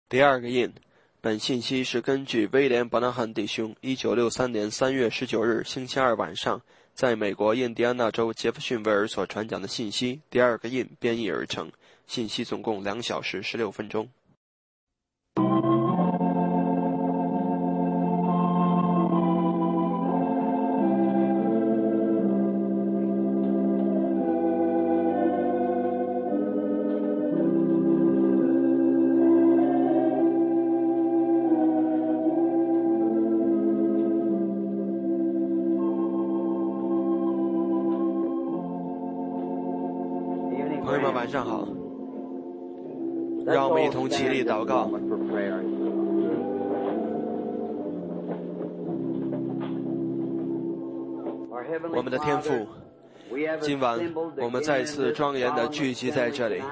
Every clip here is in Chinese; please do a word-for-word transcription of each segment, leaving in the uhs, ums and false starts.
第二个印，本信息是根据威廉·伯纳汉弟兄一九六三年三月十九日星期二晚上在美国印第安纳州杰弗逊维尔所传讲的信息第二个印编译而成，信息总共两小时十六分钟。朋友们晚上好，让我们一同起立祷告。我们的天父，今晚我们再次庄严地聚集在这里，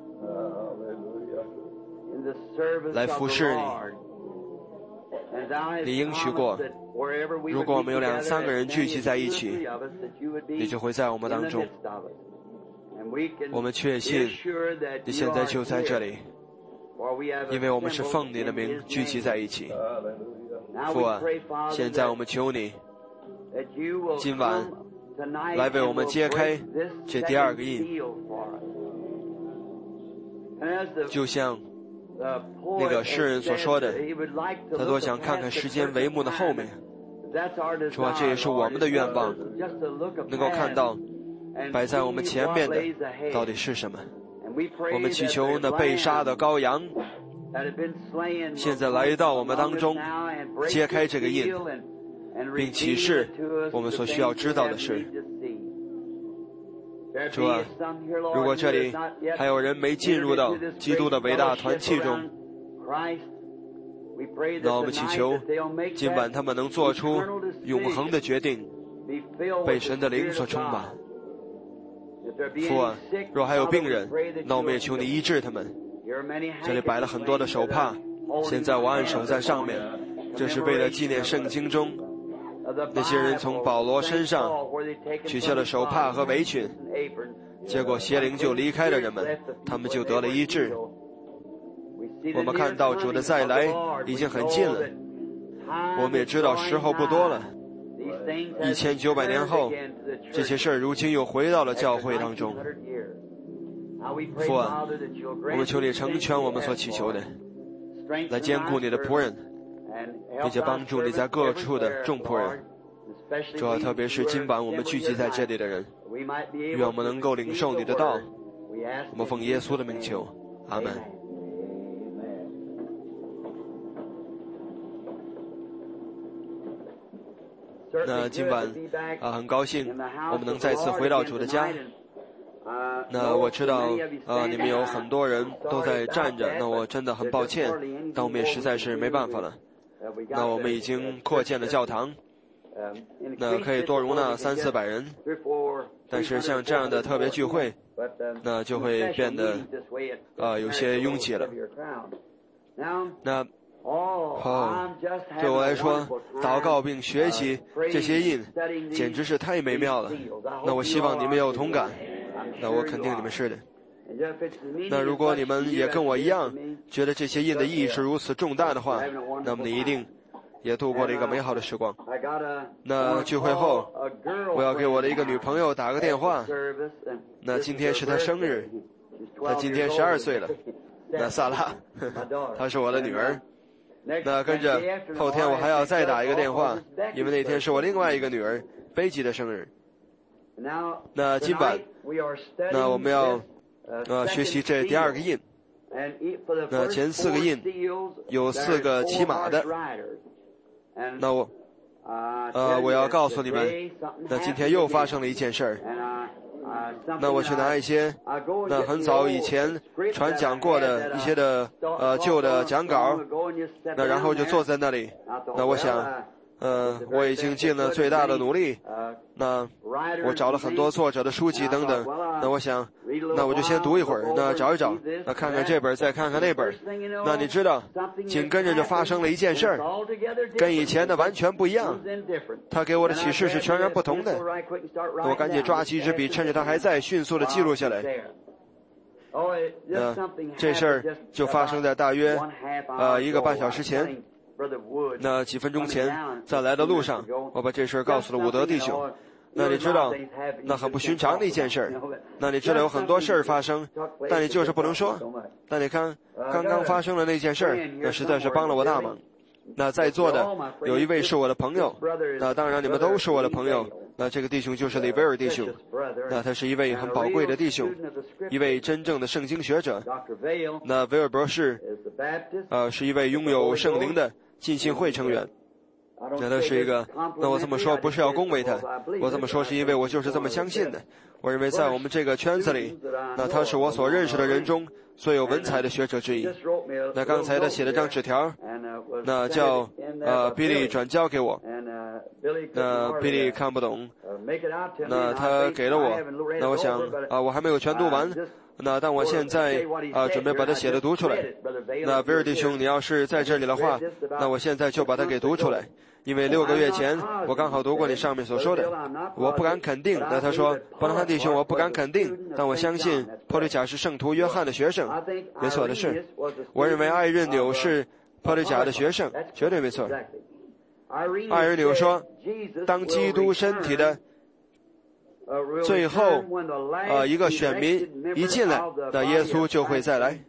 来服侍你。你应许过，如果我们有两三个人聚集在一起，你就会在我们当中。我们确信你现在就在这里，因为我们是奉你的名聚集在一起。父啊，现在我们求你今晚来为我们揭开这第二个印，就像那个诗人所说的，他多想看看时间帷幕的后面。主啊，这也是我们的愿望，能够看到摆在我们前面的到底是什么。我们祈求那被杀的羔羊现在来到我们当中，揭开这个印，并启示我们所需要知道的事。主啊，如果这里还有人没进入到基督的伟大团契中，那我们祈求今晚他们能做出永恒的决定，被神的灵所充满。父啊，若还有病人，那我们也求你医治他们。这里摆了很多的手帕，现在我按手在上面，这是为了纪念圣经中那些人从保罗身上取下了手帕和围裙，结果邪灵就离开了人们，他们就得了医治。我们看到主的再来已经很近了，我们也知道时候不多了。一千九百年后，这些事儿如今又回到了教会当中。父啊，我们求你成全我们所祈求的，来兼顾你的仆人，并且帮助你在各处的众仆人。主要特别是今晚我们聚集在这里的人，愿我们能够领受你的道。我们奉耶稣的名求，阿门。那今晚啊，很高兴我们能再次回到主的家。那我知道呃，你们有很多人都在站着，那我真的很抱歉，但我们也实在是没办法了。那我们已经扩建了教堂，那可以多容纳三四百人，但是像这样的特别聚会，那就会变得呃有些拥挤了。那哦，对我来说，祷告并学习这些印简直是太美妙了。那我希望你们有同感，那我肯定你们是的。那如果你们也跟我一样觉得这些印的意义是如此重大的话，那么你一定也度过了一个美好的时光。那聚会后，我要给我的一个女朋友打个电话，那今天是她生日，她今天十二岁了。那萨拉，她是我的女儿。那跟着后天我还要再打一个电话，因为那天是我另外一个女儿贝吉的生日。那今晚，那我们要呃学习这第二个印。那前四个印有四个骑马的。那我呃我要告诉你们，那今天又发生了一件事儿。那我去拿一些那很早以前传讲过的一些的呃旧的讲稿，那然后就坐在那里。那我想呃我已经尽了最大的努力，那我找了很多作者的书籍等等，那我想那我就先读一会儿，那找一找，那看看这本再看看那本。那你知道紧跟着就发生了一件事儿，跟以前的完全不一样，他给我的启示是全然不同的。我赶紧抓起一支笔，趁着他还在迅速的记录下来。 那这事儿就发生在大约呃一个半小时前。那几分钟前，在来的路上，我把这事儿告诉了伍德弟兄。那你知道，那很不寻常的一件事儿。那你知道有很多事儿发生，但你就是不能说。但你看，刚刚发生的那件事儿，那实在是帮了我大忙。那在座的有一位是我的朋友，那当然你们都是我的朋友。那这个弟兄就是李维尔弟兄，那他是一位很宝贵的弟兄，一位真正的圣经学者。那维尔博士，呃，是一位拥有圣灵的浸信会成员。那他是一个，那我这么说不是要恭维他，我这么说是因为我就是这么相信的。我认为在我们这个圈子里，那他是我所认识的人中最有文采的学者之一。那刚才他写了张纸条，那叫呃比利转交给我，那比利看不懂，那他给了我，那我想啊我还没有全读完，那但我现在啊准备把它写的读出来。那维尔弟兄，你要是在这里的话，那我现在就把它给读出来。因为六个月前我刚好读过你上面所说的，我不敢肯定。那他说，伯南汉弟兄，我不敢肯定，但我相信波利甲是圣徒约翰的学生。没错的是，我认为艾任纽是波利甲的学生，绝对没错。艾任纽说，当基督身体的最后呃一个选民一进来，那耶稣就会再来。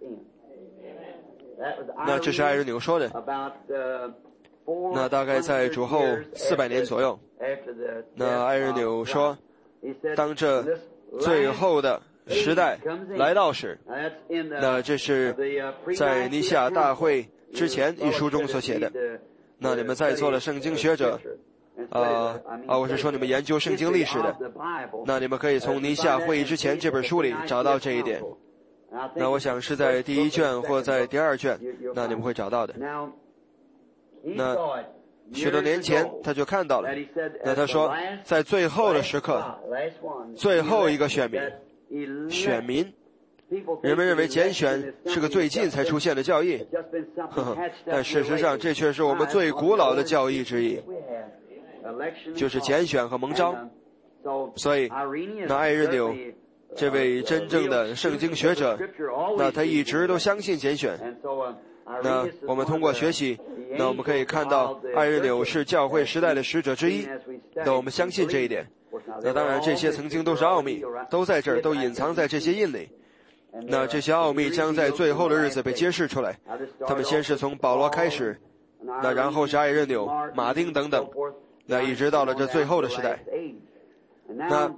那这是艾任纽说的。那大概在主后四百年左右，那艾任纽说，当这最后的时代来到时，那这是在尼西亚大会之前一书中所写的。那你们在座的圣经学者，呃啊，我是说你们研究圣经历史的，那你们可以从尼西亚会议之前这本书里找到这一点。那我想是在第一卷或在第二卷，那你们会找到的。那许多年前他就看到了，那他说，在最后的时刻，最后一个选民，选民，人们认为拣选是个最近才出现的教义，呵呵，但事实上这却是我们最古老的教义之一，就是拣选和蒙召。所以那艾任纽这位真正的圣经学者，那他一直都相信拣选。那我们通过学习，那我们可以看到艾任纽是教会时代的使者之一，那我们相信这一点。那当然这些曾经都是奥秘，都在这儿，都隐藏在这些印里。那这些奥秘将在最后的日子被揭示出来。他们先是从保罗开始，那然后是艾任纽、马丁等等，那一直到了这最后的时代。那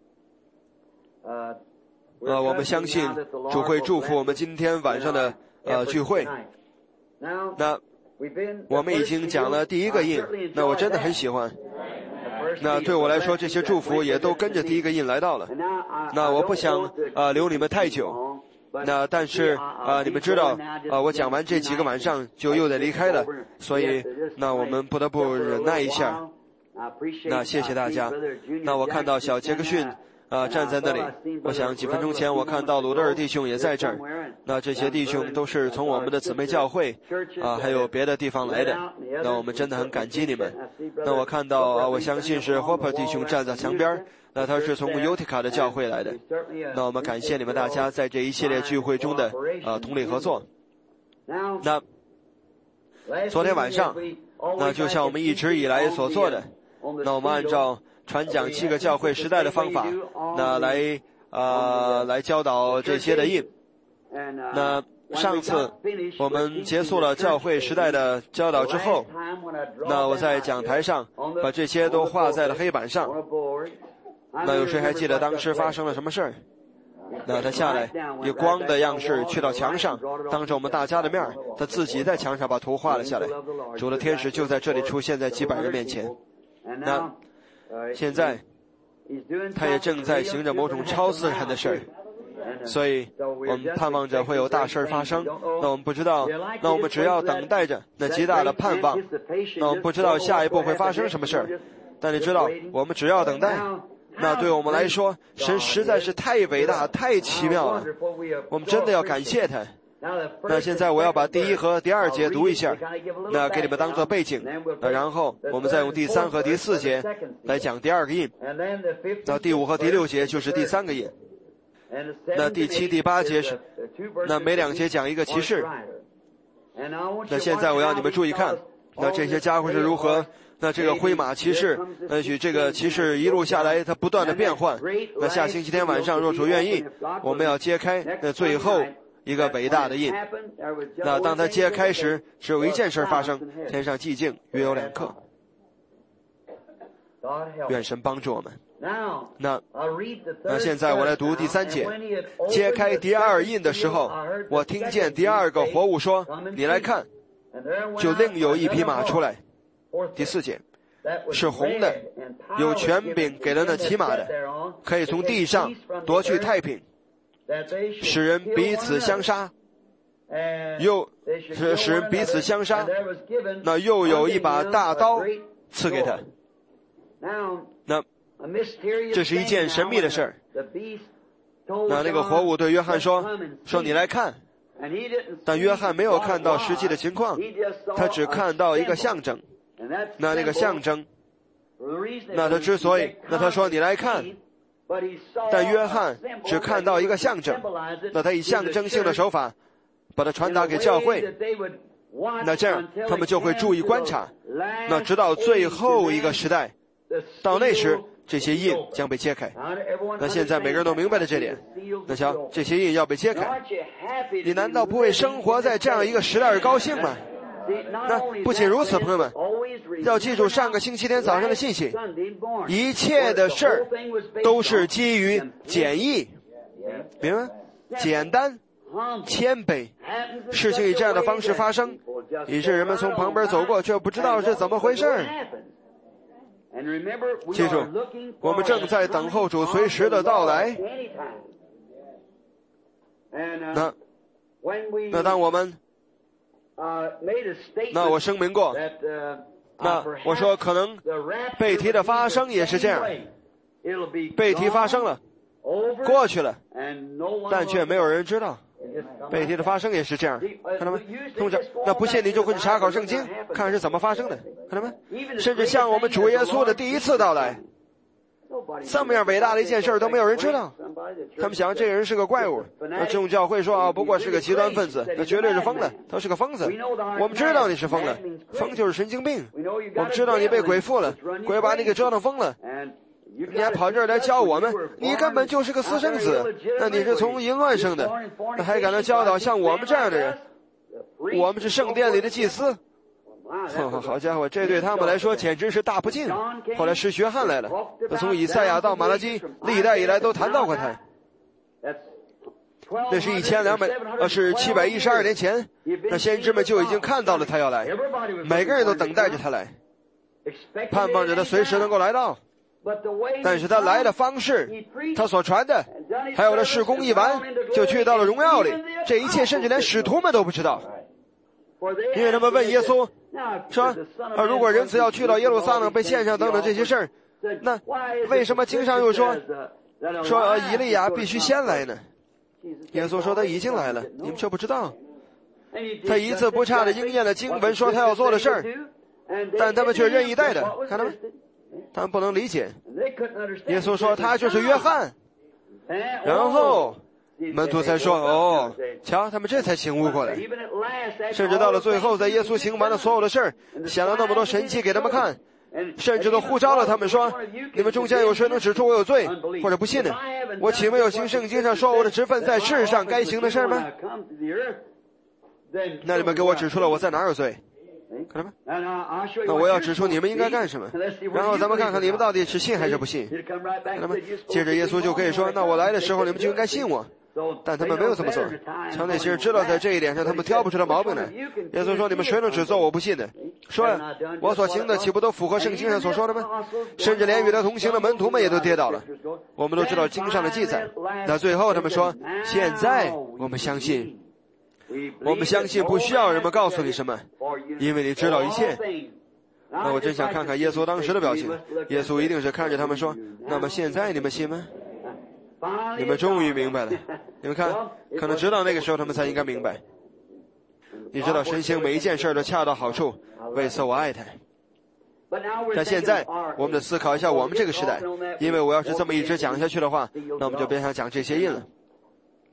呃，我们相信主会祝福我们今天晚上的呃聚会。那我们已经讲了第一个印，那我真的很喜欢。那对我来说，这些祝福也都跟着第一个印来到了。那我不想呃留你们太久。那但是呃你们知道呃我讲完这几个晚上就又得离开了，所以那我们不得不忍耐一下。那谢谢大家。那我看到小杰克逊啊，站在那里。我想几分钟前我看到鲁德尔弟兄也在这儿。那这些弟兄都是从我们的姊妹教会啊，还有别的地方来的。那我们真的很感激你们。那我看到啊，我相信是 Hopper 弟兄站在墙边，那他是从 Utica 的教会来的。那我们感谢你们大家在这一系列聚会中的啊通力合作。那昨天晚上，那就像我们一直以来所做的，那我们按照传讲七个教会时代的方法，那来呃来教导这些的印。那上次我们结束了教会时代的教导之后，那我在讲台上把这些都画在了黑板上。那有谁还记得当时发生了什么事儿？那他下来以光的样式去到墙上，当着我们大家的面，他自己在墙上把图画了下来。主的天使就在这里出现在几百人面前。那现在他也正在行着某种超自然的事儿，所以我们盼望着会有大事发生。那我们不知道，那我们只要等待着那极大的盼望。那我们不知道下一步会发生什么事儿，但你知道，我们只要等待。那对我们来说，神实在是太伟大、太奇妙了，我们真的要感谢他。那现在我要把第一和第二节读一下，那给你们当做背景。那然后我们再用第三和第四节来讲第二个印。那第五和第六节就是第三个印。 那第七、第八节是，那每两节讲一个骑士。那现在我要你们注意看，那这些家伙是如何，那这个灰马骑士，那许这个骑士一路下来，它不断的变换。那下星期天晚上，若主愿意，我们要揭开那最后一个伟大的印。那当它揭开时，只有一件事发生，天上寂静约有两刻。愿神帮助我们。那那现在我来读第三节，揭开第二印的时候，我听见第二个活物说：“你来看。”就另有一匹马出来。第四节，是红的，有权柄给了那骑马的，可以从地上夺去太平，使人彼此相杀，又是使人彼此相杀。那又有一把大刀赐给他。那这是一件神秘的事儿。那那个活物对约翰说：“说你来看。”但约翰没有看到实际的情况，他只看到一个象征。那那个象征，那他之所以，那他说你来看，但约翰只看到一个象征，那他以象征性的手法把它传达给教会。那这样他们就会注意观察，那直到最后一个时代，到那时这些印将被揭开。那现在每个人都明白了这点。那瞧，这些印要被揭开，你难道不为生活在这样一个时代而高兴吗？那不仅如此，朋友们，要记住上个星期天早上的信息，一切的事儿都是基于简易，明白？简单、谦卑，事情以这样的方式发生，以致人们从旁边走过却不知道是怎么回事。记住，我们正在等候主随时的到来。那那当我们那我声明过，那我说可能被提的发生也是这样，被提发生了，过去了，但却没有人知道。被提的发生也是这样，看到吗？通常那不信你就会去查考圣经，看是怎么发生的，看到吗？甚至像我们主耶稣的第一次到来，这么样伟大的一件事都没有人知道。他们想这个人是个怪物，那这种教会说啊，不过是个极端分子，那绝对是疯了，他是个疯子。我们知道你是疯了，疯就是神经病。我们知道你被鬼附了，鬼把你给折腾疯了，你还跑这儿来教我们，你根本就是个私生子。那你是从淫乱生的，那还敢来教导像我们这样的人？我们是圣殿里的祭司。好家伙，这对他们来说简直是大不敬。后来是约翰来了，他从以赛亚到马拉基，历代以来都谈到过他。那是一千两百，呃，是七百一十二年前，那先知们就已经看到了他要来，每个人都等待着他来，盼望着他随时能够来到。但是他来的方式，他所传的，还有他事工一完就去到了荣耀里，这一切甚至连使徒们都不知道。因为他们问耶稣说，啊，如果人子要去到耶路撒冷被献上等等这些事儿，那为什么经上又说说呃以利亚必须先来呢？耶稣说他已经来了，你们却不知道。他一字不差的应验了经文说他要做的事儿，但他们却任意带的，看到没？他们不能理解。耶稣说他就是约翰，然后门徒才说，哦，瞧，他们这才醒悟过来。甚至到了最后，在耶稣行完了所有的事儿，显了那么多神迹给他们看，甚至都呼召了他们说，你们中间有谁能指出我有罪或者不信呢？我岂没有行圣经上说我的职分在世上该行的事吗？那你们给我指出了我在哪儿有罪，看到吗？那我要指出你们应该干什么，然后咱们看看你们到底是信还是不信，看到吗？接着耶稣就可以说，那我来的时候你们就应该信我。但他们没有这么做，像那些人知道在这一点上他们挑不出来毛病来。耶稣说，你们谁能指责我不信的？说呀，我所行的岂不都符合圣经上所说的吗？甚至连与他同行的门徒们也都跌倒了。我们都知道经上的记载。那最后他们说，现在我们相信，我们相信不需要人们告诉你什么，因为你知道一切。那我真想看看耶稣当时的表情。耶稣一定是看着他们说，那么现在你们信吗？你们终于明白了。你们看，可能直到那个时候他们才应该明白。你知道神行每一件事都恰到好处，为此我爱他。但现在我们得思考一下我们这个时代，因为我要是这么一直讲下去的话，那我们就别想讲这些印了。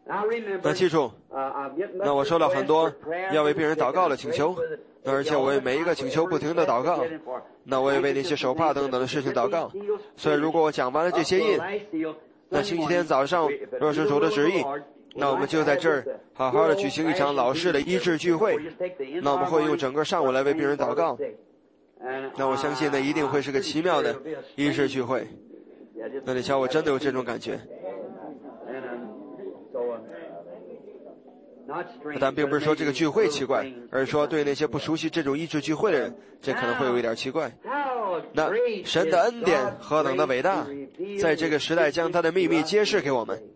那记住，那我收到很多要为病人祷告的请求，那而且我为每一个请求不停的祷告，那我也为那些手帕等等的事情祷告。所以如果我讲完了这些印，那星期天早上若是主的旨意，那我们就在这儿好好的举行一场老式的医治聚会，那我们会用整个上午来为病人祷告。那我相信那一定会是个奇妙的医治聚会。那你瞧，我真的有这种感觉。但并不是说这个聚会奇怪，而是说对那些不熟悉这种医治聚会的人，这可能会有一点奇怪。那神的恩典何等的伟大，在这个时代将他的秘密揭示给我们。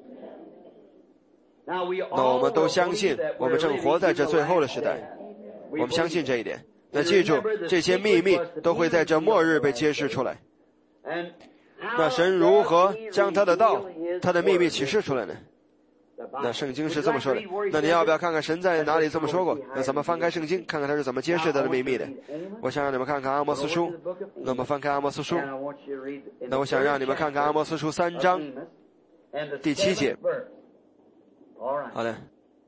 那我们都相信我们正活在这最后的时代，我们相信这一点。那记住，这些秘密都会在这末日被揭示出来。那神如何将他的道、他的秘密启示出来呢？那圣经是这么说的。那你要不要看看神在哪里这么说过？那咱们翻开圣经，看看他是怎么揭示他的秘密的。我想让你们看看阿摩斯书。那么翻开阿摩斯书，那我想让你们看看阿摩斯书三章第七节。好的，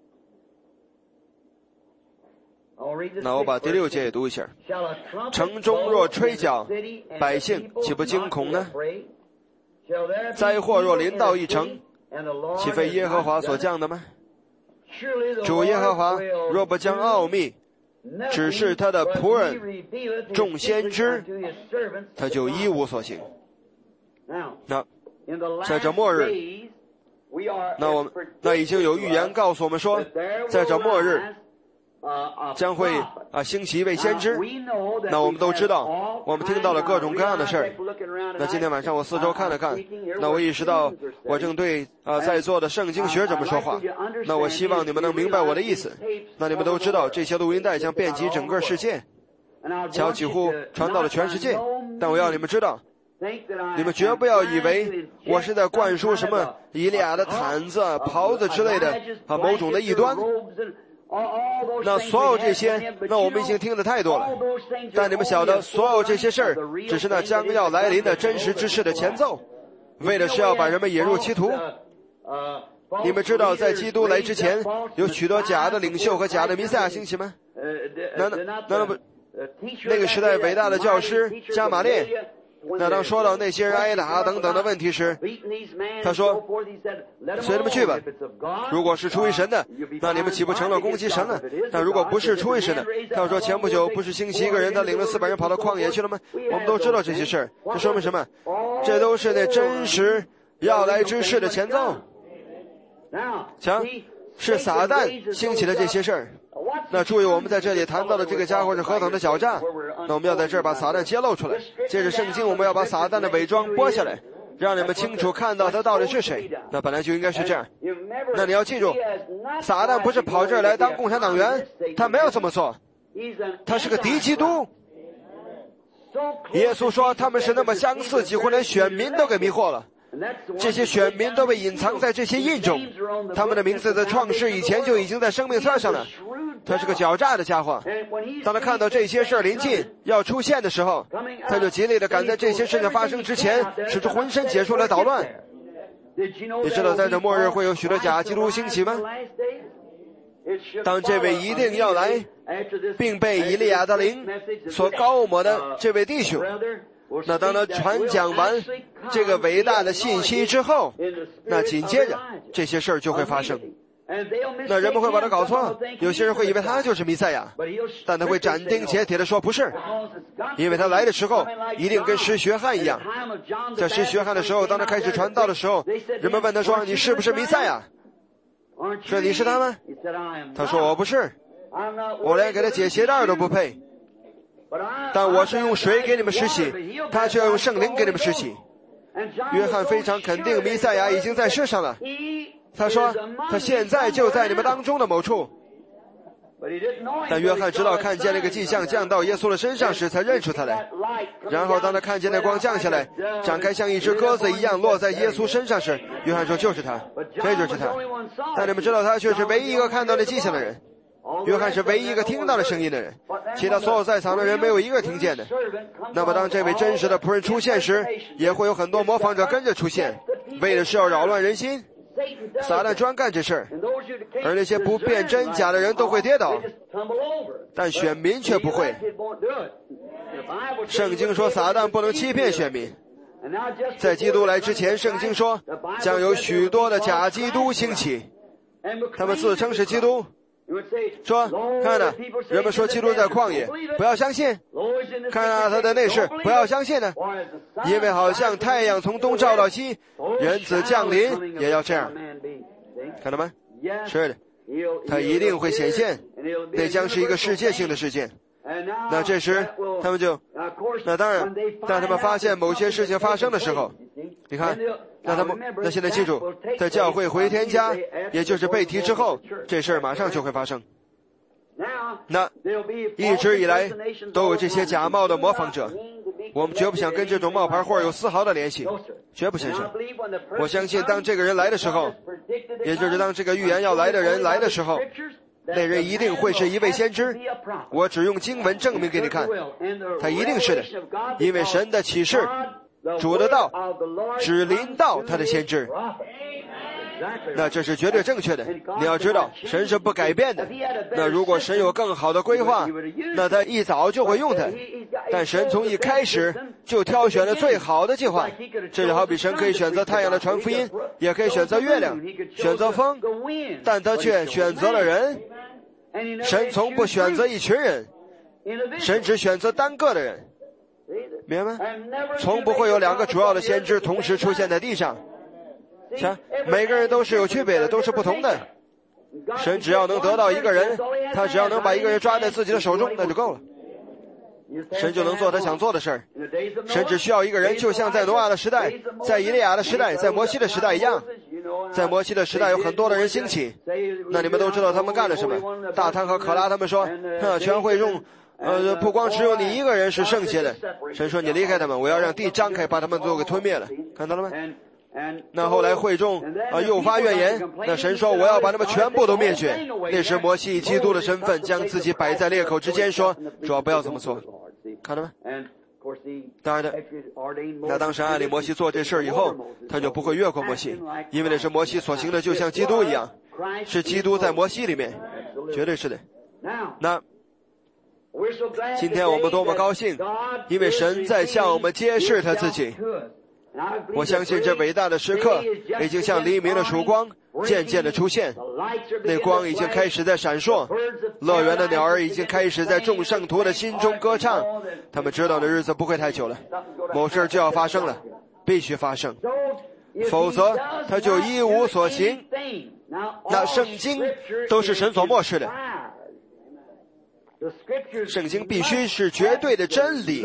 那我把第六节也读一下。城中若吹角，百姓岂不惊恐呢？灾祸若临到一城，岂非耶和华所降的吗？主耶和华若不将奥秘指示他的仆人众先知，他就一无所行。那在这末日，那我们那已经有预言告诉我们说，在这末日将会啊兴起一位先知。那我们都知道，我们听到了各种各样的事儿。那今天晚上我四周看了看，那我意识到我正对啊在座的圣经学者们说话。那我希望你们能明白我的意思。那你们都知道，这些录音带将遍及整个世界，瞧，几乎传到了全世界。但我要你们知道，你们绝不要以为我是在灌输什么以利亚的毯子、袍子之类的啊某种的异端。那所有这些，那我们已经听得太多了。但你们晓得，所有这些事儿只是那将要来临的真实之事的前奏，为的是要把人们引入歧途。你们知道，在基督来之前，有许多假的领袖和假的弥赛亚兴起吗？难道难道不？那个时代伟大的教师加马列，那当说到那些人挨打等等的问题时，他说：“随他们去吧。如果是出于神的，那你们岂不成了攻击神了？但如果不是出于神的，他说前不久不是兴起一个人，他领了四百人跑到旷野去了吗？我们都知道这些事儿，这说明什么？这都是那真实要来之事的前奏。瞧，是撒旦兴起的这些事儿。那注意，我们在这里谈到的这个家伙是何等的狡诈。那我们要在这儿把撒旦揭露出来。借着圣经，我们要把撒旦的伪装剥下来，让你们清楚看到他到底是谁。那本来就应该是这样。那你要记住，撒旦不是跑这儿来当共产党员，他没有这么做，他是个敌基督。耶稣说他们是那么相似，几乎连选民都给迷惑了。这些选民都被隐藏在这些印中，他们的名字在创世以前就已经在生命册上了。他是个狡诈的家伙。当他看到这些事儿临近要出现的时候，他就极力的赶在这些事情发生之前，使出浑身解数来捣乱。你知道在这末日会有许多假基督兴起吗？当这位一定要来并被以利亚的灵所膏抹的这位弟兄，那当他传讲完这个伟大的信息之后，那紧接着这些事儿就会发生。那人们会把他搞错，有些人会以为他就是弥赛亚，但他会斩钉截铁地说不是，因为他来的时候一定跟使学翰一样。在使学翰的时候，当他开始传道的时候，人们问他说：“你是不是弥赛亚？”说：“你是他吗？”他说：“我不是，我连给他解鞋带都不配。但我是用水给你们施洗，他却要用圣灵给你们施洗。”约翰非常肯定弥赛亚已经在世上了。他说他现在就在你们当中的某处。但约翰直到看见那个迹象降到耶稣的身上时才认出他来。然后当他看见那光降下来，展开像一只鸽子一样落在耶稣身上时，约翰说就是他，这就是他。但你们知道他却是唯一一个看到那迹象的人。约翰是唯一一个听到了声音的人，其他所有在场的人没有一个听见的。那么当这位真实的仆人出现时，也会有很多模仿者跟着出现，为的是要扰乱人心。 撒旦专干这事儿，而那些不辨真假的人都会跌倒，但选民却不会。圣经说撒旦不能欺骗选民。在基督来之前，圣经说将有许多的假基督兴起，他们自称是基督，说看呐，人们说基督在旷野，不要相信，看啊他的内室，不要相信呢，因为好像太阳从东照到西，人子降临也要这样，看到吗？是的，他一定会显现，那将是一个世界性的事件。那这时他们就，那当然当他们发现某些事情发生的时候，你看，那他们那现在记住，在教会回天家，也就是被提之后，这事儿马上就会发生。那一直以来都有这些假冒的模仿者，我们绝不想跟这种冒牌货有丝毫的联系，绝不先生。我相信当这个人来的时候，也就是当这个预言要来的人来的时候，那人一定会是一位先知，我只用经文证明给你看，他一定是的，因为神的启示，主的道只临到他的先知，那这是绝对正确的。你要知道神是不改变的，那如果神有更好的规划，那他一早就会用他，但神从一开始就挑选了最好的计划。这就好比神可以选择太阳的传福音，也可以选择月亮，选择风，但他却选择了人。神从不选择一群人，神只选择单个的人，明白吗？从不会有两个主要的先知同时出现在地上，瞧，每个人都是有区别的，都是不同的。神只要能得到一个人，他只要能把一个人抓在自己的手中，那就够了，神就能做他想做的事儿。神只需要一个人，就像在挪亚的时代，在以利亚的时代，在摩西的时代一样。在摩西的时代有很多的人兴起，那你们都知道他们干了什么。大贪和可拉他们说，哼，全会中呃，不光只有你一个人是圣洁的，神说你离开他们，我要让地张开，把他们都给吞灭了，看到了吗？那后来会众啊、呃、又发怨言，那神说我要把他们全部都灭绝。那时摩西以基督的身份将自己摆在裂口之间，说主要不要这么做，看到吗？当然的，那当时按理摩西做这事儿以后，他就不会越过摩西，因为那是摩西所行的，就像基督一样，是基督在摩西里面，绝对是的。那今天我们多么高兴，因为神在向我们揭示他自己。我相信这伟大的时刻已经像黎明的曙光渐渐的出现，那光已经开始在闪烁，乐园的鸟儿已经开始在众圣徒的心中歌唱，他们知道的日子不会太久了，某事就要发生了，必须发生，否则他就一无所行。那圣经都是神所默示的，圣经必须是绝对的真理，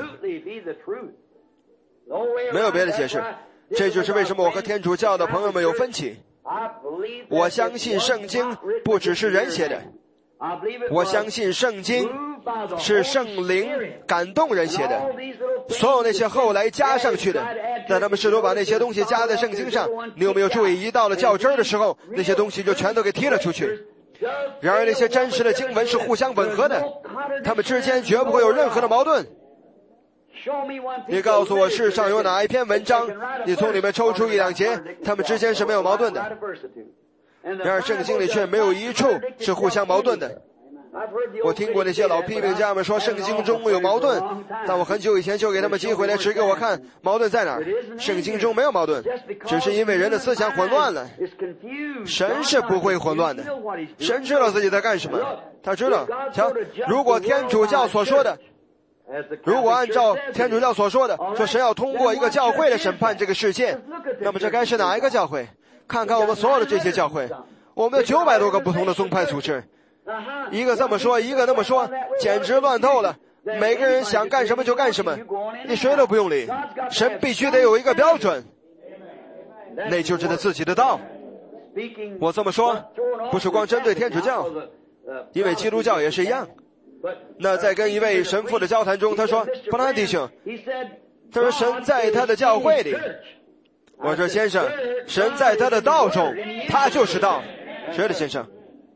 没有别的解释。这就是为什么我和天主教的朋友们有分歧。我相信圣经不只是人写的，我相信圣经是圣灵感动人写的，所有那些后来加上去的，但他们试图把那些东西加在圣经上，你有没有注意，一到了较真儿的时候，那些东西就全都给踢了出去。然而那些真实的经文是互相吻合的，他们之间绝不会有任何的矛盾。你告诉我世上有哪一篇文章，你从里面抽出一两节，他们之间是没有矛盾的。然而圣经里却没有一处是互相矛盾的。我听过那些老批评家们说圣经中有矛盾，但我很久以前就给他们机会来指给我看矛盾在哪儿。圣经中没有矛盾，只是因为人的思想混乱了。神是不会混乱的，神知道自己在干什么，他知道。瞧，如果天主教所说的，如果按照天主教所说的，说神要通过一个教会来审判这个世界，那么这该是哪一个教会？看看我们所有的这些教会，我们有九百多个不同的宗派组织，一个这么说，一个那么说，简直乱透了。每个人想干什么就干什么，你谁都不用理。神必须得有一个标准，那就是他自己的道。我这么说不是光针对天主教，因为基督教也是一样。那在跟一位神父的交谈中，他说，布兰弟兄，他说神在他的教会里。我说先生，神在他的道中，他就是道。是的先生。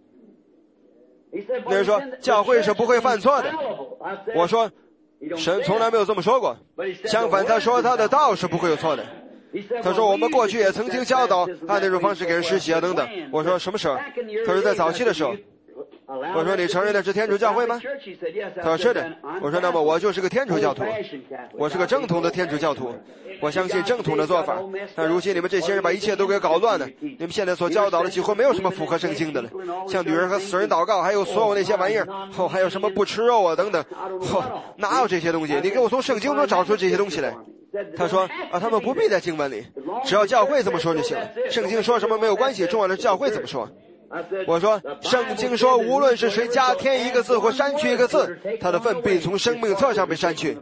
那人说教会是不会犯错的。我说神从来没有这么说过，相反他说他的道是不会有错的。 他说我们过去也曾经教导按那种方式给人施洗啊等等。我说什么时候？他说在早期的时候。我说你承认的是天主教会吗？他说是的。我说那么我就是个天主教徒，我是个正统的天主教徒，我相信正统的做法。但如今你们这些人把一切都给搞乱了，你们现在所教导的几乎没有什么符合圣经的了，像女人和死人祷告，还有所有那些玩意儿，哦，还有什么不吃肉啊等等，哦，哪有这些东西？你给我从圣经中找出这些东西来。他说啊，他们不必在经文里，只要教会这么说就行了，圣经说什么没有关系，重要的是教会怎么说。我说圣经说无论是谁加添一个字或删去一个字，他的份必从生命册上被删去，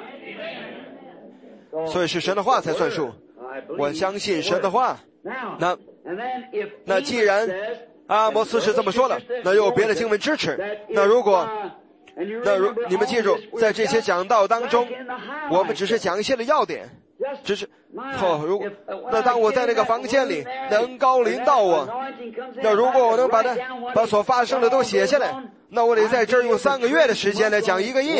所以是神的话才算数。我相信神的话。那那既然阿摩斯是这么说的，那又有别的经文支持。那如果那如你们记住，在这些讲道当中，我们只是讲一些的要点，只是哦，如果那当我在那个房间里，能高临到我，那如果我能把它把所发生的都写下来，那我得在这儿用三个月的时间来讲一个印，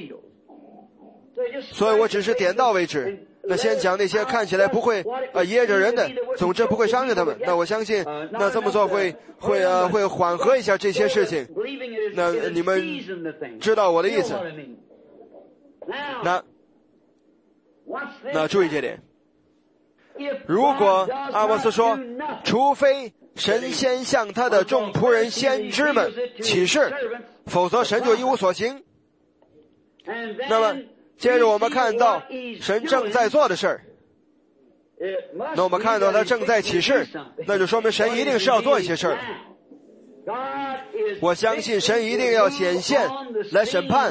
所以我只是点到为止。那先讲那些看起来不会呃噎着人的，总之不会伤着他们。那我相信，那这么做会会呃会缓和一下这些事情。那你们知道我的意思？那那注意这点。如果阿摩斯说，除非神先向他的众仆人先知们启示，否则神就一无所行。那么接着我们看到神正在做的事儿，那我们看到他正在启示，那就说明神一定是要做一些事儿。我相信神一定要显现来审判，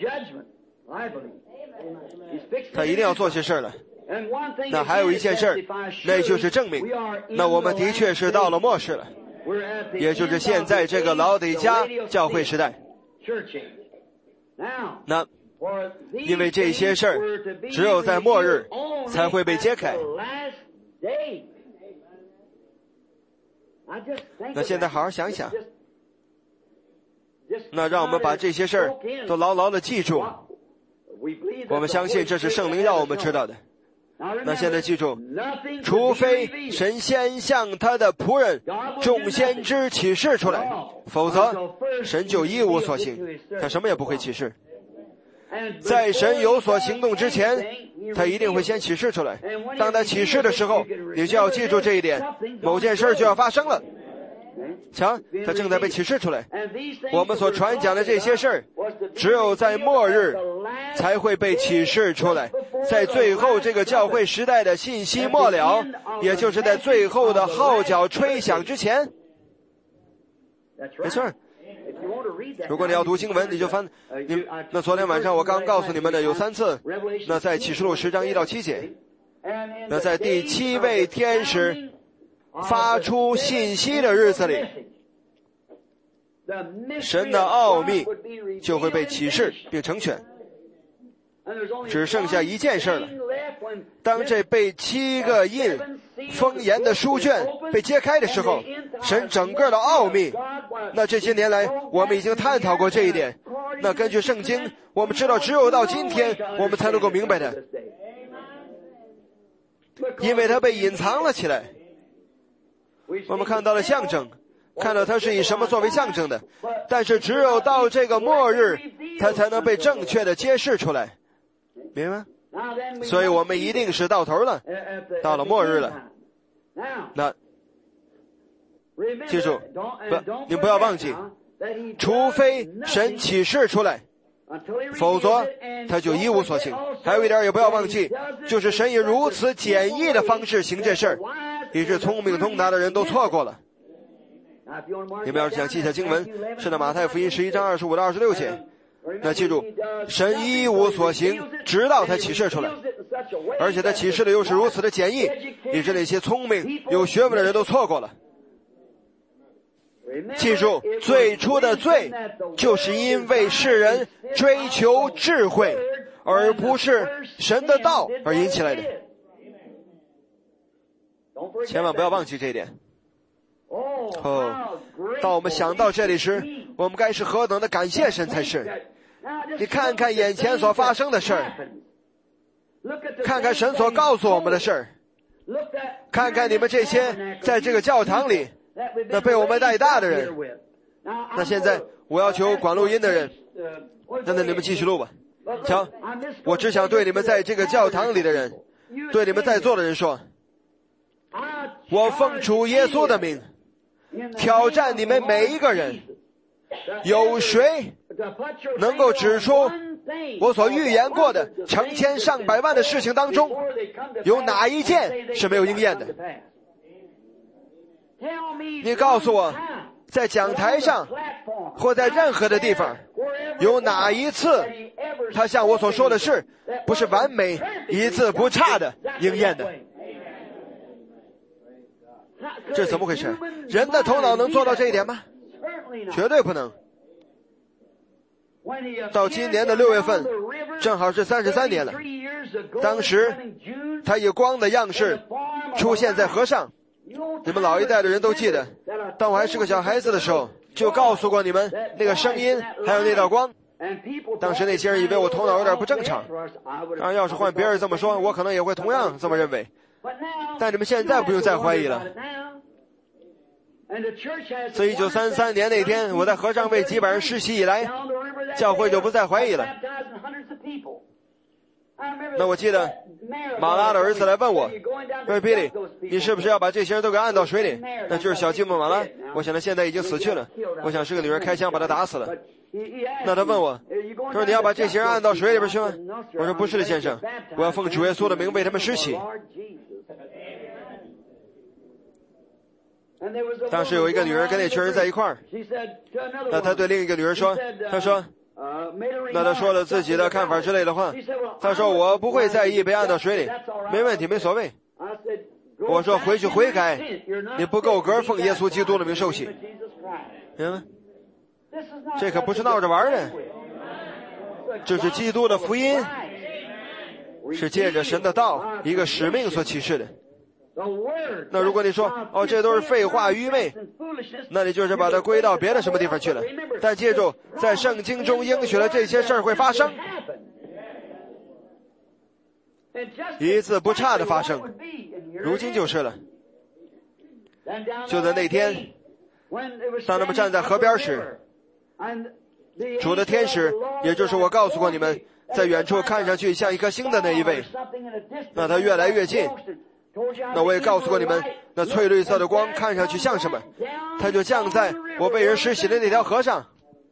他一定要做些事儿了。那还有一件事儿，那就是证明那我们的确是到了末世了，也就是现在这个老底嘉教会时代。那因为这些事儿只有在末日才会被揭开。那现在好好想想，那让我们把这些事儿都牢牢地记住。我们相信这是圣灵让我们知道的。那现在记住，除非神先向他的仆人众先知启示出来，否则神就一无所行，他什么也不会启示。在神有所行动之前，他一定会先启示出来。当他启示的时候，你就要记住这一点，某件事就要发生了。瞧，他正在被启示出来。我们所传讲的这些事儿，只有在末日才会被启示出来。在最后这个教会时代的信息末了，也就是在最后的号角吹响之前。没错。如果你要读经文，你就翻你那昨天晚上我刚告诉你们的有三次，那在启示录十章一到七节，那在第七位天使发出信息的日子里，神的奥秘就会被启示并成全。只剩下一件事了，当这被七个印封严的书卷被揭开的时候，神整个的奥秘，那这些年来我们已经探讨过这一点，那根据圣经我们知道只有到今天我们才能够明白的，因为它被隐藏了起来。我们看到了象征，看到它是以什么作为象征的，但是只有到这个末日它才能被正确的揭示出来，明白吗？所以我们一定是到头了，到了末日了。那记住，不，你不要忘记，除非神启示出来，否则他就一无所行。还有一点也不要忘记，就是神以如此简易的方式行这事儿，以致聪明通达的人都错过了。你们要是想记下经文，是在马太福音十一章二十五到二十六节。那记住，神一无所行，直到他启示出来，而且他启示的又是如此的简易，以致那些聪明有学问的人都错过了。记住，最初的罪就是因为世人追求智慧而不是神的道而引起来的，千万不要忘记这一点。哦，当我们想到这里时，我们该是何等的感谢神才是。你看看眼前所发生的事儿，看看神所告诉我们的事儿， 看看你们这些在这个教堂里那被我们带大的人。那现在我要求管录音的人，那那你们继续录吧。瞧，我只想对你们在这个教堂里的人，对你们在座的人说，我奉主耶稣的名挑战你们每一个人，有谁能够指出我所预言过的成千上百万的事情当中，有哪一件是没有应验的？你告诉我，在讲台上或在任何的地方，有哪一次他像我所说的事不是完美一字不差的应验的？这怎么回事？人的头脑能做到这一点吗？绝对不能。到今年的六月份正好是三十三年了，当时他以光的样式出现在河上。你们老一代的人都记得，当我还是个小孩子的时候就告诉过你们那个声音还有那道光。当时那些人以为我头脑有点不正常，当然要是换别人这么说，我可能也会同样这么认为。但你们现在不用再怀疑了。自一九三三年那天我在河上为几百人施洗以来，教会就不再怀疑了。那我记得马拉的儿子来问我，问 Billy， 你是不是要把这些人都给按到水里？那就是小吉姆马拉，我想他现在已经死去了，我想是个女人开枪把他打死了。那他问我，他说你要把这些人按到水里边去吗？我说不是的，先生，我要奉主耶稣的名为他们施洗。当时有一个女人跟那群人在一块儿，那他对另一个女人说，他说那他说了自己的看法之类的话，他说我不会在意被按到水里，没问题，没所谓。我说回去悔改，你不够格奉耶稣基督的名受洗。明白？这可不是闹着玩的，这是基督的福音，是借着神的道一个使命所启示的。那如果你说哦这都是废话愚昧，那你就是把它归到别的什么地方去了。但记住，在圣经中应许了这些事儿会发生，一字不差的发生，如今就是了。就在那天，当他们站在河边时，主的天使，也就是我告诉过你们在远处看上去像一颗星的那一位，那他越来越近。那我也告诉过你们，那翠绿色的光看上去像什么？它就降在我为人施洗的那条河上。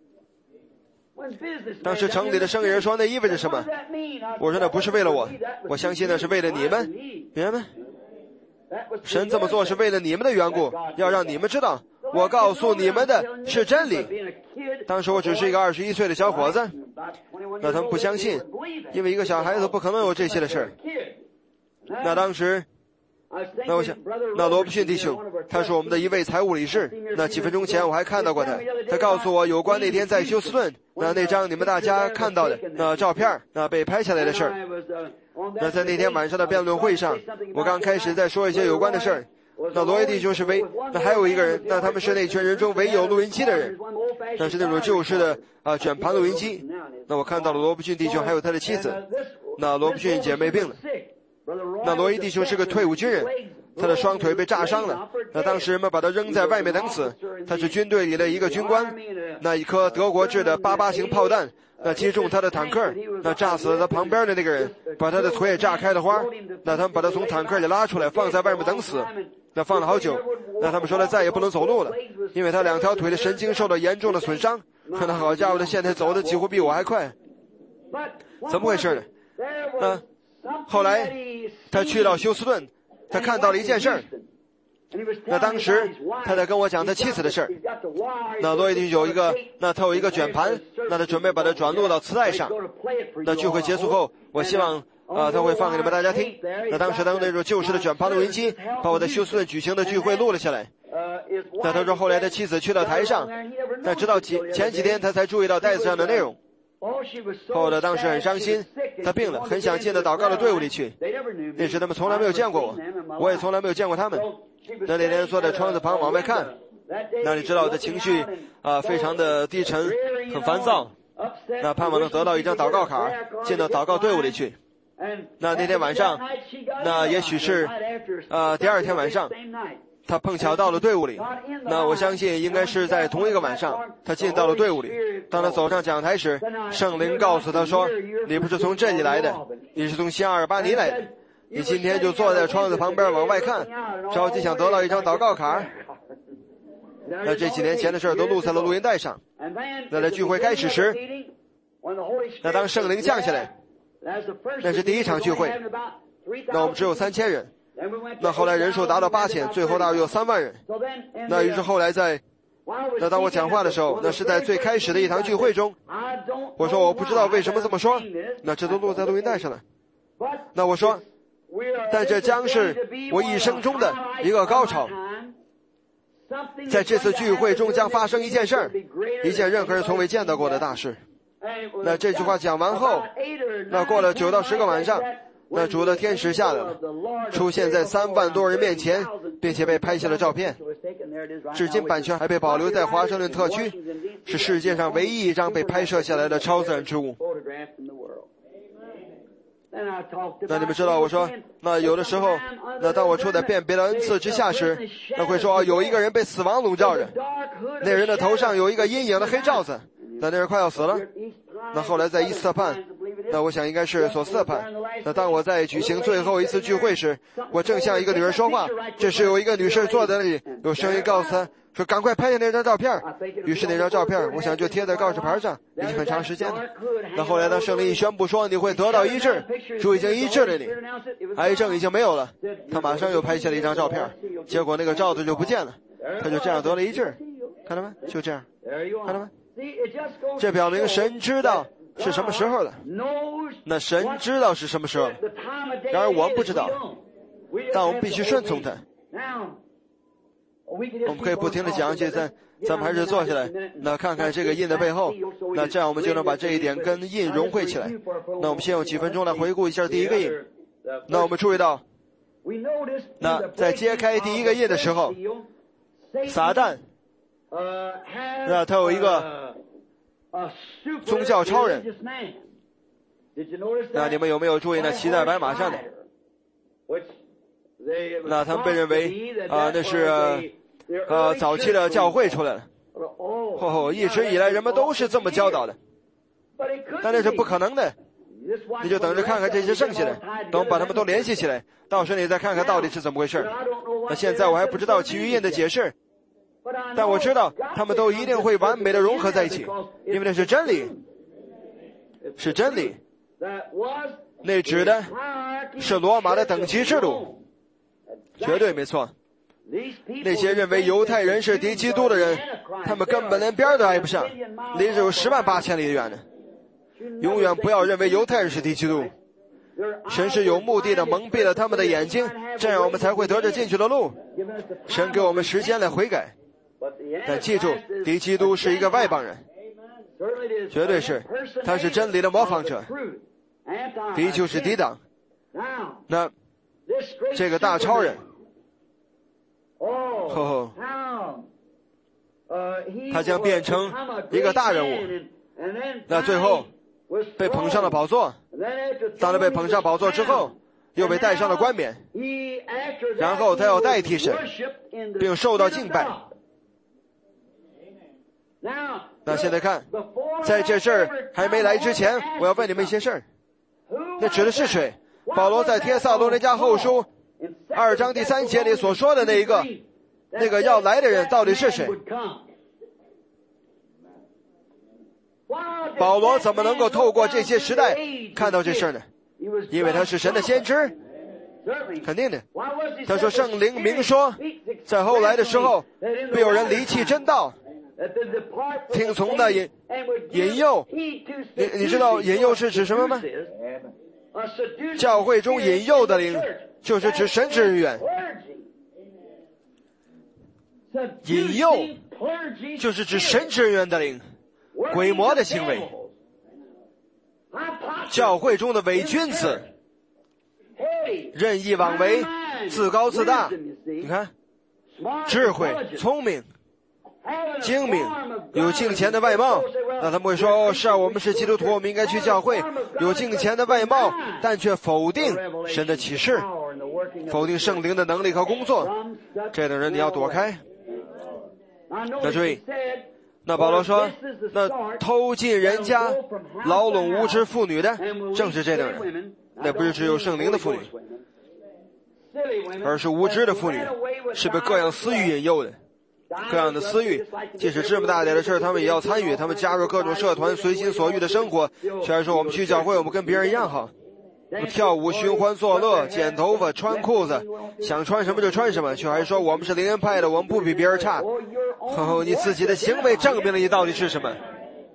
当时城里的生意人说那意味着什么？我说那不是为了我，我相信那是为了你们，明白吗？神这么做是为了你们的缘故，要让你们知道我告诉你们的是真理。当时我只是一个二十一岁的小伙子，那他们不相信，因为一个小孩子不可能有这些的事儿。那当时那我想，那罗伯逊弟兄，他是我们的一位财务理事。那几分钟前我还看到过他，他告诉我有关那天在休斯顿那那张你们大家看到的那照片，那被拍下来的事儿。那在那天晚上的辩论会上，我刚开始在说一些有关的事儿。那罗伊弟兄是唯，那还有一个人，那他们是那群人中唯有录音机的人，那是那种旧式的啊卷盘录音机。那我看到了罗伯逊弟兄还有他的妻子，那罗伯逊姐妹病了。那罗伊弟兄是个退伍军人，他的双腿被炸伤了。那当时人们把他扔在外面等死。他是军队里的一个军官。那一颗德国制的八八型炮弹，那击中他的坦克，那炸死了他旁边的那个人，把他的腿也炸开了花。那他们把他从坦克里拉出来，放在外面等死。那放了好久。那他们说他再也不能走路了，因为他两条腿的神经受到严重的损伤。可那好家伙，他现在走的几乎比我还快。怎么回事呢？那后来他去到休斯顿，他看到了一件事儿。那当时他在跟我讲他妻子的事儿。那罗伊弟有一个，那他有一个卷盘，那他准备把它转录到磁带上。那聚会结束后，我希望啊、呃、他会放给你们大家听。那当时他用那种旧式的卷盘录音机把我在休斯顿举行的聚会录了下来。那他说后来他妻子去到台上，但直到几前几天他才注意到袋子上的内容。后来当时很伤心，他病了，很想进到祷告的队伍里去。那时他们从来没有见过我，我也从来没有见过他们。那那天坐在窗子旁往外看，那你知道我的情绪啊、呃、非常的低沉，很烦躁。那盼望能得到一张祷告卡，进到祷告队伍里去。 那那天晚上，那也许是呃第二天晚上，他碰巧到了队伍里。那我相信应该是在同一个晚上，他进到了队伍里。当他走上讲台时，圣灵告诉他说：“你不是从这里来的，你是从西阿尔巴尼来的。你今天就坐在窗子旁边往外看，着急想得到一张祷告卡。”那这几年前的事都录在了录音带上。那在聚会开始时，那当圣灵降下来，那是第一场聚会，那我们只有三千人。那后来人数达到八千，最后大约有三万人。那于是后来在，那当我讲话的时候，那是在最开始的一堂聚会中，我说我不知道为什么这么说，那这都录在录音带上了。那我说，但这将是我一生中的一个高潮。在这次聚会中将发生一件事儿，一件任何人从未见到过的大事。那这句话讲完后，那过了九到十个晚上，那主的天使下来了，出现在三万多人面前，并且被拍下了照片。至今版权还被保留在华盛顿特区，是世界上唯一一张被拍摄下来的超自然之物。那你们知道，我说，那有的时候，那当我处在辨别的恩赐之下时，那会说，有一个人被死亡笼罩着，那人的头上有一个阴影的黑罩子，那那人快要死了。那后来在伊斯特潘，那我想应该是索斯特潘。那当我在举行最后一次聚会时，我正向一个女人说话，这时有一个女士坐在那里，有声音告诉她说赶快拍下那张照片。于是那张照片我想就贴在告示牌上，已经很长时间了。那后来当圣灵一宣布说你会得到医治，主已经医治了你，癌症已经没有了，他马上又拍下了一张照片，结果那个罩子就不见了，他就这样得了医治。看到没？就这样，看到没？这表明神知道是什么时候了。那神知道是什么时候了，然而我们不知道，但我们必须顺从他。我们可以不停地讲解，咱咱们还是坐下来，那看看这个印的背后，那这样我们就能把这一点跟印融汇起来。那我们先用几分钟来回顾一下第一个印。那我们注意到，那在揭开第一个印的时候，撒旦，那他有一个宗教超人。那你们有没有注意那骑在白马上的？那他们被认为啊、呃，那是呃早期的教会出来了。哦，一直以来人们都是这么教导的，但那是不可能的。你就等着看看这些剩下的，等我把他们都联系起来，到时候你再看看到底是怎么回事。那现在我还不知道其余印的解释，但我知道他们都一定会完美的融合在一起，因为那是真理，是真理。那指的是罗马的等级制度。绝对没错。那些认为犹太人是敌基督的人，他们根本连边都挨不上，离着有十万八千里远呢。永远不要认为犹太人是敌基督。神是有目的的蒙蔽了他们的眼睛，这样我们才会得着进去的路。神给我们时间来悔改，但记住，敌基督是一个外邦人，绝对是，他是真理的模仿者，敌就是敌党。那这个大超人，哦，他将变成一个大人物，那最后被捧上了宝座。当他被捧上宝座之后，又被戴上了冠冕，然后他要代替神，并受到敬拜。那现在看，在这事儿还没来之前，我要问你们一些事儿。那指的是谁？保罗在帖撒罗尼迦后书二章第三节里所说的那一个，那个要来的人到底是谁？保罗怎么能够透过这些时代看到这事呢？因为他是神的先知，肯定的。他说圣灵明说，在后来的时候必有人离弃真道，听从的引引诱。你你知道引诱是指什么吗？教会中引诱的灵就是指神职人员，引诱就是指神职人员的灵，鬼魔的行为。教会中的伪君子，任意妄为，自高自大，你看，智慧、聪明、精明，有敬虔的外貌， 那他们会说，哦，是啊，我们是基督徒，我们应该去教会，有敬虔的外貌，但却否定神的启示，否定圣灵的能力和工作。这等人你要躲开。那注意，那保罗说，那偷进人家牢笼无知妇女的正是这等人，那不是只有圣灵的妇女，而是无知的妇女，是被各样私欲引诱的，各样的私欲，即使这么大点的事他们也要参与，他们加入各种社团，随心所欲的生活，虽然说我们去教会，我们跟别人一样好，跳舞、寻欢作乐、剪头发、穿裤子，想穿什么就穿什么，却还说我们是灵恩派的，我们不比别人差。哦，你自己的行为证明了你到底是什么。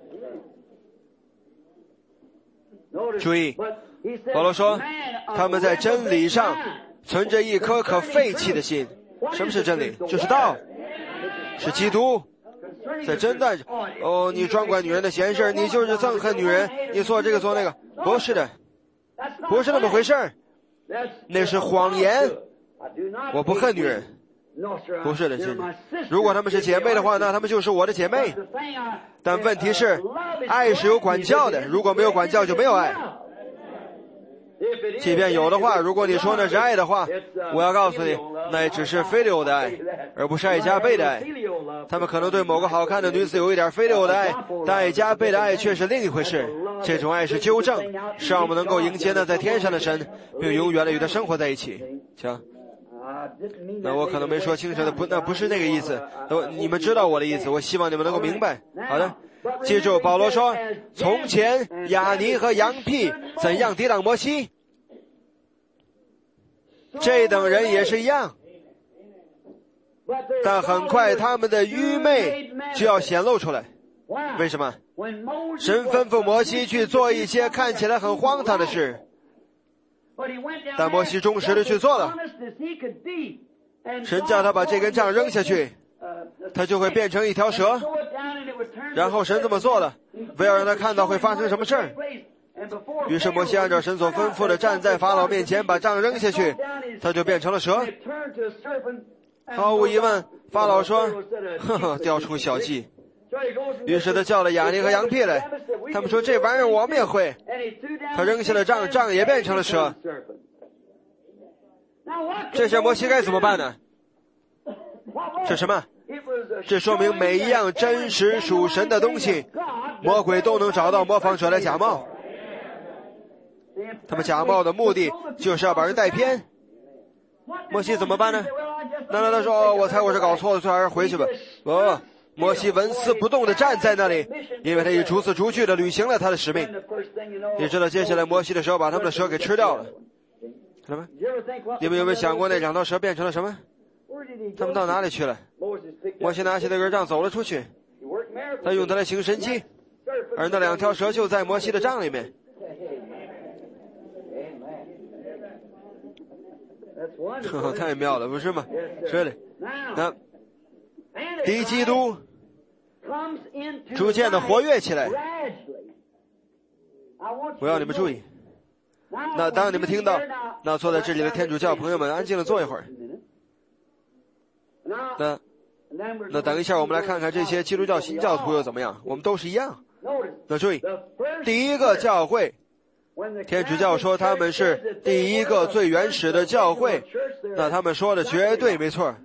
注意，保罗说，他们在真理上存着一颗可废弃的心。什么是真理？就是道，是基督。在真的，哦，你专管女人的闲事，你就是憎恨女人，你做这个做那个，不是的，不是那么回事儿，那是谎言。我不恨女人，不是的，是的。如果她们是姐妹的话，那她们就是我的姐妹。但问题是，爱是有管教的，如果没有管教就没有爱。即便有的话，如果你说那是爱的话，我要告诉你，那也只是菲利欧的爱，而不是爱加倍的爱。他们可能对某个好看的女子有一点菲利欧的爱，但爱加倍的爱却是另一回事。这种爱是纠正，是让我们能够迎接那在天上的神，并永远的与他生活在一起。行，那我可能没说清楚的，不，那不是那个意思。你们知道我的意思，我希望你们能够明白。好的，记住，保罗说，从前亚尼和羊屁怎样抵挡摩西，这等人也是一样，但很快他们的愚昧就要显露出来。为什么？神吩咐摩西去做一些看起来很荒唐的事，但摩西忠实的去做了。神叫他把这根杖扔下去，他就会变成一条蛇。然后神这么做了，为了让他看到会发生什么事儿。于是摩西按照神所吩咐的站在法老面前，把杖扔下去，他就变成了蛇。毫无疑问，法老说，呵呵，雕出小技。于是他叫了亚尼和羊屁来，他们说，这玩意儿我们也会。他扔下了杖，杖也变成了蛇。这下摩西该怎么办呢？这什么？这说明每一样真实属神的东西，魔鬼都能找到模仿者来假冒。他们假冒的目的就是要把人带偏。摩西怎么办呢？难道他说，哦，我猜我是搞错了，最好还是回去吧？不，摩西纹丝不动地站在那里，因为他已逐字逐句地履行了他的使命。你知道接下来摩西的时候把他们的蛇给吃掉了，看到吗？你们有没有想过那两条蛇变成了什么？他们到哪里去了？摩西拿起那根杖走了出去，他用它来行神迹，而那两条蛇就在摩西的杖里面。哦，太妙了，不是吗？是的。那敌基督逐渐的活跃起来。我要你们注意。那当你们听到，那坐在这里的天主教朋友们，安静的坐一会儿。那那等一下，我们来看看这些基督教新教徒又怎么样？我们都是一样。那注意，第一个教会，天主教说他们是第一个最原始的教会，那他们说的绝对没错。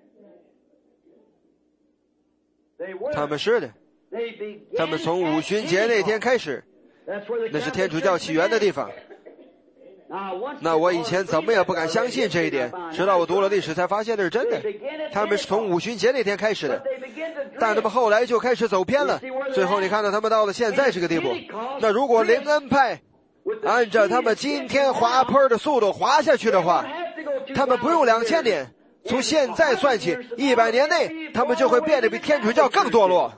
他们是的，他们从五旬节那天开始，那是天主教起源的地方。那我以前怎么也不敢相信这一点，直到我读了历史才发现那是真的。他们是从五旬节那天开始的，但他们后来就开始走偏了，最后你看到他们到了现在这个地步。那如果灵恩派按照他们今天滑坡的速度滑下去的话，他们不用两千年，从现在算起一百年内，他们就会变得比天主教更堕落。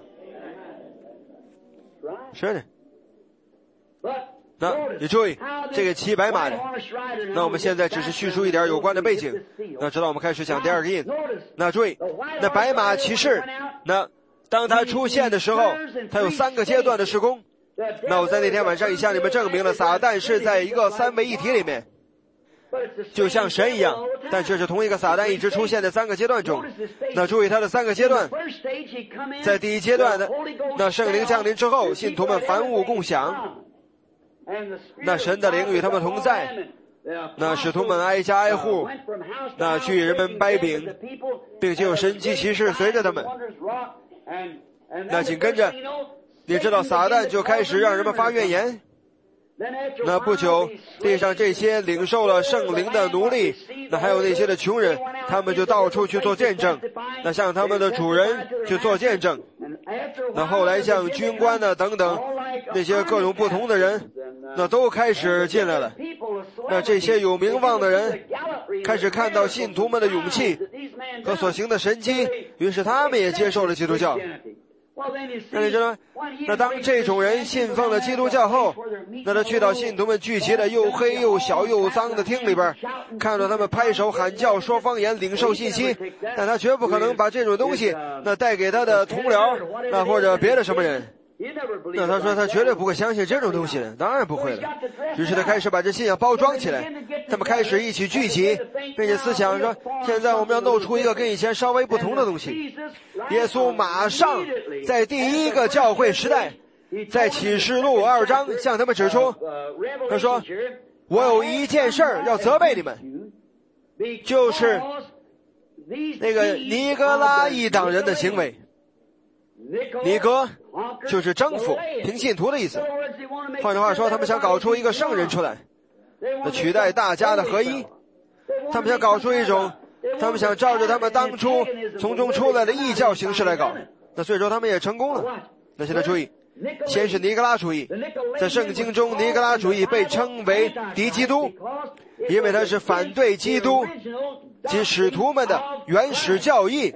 是的。那你注意这个骑白马的，那我们现在只是叙述一点有关的背景，那直到我们开始讲第二个印。那注意，那白马骑士，那当他出现的时候，他有三个阶段的施工。那我在那天晚上已向你们证明了，撒旦是在一个三位一体里面， 就像神一样，但这是同一个撒旦一直出现在三个阶段中。那注意他的三个阶段，在第一阶段的，那圣灵降临之后，信徒们凡物共享，那神的灵与他们同在，那使徒们挨家挨户，那去与人们掰饼，并且有神迹奇事随着他们。那紧跟着，你知道撒旦就开始让人们发怨言。那不久，地上这些领受了圣灵的奴隶，那还有那些的穷人，他们就到处去做见证，那向他们的主人去做见证。那后来像军官呢等等，那些各种不同的人，那都开始进来了。那这些有名望的人开始看到信徒们的勇气和所行的神迹，于是他们也接受了基督教。那你知道吗？那当这种人信奉了基督教后，那他去到信徒们聚集的又黑又小又脏的厅里边，看到他们拍手喊叫说方言领受信息，但他绝不可能把这种东西那带给他的同僚那或者别的什么人。那他说他绝对不会相信这种东西的，当然不会了。于是他开始把这信仰包装起来，他们开始一起聚集，并且思想说现在我们要弄出一个跟以前稍微不同的东西。耶稣马上在第一个教会时代，在启示录二章向他们指出，他说我有一件事儿要责备你们，就是那个尼哥拉一党人的行为。尼哥就是征服平信徒的意思，换句话说，他们想搞出一个圣人出来，那取代大家的合一。他们想搞出一种，他们想照着他们当初从中出来的异教形式来搞，那所以说他们也成功了。那现在注意，先是尼格拉主义，在圣经中尼格拉主义被称为敌基督，因为他是反对基督及使徒们的原始教义。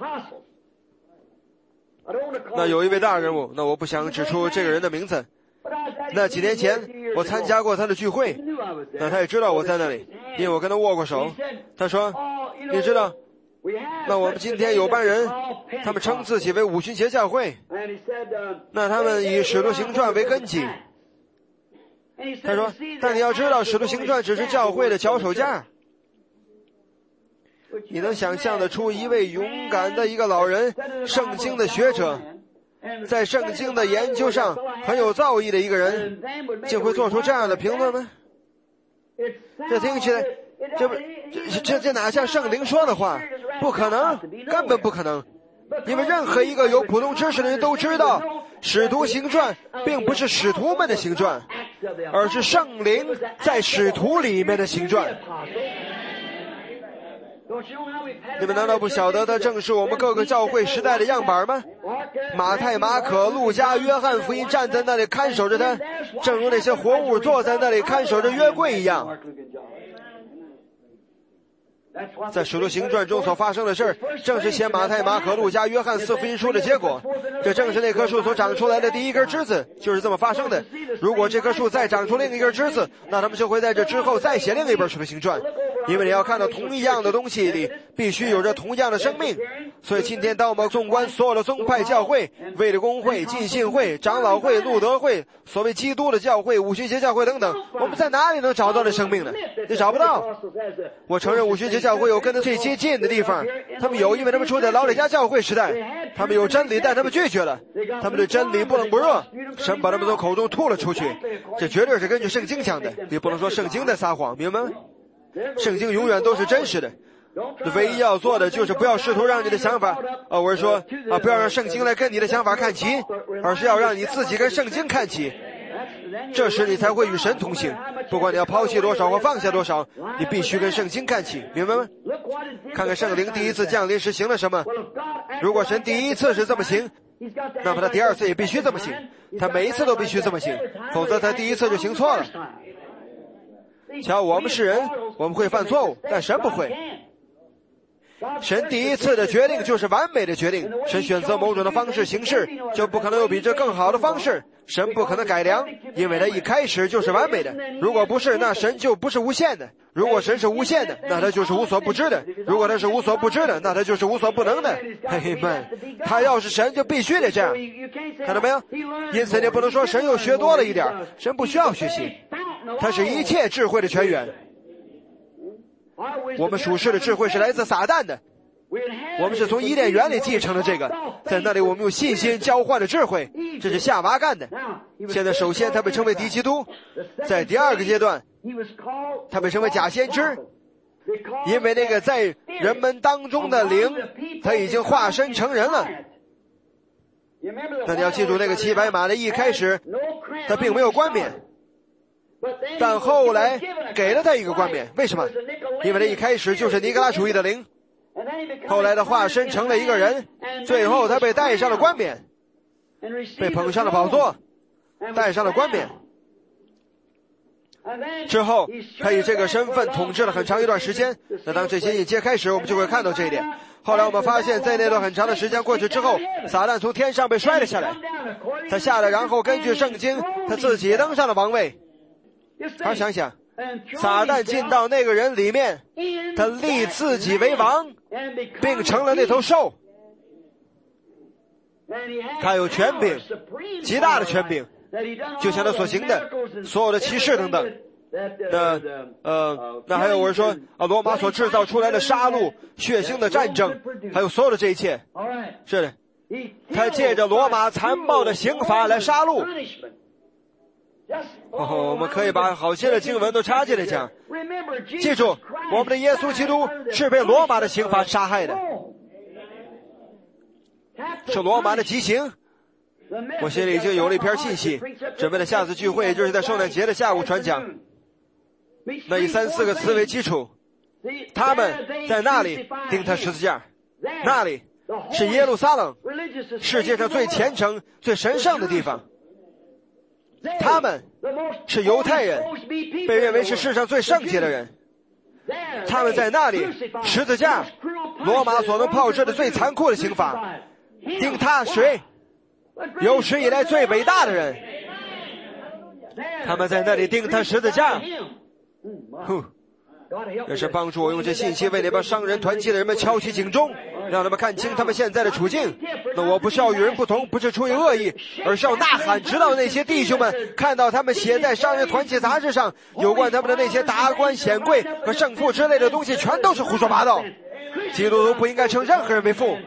那有一位大人物，那我不想指出这个人的名字，那几年前我参加过他的聚会，那他也知道我在那里，因为我跟他握过手。他说你知道，那我们今天有班人，他们称自己为五旬节教会，那他们以使徒行传为根基。他说但你要知道，使徒行传只是教会的脚手架。你能想象得出一位勇敢的一个老人，圣经的学者，在圣经的研究上很有造诣的一个人，竟会做出这样的评论吗？这听起来，这不，这这这哪像圣灵说的话？不可能，根本不可能。因为任何一个有普通知识的人都知道，使徒行传并不是使徒们的行传，而是圣灵在使徒里面的行传。你们难道不晓得它正是我们各个教会时代的样板吗？马太、马可、路加、约翰福音站在那里看守着它，正如那些活物坐在那里看守着约柜一样。在使徒行传中所发生的事，正是写马太、马可、路加、约翰四福音书的结果。这正是那棵树所长出来的第一根枝子，就是这么发生的。如果这棵树再长出另一根枝子，那他们就会在这之后再写另一本使徒行传。因为你要看到同一样的东西里必须有着同样的生命。所以今天当我们纵观所有的宗派教会，卫理公会、浸信会、长老会、路德会，所谓基督的教会、五旬节教会等等，我们在哪里能找到这生命呢？你找不到。我承认五旬节教会有跟他最接近的地方，他们有，因为他们处在老李家教会时代，他们有真理，但他们拒绝了，他们对真理不冷不热，神把他们从口中吐了出去。这绝对是根据圣经讲的，你不能说圣经在撒谎，明白吗？圣经永远都是真实的，唯一要做的就是不要试图让你的想法啊，我是说啊，不要让圣经来跟你的想法看齐，而是要让你自己跟圣经看齐，这时你才会与神同行。不管你要抛弃多少或放下多少，你必须跟圣经看齐，明白吗？看看圣灵第一次降临时行了什么。如果神第一次是这么行，那么他第二次也必须这么行，他每一次都必须这么行，否则他第一次就行错了。瞧，我们是人，我们会犯错误，但神不会。神第一次的决定就是完美的决定，神选择某种的方式行事，就不可能有比这更好的方式，神不可能改良，因为他一开始就是完美的。如果不是，那神就不是无限的。如果神是无限的，那他就是无所不知的。如果他是无所不知的，那他就是无所不能的。嘿们，他要是神就必须得这样，看到没有？因此你不能说神又学多了一点，神不需要学习，他是一切智慧的泉源。 我们属世的智慧是来自撒旦的，我们是从伊甸园里继承了这个，在那里我们用信心交换了智慧，这是夏娃干的。现在首先他被称为敌基督，在第二个阶段他被称为假先知，因为那个在人们当中的灵他已经化身成人了。那你要记住，那个骑白马的一开始他并没有冠冕，但后来给了他一个冠冕。为什么？因为他一开始就是尼格拉主义的灵，后来他化身成了一个人，最后他被戴上了冠冕，被捧上了宝座，戴上了冠冕。之后他以这个身份统治了很长一段时间。那当这些一揭开时，我们就会看到这一点。后来我们发现，在那段很长的时间过去之后，撒旦从天上被摔了下来，他下来，然后根据圣经他自己登上了王位。好，想想撒旦进到那个人里面，他立自己为王，并成了那头兽，他有权柄，极大的权柄，就像他所行的所有的骑士等等。那呃，那还有我是说啊，罗马所制造出来的杀戮、血腥的战争，还有所有的这一切，是的，他借着罗马残暴的刑罚来杀戮。哦，我们可以把好些的经文都插进来讲。记住，我们的耶稣基督是被罗马的刑罚杀害的，是罗马的极刑。我心里已经有了一篇信息，准备了下次聚会，也就是在圣诞节的下午传讲。那以三四个词为基础，他们在那里钉他十字架，那里是耶路撒冷，世界上最虔诚、最神圣的地方。他们是犹太人，被认为是世上最圣洁的人。他们在那里十字架，罗马所能炮制的最残酷的刑罚，钉他谁？有史以来最伟大的人。他们在那里钉他十字架。呼，这是帮助我用这信息为那帮商人团契的人们敲起警钟，让他们看清他们现在的处境。那我不是要与人不同，不是出于恶意，而是要呐喊，直到那些弟兄们看到他们写在商人团契杂志上有关他们的那些达官显贵和圣父之类的东西全都是胡说八道。基督徒不应该称任何人为父。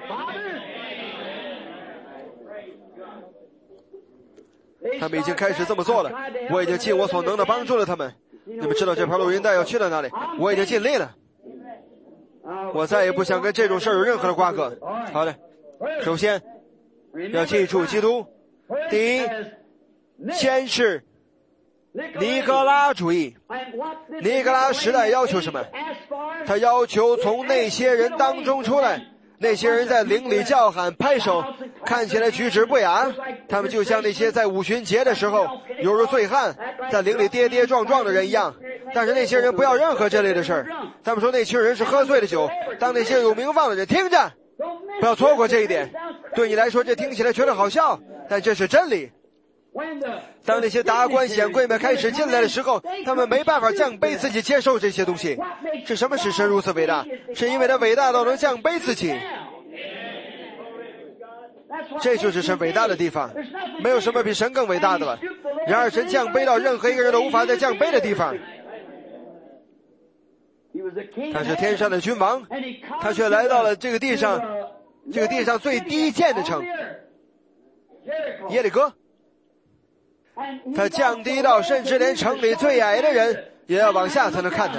他们已经开始这么做了，我已经尽我所能的帮助了他们。你们知道这盘录音带要去到哪里，我已经尽力了。我再也不想跟这种事儿有任何的瓜葛。好的，首先要记住基督。第一，先是尼格拉主义。尼格拉时代要求什么？他要求从那些人当中出来，那些人在灵里叫喊拍手，看起来举止不雅，他们就像那些在五旬节的时候犹如醉汉在灵里跌跌撞撞的人一样。但是那些人不要任何这类的事儿，他们说那群人是喝醉了酒。当那些有名望的人听着，不要错过这一点。对你来说这听起来觉得好笑，但这是真理。当那些达官显贵们开始进来的时候，他们没办法降卑自己接受这些东西。是什么使神如此伟大？是因为他伟大到能降卑自己。这就是神伟大的地方，没有什么比神更伟大的了。然而神降卑到任何一个人都无法再降卑的地方。他是天上的君王，他却来到了这个地上，这个地上最低贱的城耶利哥。他降低到甚至连城里最矮的人也要往下才能看他。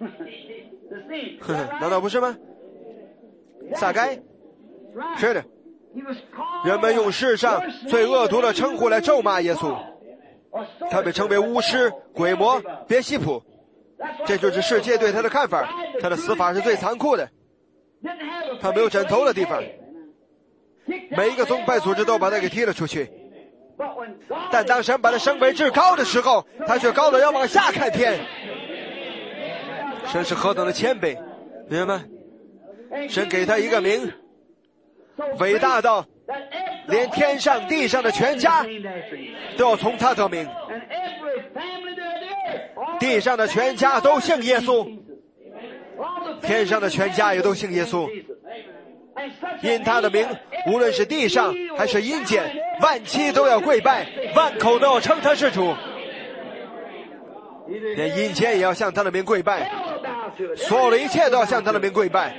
呵，难道不是吗？撒该，是的，人们用世上最恶毒的称呼来咒骂耶稣，他被称为巫师、鬼魔、别西卜。这就是世界对他的看法。他的死法是最残酷的，他没有枕头的地方，每一个宗派组织都把他给踢了出去。但当神把他升为至高的时候，他却高的要往下看天。神是何等的谦卑，明白吗？神给他一个名，伟大到连天上地上的全家都要从他得名。地上的全家都信耶稣，天上的全家也都信耶稣。因他的名，无论是地上还是阴间，万妻都要跪拜，万口都要称他是主，连阴间也要向他的名跪拜。 所有的一切都要向他的名跪拜。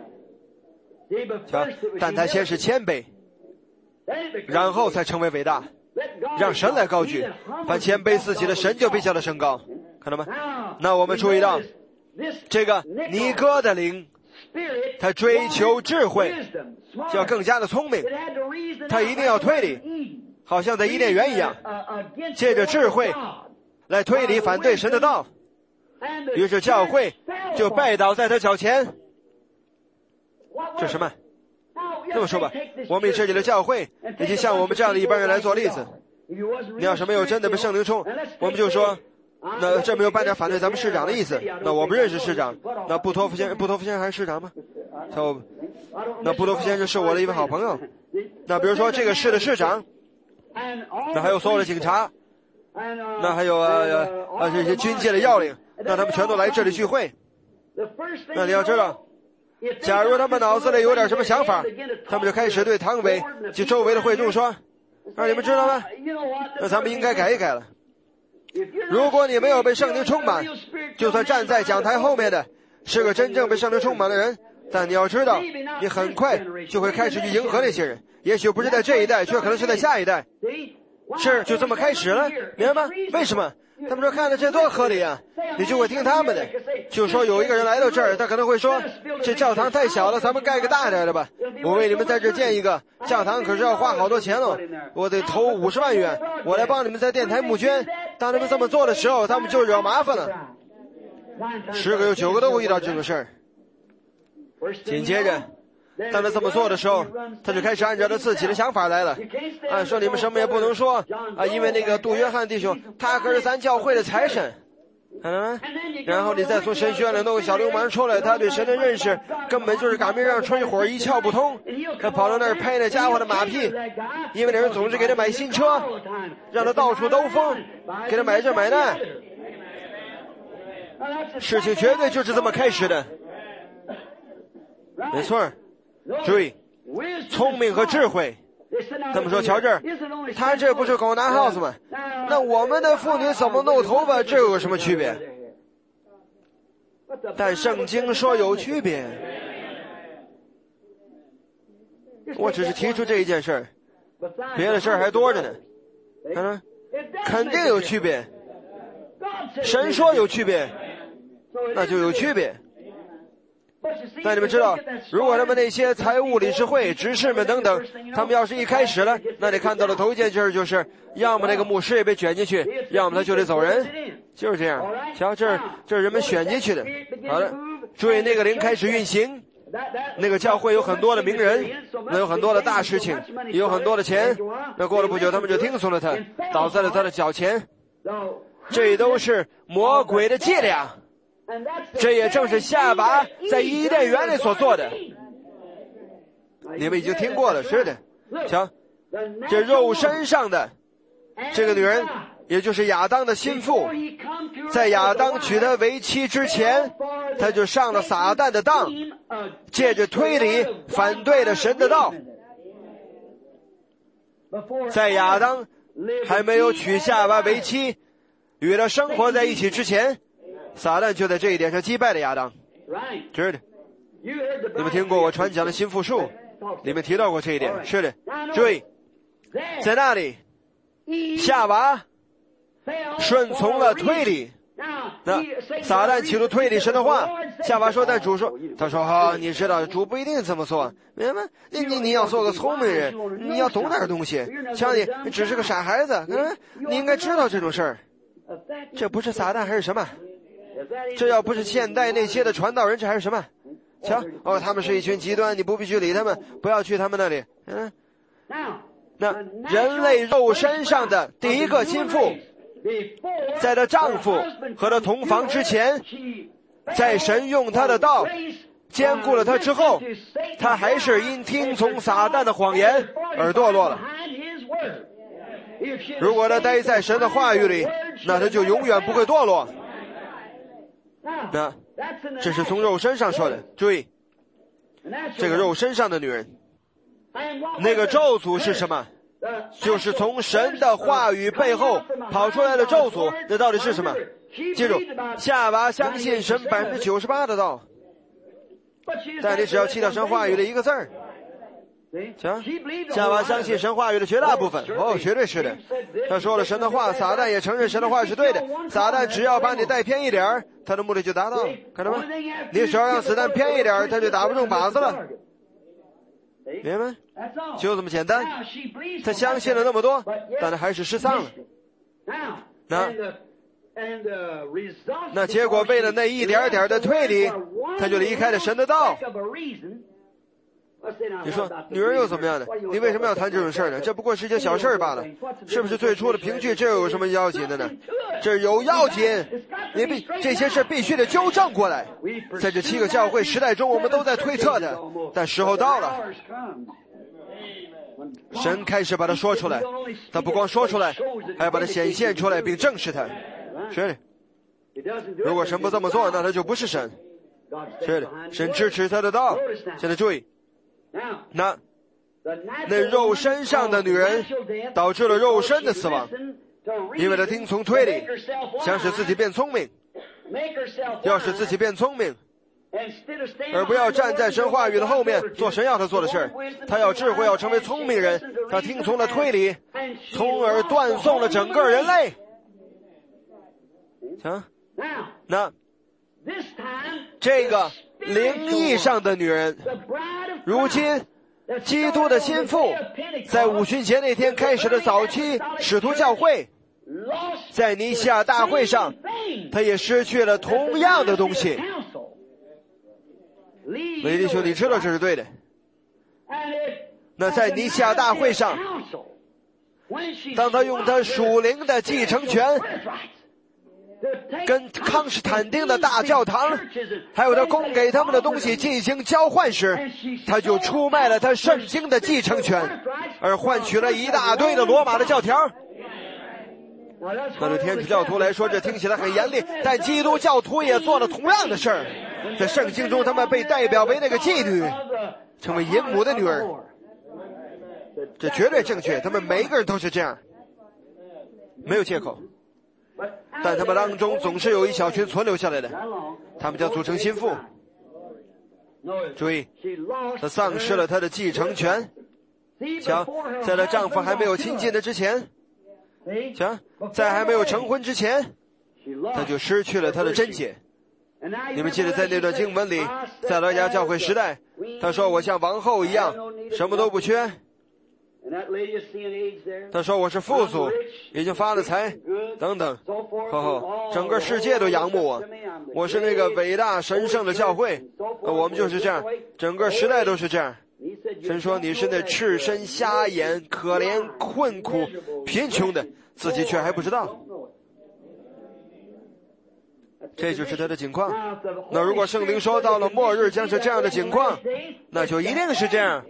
瞧，但他先是谦卑，然后才成为伟大，让神来高举。凡谦卑自己的，神就必叫他升高。看到吗？那我们注意到这个尼哥的灵，他追求智慧，就要更加的聪明，他一定要推理，好像在伊甸园一样，借着智慧来推理反对神的道。于是教会就拜倒在他脚前。这什么？这么说吧，我们以这里的教会以及像我们这样的一般人来做例子。你要是没有真的被圣灵充，我们就说那这没有半点反对咱们市长的意思。那我不认识市长，那布托夫先生，布托夫先生还是市长吗？就那布托夫先生是我的一位好朋友。那比如说这个市的市长，那还有所有的警察，那还有呃呃这些军界的要领，那他们全都来这里聚会。那你要知道，假如他们脑子里有点什么想法，他们就开始对堂委及周围的会众说：“啊，你们知道吗？那咱们应该改一改了。如果你没有被圣灵充满，就算站在讲台后面的是个真正被圣灵充满的人，但你要知道，你很快就会开始去迎合那些人，也许不是在这一代，却可能是在下一代。是，就这么开始了，明白吗？为什么？他们说看着这多合理啊，你就会听他们的。就说有一个人来到这儿，他可能会说，这教堂太小了，咱们盖个大点的吧。我为你们在这建一个教堂，可是要花好多钱哦，我得投五十万元，我来帮你们在电台募捐。当他们这么做的时候，他们就惹麻烦了。十个有九个都会遇到这种事儿。紧接着当他这么做的时候，他就开始按照他自己的想法来了。按说你们什么也不能说啊，因为那个杜约翰弟兄，他可是咱教会的财神，看到吗？然后你再从神学院里弄个小流氓出来，他对神的认识根本就是赶明让吹火一窍不通。他跑到那儿拍那家伙的马屁，因为那人总是给他买新车，让他到处兜风，给他买这买那。事情绝对就是这么开始的，没错。注意，聪明和智慧。他们说乔治，他这不是狗拿耗子吗？那我们的妇女怎么弄头发，这有什么区别？但圣经说有区别。我只是提出这一件事儿，别的事儿还多着呢。看到，肯定有区别。神说有区别，那就有区别。但你们知道，如果他们那些财务理事会、执事们等等，他们要是一开始了，那你看到的头一件事就是，要么那个牧师也被卷进去，要么他就得走人，就是这样。瞧，这这是人们选进去的。好了，注意那个灵开始运行，那个教会有很多的名人，那有很多的大事情，也有很多的钱。那过了不久，他们就听从了他，倒在了他的脚前。这都是魔鬼的伎俩。这也正是夏娃在伊甸园里所做的，你们已经听过了。是的，瞧，这肉身上的这个女人，也就是亚当的心腹，在亚当娶她为妻之前，她就上了撒旦的当，借着推理反对了神的道。在亚当还没有娶夏娃为妻，与她生活在一起之前，撒旦就在这一点上击败了亚当。是的，你们听过我传讲的新复数，里面提到过这一点。是的，注意，在那里夏娃顺从了推理，那撒旦企图推理神的话，夏娃说，但主说，他说好、哦，你知道主不一定这么做，明白吗？你你你要做个聪明人，你要懂点东西，像你你只是个傻孩子，嗯，你应该知道这种事儿。这不是撒旦还是什么？这要不是现代那些的传道人，这还是什么？瞧，哦，他们是一群极端，你不必去理他们，不要去他们那里。嗯，那人类肉身上的第一个心腹，在她丈夫和她同房之前，在神用她的道兼顾了她之后，她还是因听从撒旦的谎言而堕落了。如果她待在神的话语里，那她就永远不会堕落。那这是从肉身上说的，注意，这个肉身上的女人，那个咒诅是什么？就是从神的话语背后跑出来的咒诅。那到底是什么？ 记住，夏娃相信神百分之九十八的道，但你只要弃掉神话语的一个字儿。行，夏娃相信神话语的绝大部分。哦，绝对是的。他说了神的话，撒旦也承认神的话是对的。撒旦只要把你带偏一点儿，他的目的就达到了。看到吗？你只要让子弹偏一点儿，他就打不中靶子了。明白吗？就这么简单。他相信了那么多，但他还是失丧了。那那结果为了那一点点的推理，他就离开了神的道。你说女人又怎么样呢？你为什么要谈这种事儿呢？这不过是一件小事罢了，是不是最初的凭据？这有什么要紧的呢？这有要紧，你必这些事必须得纠正过来。在这七个教会时代中，我们都在推测的，但时候到了，神开始把它说出来。他不光说出来，还要把它显现出来并证实它。是的，如果神不这么做，那他就不是神。是的，神支持他的道。现在注意，那那肉身上的女人导致了肉身的死亡，因为她听从推理，想使自己变聪明，要使自己变聪明，而不要站在神话语的后面做神要她做的事儿。她要智慧，要成为聪明人。她听从了推理，从而断送了整个人类。行，那这个灵意上的女人，如今基督的心腹，在五旬节那天开始的早期使徒教会，在尼西亚大会上，他也失去了同样的东西。雷弟兄，你知道这是对的。那在尼西亚大会上，当他用他属灵的继承权跟康斯坦丁的大教堂还有他供给他们的东西进行交换时，他就出卖了他圣经的继承权，而换取了一大堆的罗马的教条。那对天主教徒来说，这听起来很严厉，但基督教徒也做了同样的事儿。在圣经中，他们被代表为那个妓女，成为淫母的女儿。这绝对正确，他们每一个人都是这样，没有借口。但他们当中总是有一小群存留下来的，他们将组成心腹。注意，她丧失了她的继承权。瞧，在她丈夫还没有亲近的之前，瞧，在还没有成婚之前，她就失去了她的贞洁。你们记得在那段经文里，在罗家教会时代，她说我像王后一样，什么都不缺。他说我是富足，已经发了财，等等，呵呵，整个世界都仰慕我，我是那个伟大神圣的教会，我们就是这样，整个时代都是这样。神说你是那赤身瞎眼、可怜困苦贫穷的，自己却还不知道。这就是他的情况。那如果圣灵说到了末日将是这样的情况，那就一定是这样，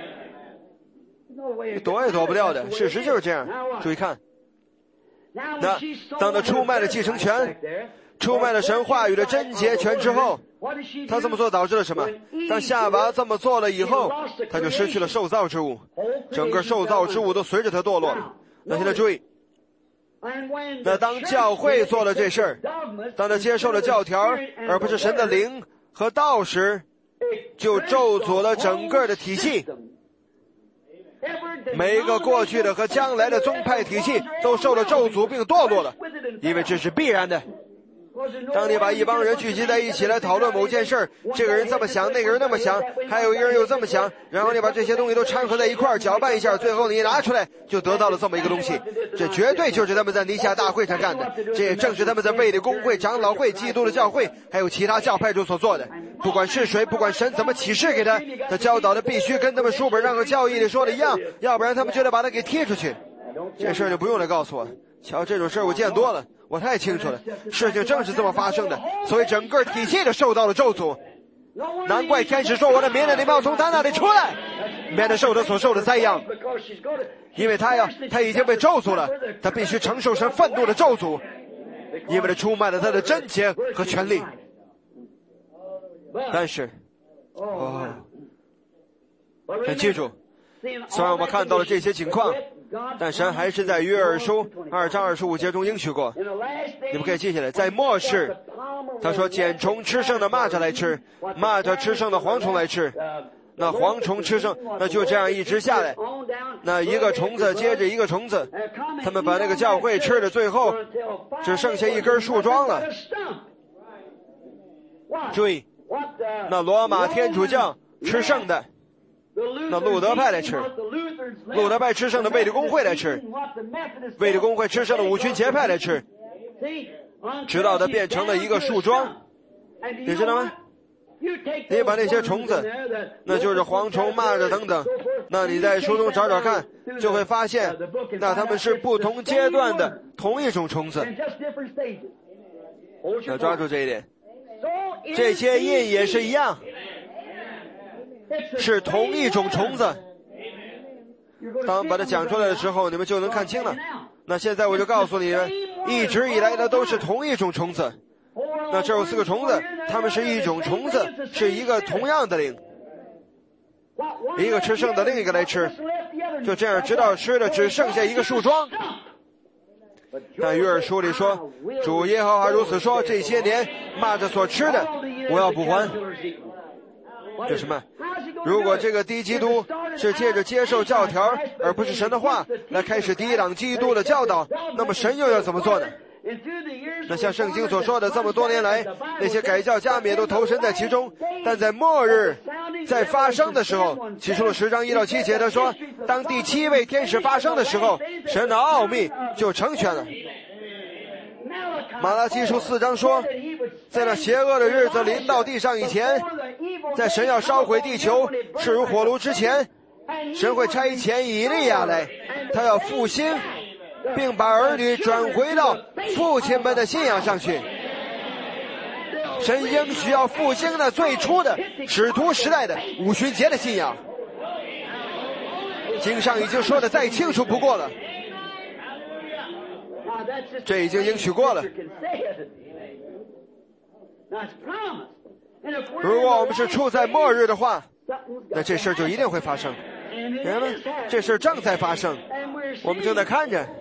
躲也躲不掉的，事实就是这样。注意看，那当他出卖了继承权，出卖了神话语的贞洁权之后，他这么做导致了什么？当夏娃这么做了以后，他就失去了受造之物，整个受造之物都随着他堕落了。那现在注意，那当教会做了这事儿，当他接受了教条而不是神的灵和道时，就咒诅了整个的体系。每一个过去的和将来的宗派体系都受了咒诅并堕落了，因为这是必然的。当你把一帮人聚集在一起来讨论某件事儿，这个人这么想，那个人那么想，还有一个人又这么想，然后你把这些东西都掺合在一块儿，搅拌一下，最后你拿出来就得到了这么一个东西。这绝对就是他们在尼西亚大会上干的，这也正是他们在卫理公会、长老会、基督的教会还有其他教派中所做的。不管是谁，不管神怎么启示给他，他教导的必须跟他们书本上和教义里说的一样，要不然他们就得把他给踢出去。这事儿就不用来告诉我，瞧，这种事儿我见多了，我太清楚了，事情正是这么发生的，所以整个体系都受到了咒诅。难怪天使说我的民人，你们要从他那里出来，免得受他所受的灾殃，因为他呀，他已经被咒诅了，他必须承受神愤怒的咒诅，因为他出卖了他的贞洁和权利。但是哦，请记住，虽然我们看到了这些情况， 但神还是在约珥书二章二十五节中应许过，你们可以记下来，在末世，他说捡虫吃剩的蚂蚱来吃，蚂蚱吃剩的蝗虫来吃，那蝗虫吃剩，那就这样一直下来，那一个虫子接着一个虫子，他们把那个教会吃的最后只剩下一根树桩了。注意，那罗马天主教吃剩的，那路德派来吃，路德派吃剩的卫理公会来吃，卫理公会吃剩的五旬节派来吃，直到它变成了一个树桩，你知道吗？你把那些虫子，那就是蝗虫、蚂蚱等等，那你在书中找找看，就会发现，那它们是不同阶段的同一种虫子。要抓住这一点，这些印也是一样，是同一种虫子。当把它讲出来的时候，你们就能看清了。那现在我就告诉你们，一直以来的都是同一种虫子。那这有四个虫子，它们是一种虫子，是一个同样的灵，一个吃剩的，另一个来吃，就这样直到吃的只剩下一个树桩。但约珥书里说，主耶和华如此说，这些年蚂蚱所吃的，我要补还。这什么？如果这个低基督是借着接受教条而不是神的话来开始抵挡基督的教导，那么神又要怎么做呢？那像圣经所说的，这么多年来那些改教家们也都投身在其中，但在末日在发生的时候，启示录十章一到七节他说，当第七位天使发生的时候，神的奥秘就成全了。马拉基书四章说，在那邪恶的日子临到地上以前，在神要烧毁地球势如火炉之前，神会差遣以利亚来，他要复兴并把儿女转回到父亲们的信仰上去。神应许要复兴那最初的使徒时代的五旬节的信仰，经上已经说的再清楚不过了，这已经应许过了。如果我们是处在末日的话，那这事就一定会发生。明白吗？这事正在发生，我们正在看着。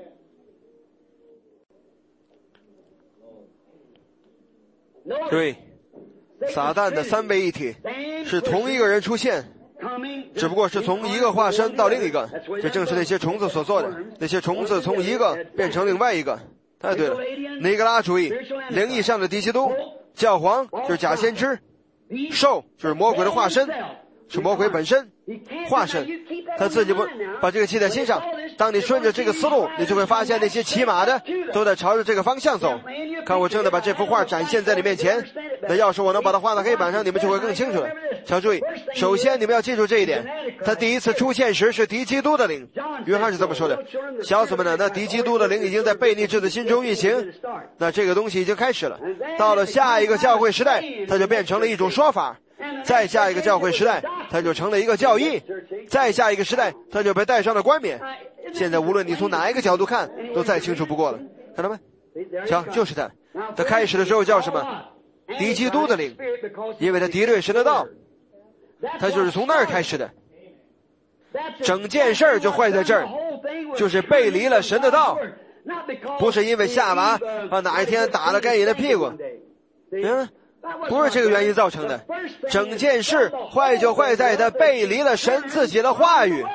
对，撒旦的三位一体是同一个人出现，只不过是从一个化身到另一个，这正是那些虫子所做的。那些虫子从一个变成另外一个。太对了，尼格拉主义，灵异上的敌基督，教皇就是假先知，兽就是魔鬼的化身，是魔鬼本身化身，他自己不把这个记在心上。当你顺着这个思路，你就会发现那些骑马的都在朝着这个方向走。看我正在把这幅画展现在你面前，那要是我能把它画到黑板上，你们就会更清楚了。请注意，首先你们要记住这一点，他第一次出现时是敌基督的灵，约翰是这么说的。小子们呢，那敌基督的灵已经在悖逆之子心中运行，那这个东西已经开始了。到了下一个教会时代，它就变成了一种说法，再下一个教会时代，它就成了一个教义，再下一个时代，它就被戴上了冠冕。现在无论你从哪一个角度看，都再清楚不过了。看到没？瞧，就是他。他开始的时候叫什么？敌基督的灵，因为他敌对神的道，他就是从那儿开始的。整件事儿就坏在这儿，就是背离了神的道，不是因为夏娃啊哪一天打了该隐的屁股，嗯，不是这个原因造成的。整件事坏就坏在他背离了神自己的话语。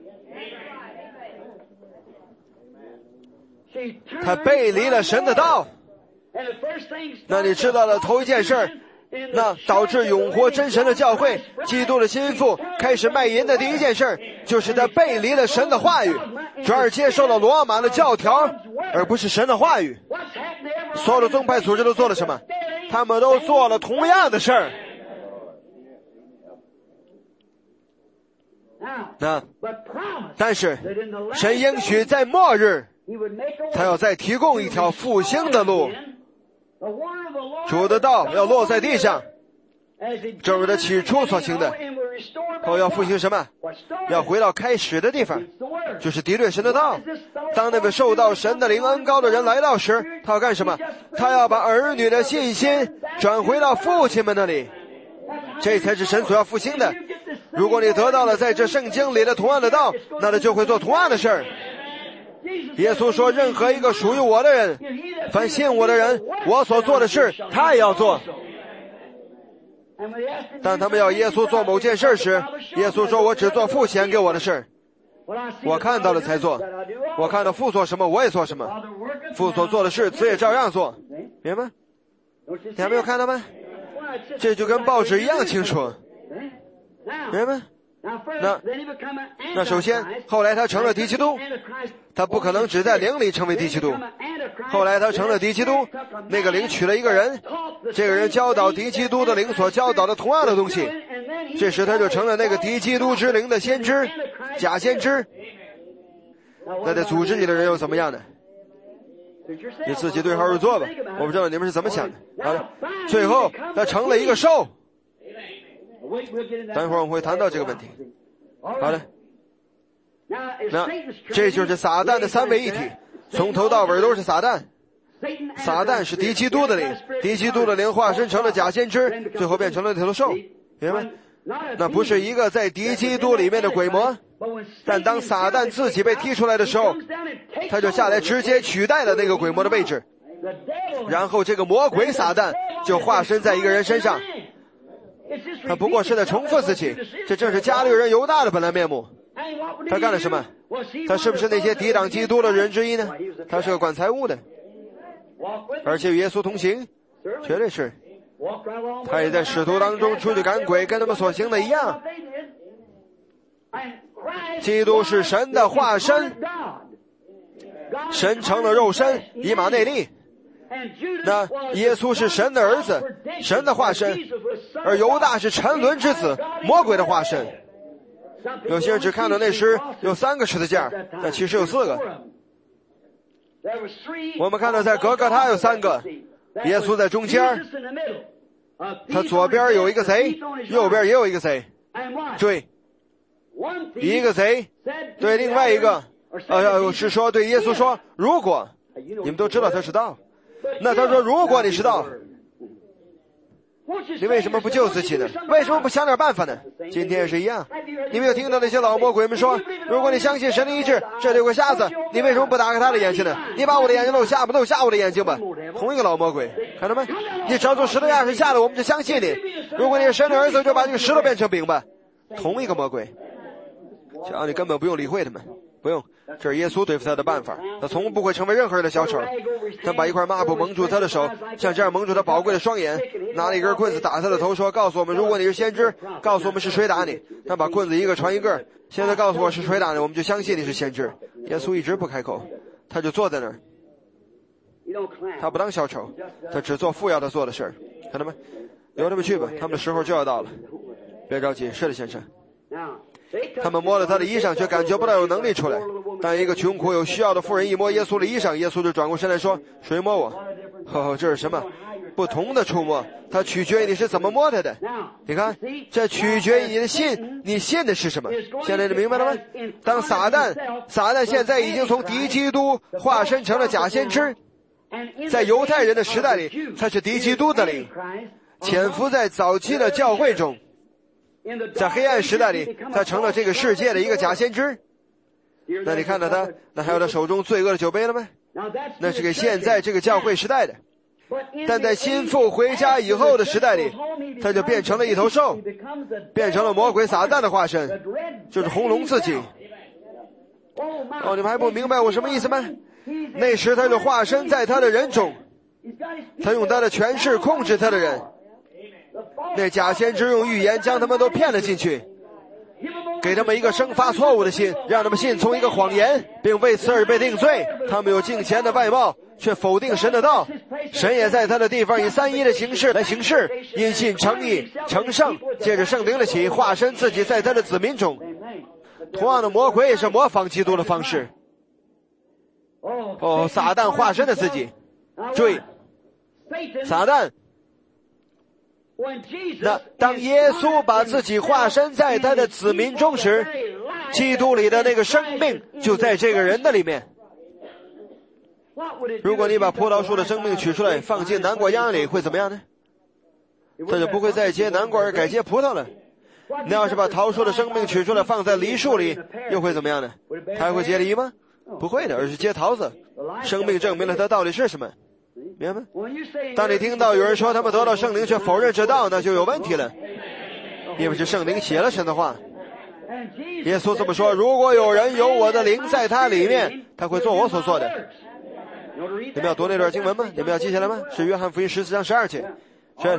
他背离了神的道，那你知道了头一件事，那导致永活真神的教会基督的心腹开始卖淫的第一件事，就是他背离了神的话语，转而接受了罗马的教条，而不是神的话语。所有的宗派组织都做了什么？他们都做了同样的事儿。那但是神应许在末日他要再提供一条复兴的路，主的道要落在地上，正如他起初所行的。后要复兴什么？要回到开始的地方，就是敌对神的道。当那个受到神的灵恩高的人来到时，他要干什么？他要把儿女的信心转回到父亲们那里，这才是神所要复兴的。 如果你得到了在这圣经里的同样的道，那他就会做同样的事儿。耶稣说，任何一个属于我的人，凡信我的人，我所做的事他也要做。但他们要耶稣做某件事时，耶稣说，我只做父显给我的事，我看到了才做，我看到父做什么我也做什么，父所做的事子也照样做，明白吗？你还没有看到吗？这就跟报纸一样清楚，明白吗？那那首先后来他成了敌基督，他不可能只在灵里成为敌基督，后来他成了敌基督，那个灵取了一个人，这个人教导敌基督的灵所教导的同样的东西，这时他就成了那个敌基督之灵的先知，假先知。那在组织里的人又怎么样呢？你自己对号入座吧，我不知道你们是怎么想的。好了，最后他成了一个兽，等一会儿我们会谈到这个问题。好的，那这就是撒旦的三位一体，从头到尾都是撒旦。撒旦是敌基督的灵，敌基督的灵化身成了假先知，最后变成了那头兽，明白？那不是一个在敌基督里面的鬼魔，但当撒旦自己被踢出来的时候，他就下来直接取代了那个鬼魔的位置，然后这个魔鬼撒旦就化身在一个人身上，他不过是在重复自己，这正是加略人犹大的本来面目。他干了什么？他是不是那些抵挡基督的人之一呢？他是个管财务的，而且与耶稣同行，绝对是。他也在使徒当中出去赶鬼，跟他们所行的一样。基督是神的化身，神成了肉身，以马内利。那耶稣是神的儿子，神的化身，而犹大是沉沦之子，魔鬼的化身。有些人只看到那时有三个十字架，但其实有四个。我们看到在格格他有三个，耶稣在中间，他左边有一个贼，右边也有一个贼，对，一个贼对另外一个呃，是说对耶稣说，如果你们都知道他是道，那他说如果你是道，你为什么不救自己呢？为什么不想点办法呢？今天也是一样，你没有听到那些老魔鬼们说，如果你相信神的医治，这里有个瞎子，你为什么不打开他的眼睛呢？你把我的眼睛露瞎吧，露瞎我的眼睛吧。同一个老魔鬼，看到吗？你只要做石头样式下来，我们就相信你。如果你是神的儿子，就把这个石头变成饼吧。同一个魔鬼，这样你根本不用理会他们，不用。这是耶稣对付他的办法，他从不会成为任何人的小丑。他把一块抹布蒙住他的手，像这样蒙住他宝贵的双眼，拿了一根棍子打他的头，说，告诉我们，如果你是先知，告诉我们是谁打你。他把棍子一个传一个，现在告诉我是谁打你，我们就相信你是先知。耶稣一直不开口，他就坐在那儿，他不当小丑，他只做父要他做的事儿。看到吗？由他们去吧，他们的时候就要到了，别着急。是的，先生。他们摸了他的衣裳，却感觉不到有能力出来。但一个穷苦有需要的妇人一摸耶稣的衣裳，耶稣就转过身来说，谁摸我？哦，这是什么？不同的触摸，它取决于你是怎么摸他的。你看，这取决于你的信，你信的是什么？现在你明白了吗？当撒旦，撒旦现在已经从敌基督化身成了假先知，在犹太人的时代里，他是敌基督的灵，潜伏在早期的教会中。在黑暗时代里，他成了这个世界的一个假先知。那你看到他，那还有他手中罪恶的酒杯了吗？那是给现在这个教会时代的。但在心腹回家以后的时代里，他就变成了一头兽，变成了魔鬼撒旦的化身，就是红龙自己。哦，你们还不明白我什么意思吗？那时他就化身在他的人中，他用他的权势控制他的人。那假先知用预言将他们都骗了进去，给他们一个生发错误的心，让他们信从一个谎言，并为此而被定罪。他们有敬虔的外貌，却否定神的道。神也在他的地方以三一的形式来行事，因信称义成圣，借着圣灵的起化身自己在他的子民中。同样的，魔鬼也是模仿基督的方式。哦，撒旦化身了自己，注意，撒旦。那当耶稣把自己化身在他的子民中时，基督里的那个生命就在这个人的里面。如果你把葡萄树的生命取出来放进南瓜秧里，会怎么样呢？它就不会再结南瓜而改结葡萄了。 那要是把桃树的生命取出来放在梨树里，又会怎么样呢？它还会结梨吗？不会的，而是结桃子。生命证明了它到底是什么，明白吗？当你听到有人说他们得到圣灵却否认这道，那就有问题了，因为是圣灵写了神的话。耶稣这么说，如果有人有我的灵在他里面，他会做我所做的。你们要读那段经文吗？你们要记下来吗？是约翰福音十四章十二节。是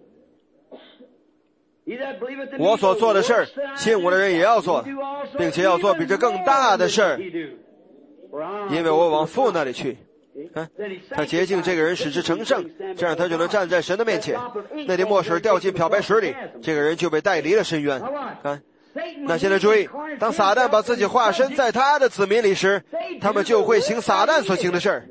我所做的事儿，信我的人也要做，并且要做比这更大的事儿，因为我往父那里去。啊，他洁净这个人使之成圣，这样他就能站在神的面前。那点墨水掉进漂白水里，这个人就被带离了深渊。啊，那现在注意，当撒旦把自己化身在他的子民里时，他们就会行撒旦所行的事儿。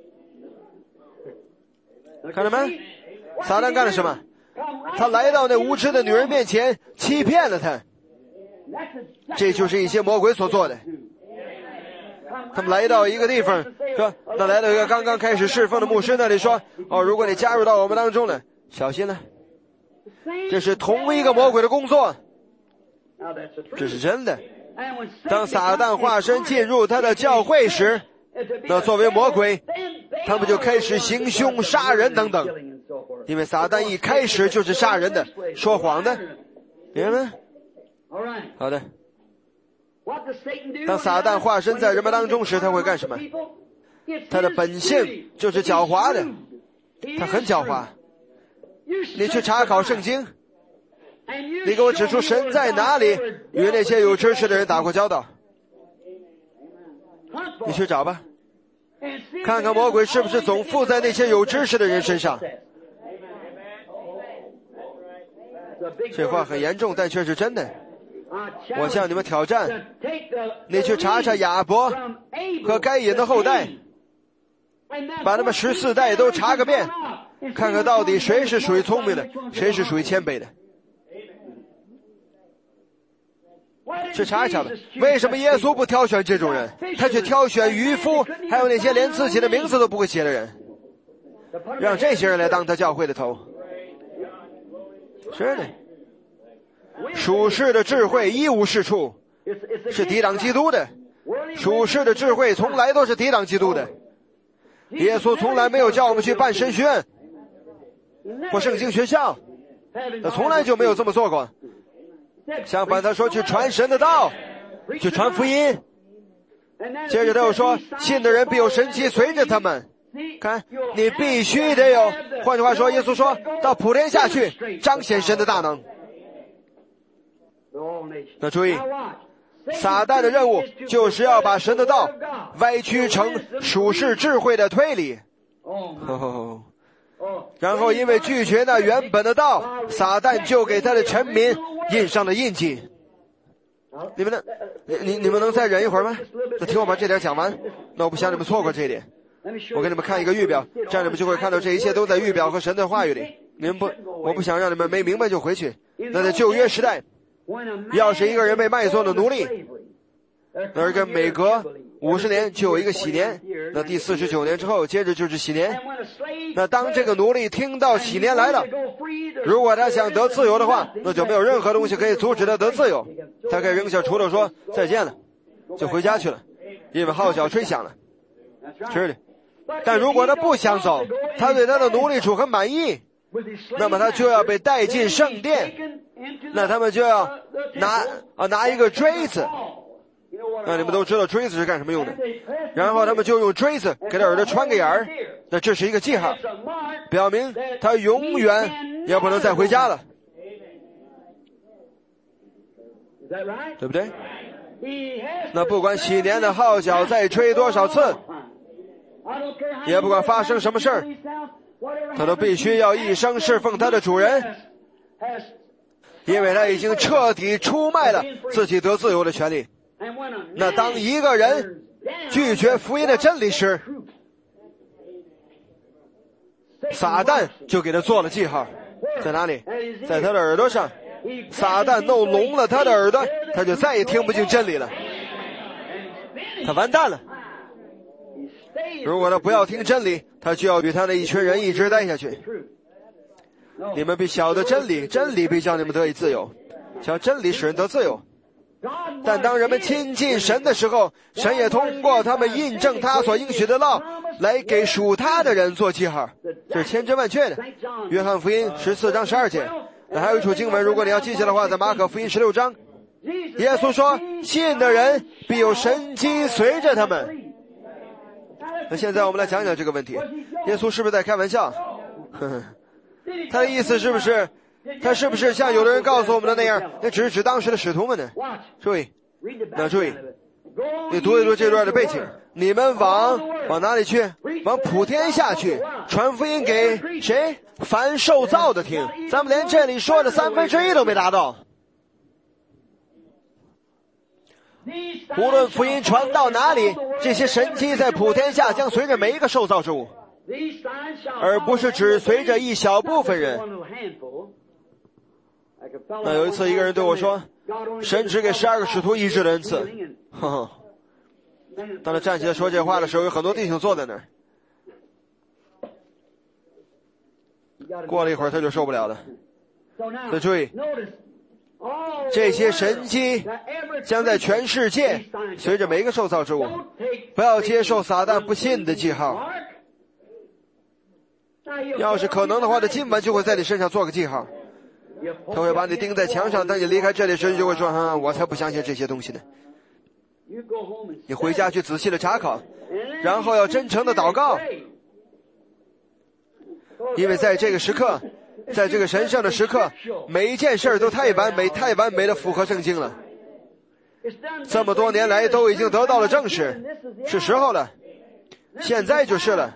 看到没？撒旦干了什么？他来到那无知的女人面前，欺骗了她。这就是一些魔鬼所做的。他们来到一个地方，说，那来到一个刚刚开始侍奉的牧师那里说，哦，如果你加入到我们当中了，小心了，这是同一个魔鬼的工作。这是真的。当撒旦化身进入他的教会时，那作为魔鬼，他们就开始行凶杀人等等，因为撒旦一开始就是杀人的，说谎的，明白吗？好的。当撒旦化身在人们当中时，他会干什么？他的本性就是狡猾的，他很狡猾。你去查考圣经，你给我指出神在哪里与那些有知识的人打过交道，你去找吧，看看魔鬼是不是总附在那些有知识的人身上。这话很严重，但却是真的。我向你们挑战，你去查查亚伯和该隐的后代，把他们十四代都查个遍，看看到底谁是属于聪明的，谁是属于谦卑的。去查一查吧，为什么耶稣不挑选这种人，他却挑选渔夫，还有那些连自己的名字都不会写的人，让这些人来当他教会的头？是的，属世的智慧一无是处，是抵挡基督的。属世的智慧从来都是抵挡基督的。耶稣从来没有叫我们去办神学院或圣经学校，他从来就没有这么做过。相反，他说去传神的道，去传福音。接着他又说，信的人必有神迹随着他们。看，你必须得有。换句话说，耶稣说到普天下去彰显神的大能。那注意，撒旦的任务就是要把神的道歪曲成属世智慧的推理。哦，然后因为拒绝那原本的道，撒旦就给他的臣民印上了印记。你们能，你你们能再忍一会儿吗？那听我把这点讲完。那我不想你们错过这一点。我给你们看一个预表，这样你们就会看到这一切都在预表和神的话语里。你们不，我不想让你们没明白就回去。那在旧约时代，要是一个人被卖做了奴隶，而跟每隔五十年就有一个喜年，那第四十九年之后接着就是喜年。那当这个奴隶听到喜年来了，如果他想得自由的话，那就没有任何东西可以阻止他得自由。他可以扔下锄头说再见了，就回家去了，因为号角吹响了。是的。但如果他不想走，他对他的奴隶主很满意，那么他就要被带进圣殿，那他们就要拿啊拿一个锥子，那你们都知道锥子是干什么用的，然后他们就用锥子给他耳朵穿个眼儿，那这是一个记号，表明他永远也不能再回家了，对不对？那不管喜年的号角再吹多少次，也不管发生什么事儿，他都必须要一生侍奉他的主人，因为他已经彻底出卖了自己得自由的权利。那当一个人拒绝福音的真理时，撒旦就给他做了记号，在哪里？在他的耳朵上。撒旦弄聋了他的耳朵，他就再也听不进真理了，他完蛋了。如果他不要听真理，他就要与他的一群人一直待下去。你们必晓得真理，真理必叫你们得以自由。 叫真理使人得自由。但当人们亲近神的时候，神也通过他们印证他所应许的道，来给属他的人做记号。这是千真万确的。约翰福音十四章十二节。那还有一处经文，如果你要记下的话，在马可福音十六章，耶稣说，信的人必有神迹随着他们。那现在我们来讲讲这个问题，耶稣是不是在开玩笑？呵呵，他的意思是不是他是不是像有的人告诉我们的那样，那只是指当时的使徒们呢？注意，那注意，你读一读这段的背景。你们往往哪里去？往普天下去，传福音给谁？凡受造的听。咱们连这里说的三分之一都没达到。无论福音传到哪里，这些神迹在普天下将随着每一个受造之物，而不是只随着一小部分人。那有一次一个人对我说，神只给十二个使徒医治的恩赐。呵呵，当他站起来说这话的时候，有很多弟兄坐在那儿。过了一会儿他就受不了了。所以注意，这些神迹将在全世界随着每一个受造之物。不要接受撒旦不信的记号。要是可能的话，他今晚就会在你身上做个记号。他会把你钉在墙上，当你离开这里时，就会说，啊，我才不相信这些东西呢。你回家去仔细的查考，然后要真诚的祷告，因为在这个时刻，在这个神圣的时刻，每一件事都太完美太完美的符合圣经了。这么多年来都已经得到了证实，是时候了，现在就是了。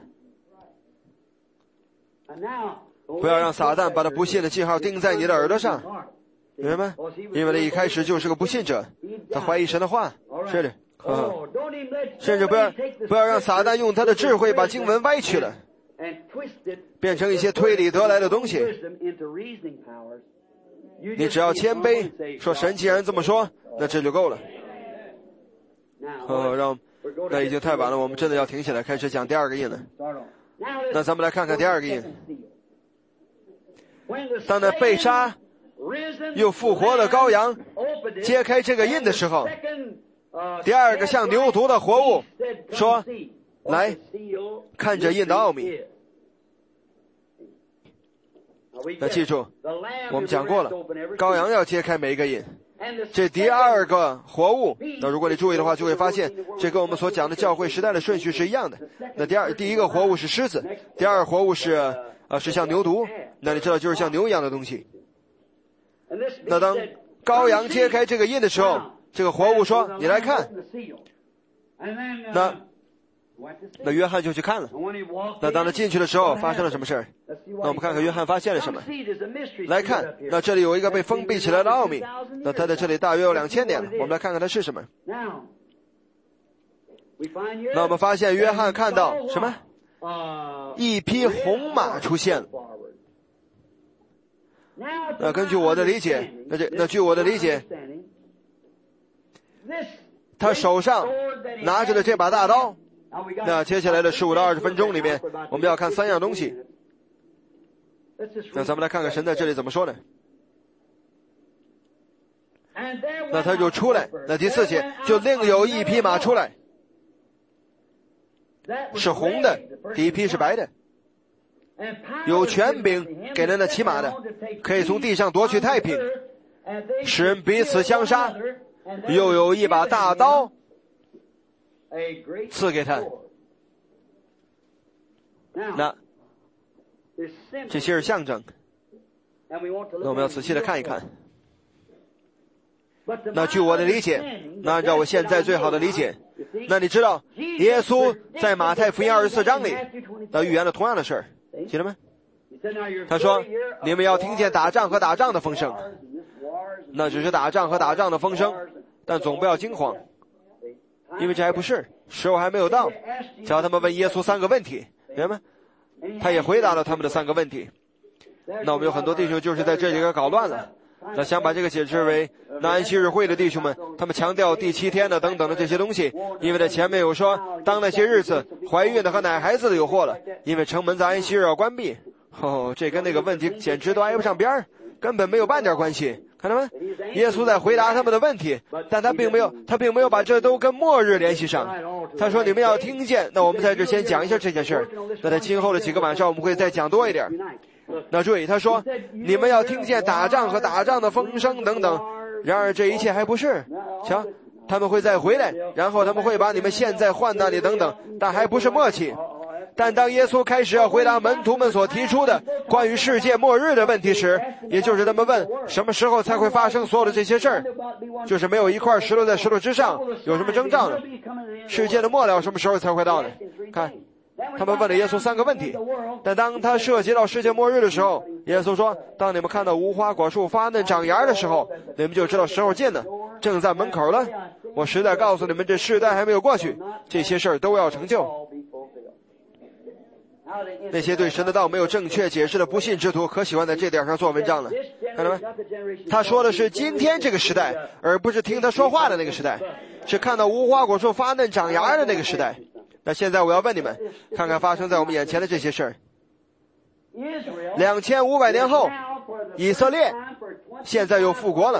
不要让撒旦把他不信的记号钉在你的耳朵上，明白吗？因为他一开始就是个不信者，他怀疑神的话。是的，嗯，甚至不要不要让撒旦用他的智慧把经文歪曲了，变成一些推理得来的东西。你只要谦卑说，神既然这么说，那这就够了。哦，让那已经太晚了，我们真的要停下来开始讲第二个印了。那咱们来看看第二个印。当那被杀又复活的羔羊揭开这个印的时候，第二个像牛犊的活物说，来看这印的奥秘。那记住，我们讲过了，羔羊要揭开每一个印。这第二个活物，那如果你注意的话，就会发现这跟我们所讲的教会时代的顺序是一样的。那第二第一个活物是狮子，第二活物是呃是像牛犊，那你知道就是像牛一样的东西。那当羔羊揭开这个印的时候，这个活物说，你来看。那那约翰就去看了。那当他进去的时候发生了什么事儿？那我们看看约翰发现了什么。来看，那这里有一个被封闭起来的奥秘，那他在这里大约有两千年了，我们来看看它是什么。那我们发现约翰看到什么？一匹红马出现了。那根据我的理解，那这那据我的理解，他手上拿着的这把大刀，那接下来的十五到二十分钟里面，我们要看三样东西。那咱们来看看神在这里怎么说呢？那他就出来，那第四节就另有一匹马出来，是红的，第一匹是白的，有权柄给了那骑马的，可以从地上夺取太平，使人彼此相杀，又有一把大刀赐给他。那这些是象征，那我们要仔细的看一看。那据我的理解，那按照我现在最好的理解，那你知道耶稣在马太福音二十四章里他预言了同样的事儿，记得吗？他说，你们要听见打仗和打仗的风声，那只是打仗和打仗的风声，但总不要惊慌，因为这还不是时候还没有到。叫他们问耶稣三个问题，明白吗？他也回答了他们的三个问题。那我们有很多弟兄就是在这里给搞乱了，那想把这个解释为那安息日会的弟兄们，他们强调第七天的等等的这些东西，因为在前面有说，当那些日子怀孕的和奶孩子的有祸了，因为城门在安息日要关闭。哦，这跟那个问题简直都挨不上边儿，根本没有半点关系。 看到吗？耶稣在回答他们的问题，但他并没有，他并没有把这都跟末日联系上。他说你们要听见，那我们在这先讲一下这件事儿，那在今后的几个晚上我们会再讲多一点。那注意，他说你们要听见打仗和打仗的风声等等，然而这一切还不是。瞧，他们会再回来，然后他们会把你们现在换那里等等，但还不是末期。但当耶稣开始要回答门徒们所提出的关于世界末日的问题时，也就是他们问什么时候才会发生所有的这些事儿，就是没有一块石头在石头之上，有什么征兆呢？世界的末了什么时候才会到呢？看，他们问了耶稣三个问题，但当他涉及到世界末日的时候，耶稣说，当你们看到无花果树发嫩长芽的时候，你们就知道时候近了，正在门口了。我实在告诉你们，这世代还没有过去，这些事儿都要成就。那些对神的道没有正确解释的不信之徒可喜欢在这点上做文章了，看到吗？他说的是今天这个时代，而不是听他说话的那个时代，是看到无花果树发嫩长芽的那个时代。那现在我要问你们，看看发生在我们眼前的这些事儿。两千五百年后，以色列现在又复国了，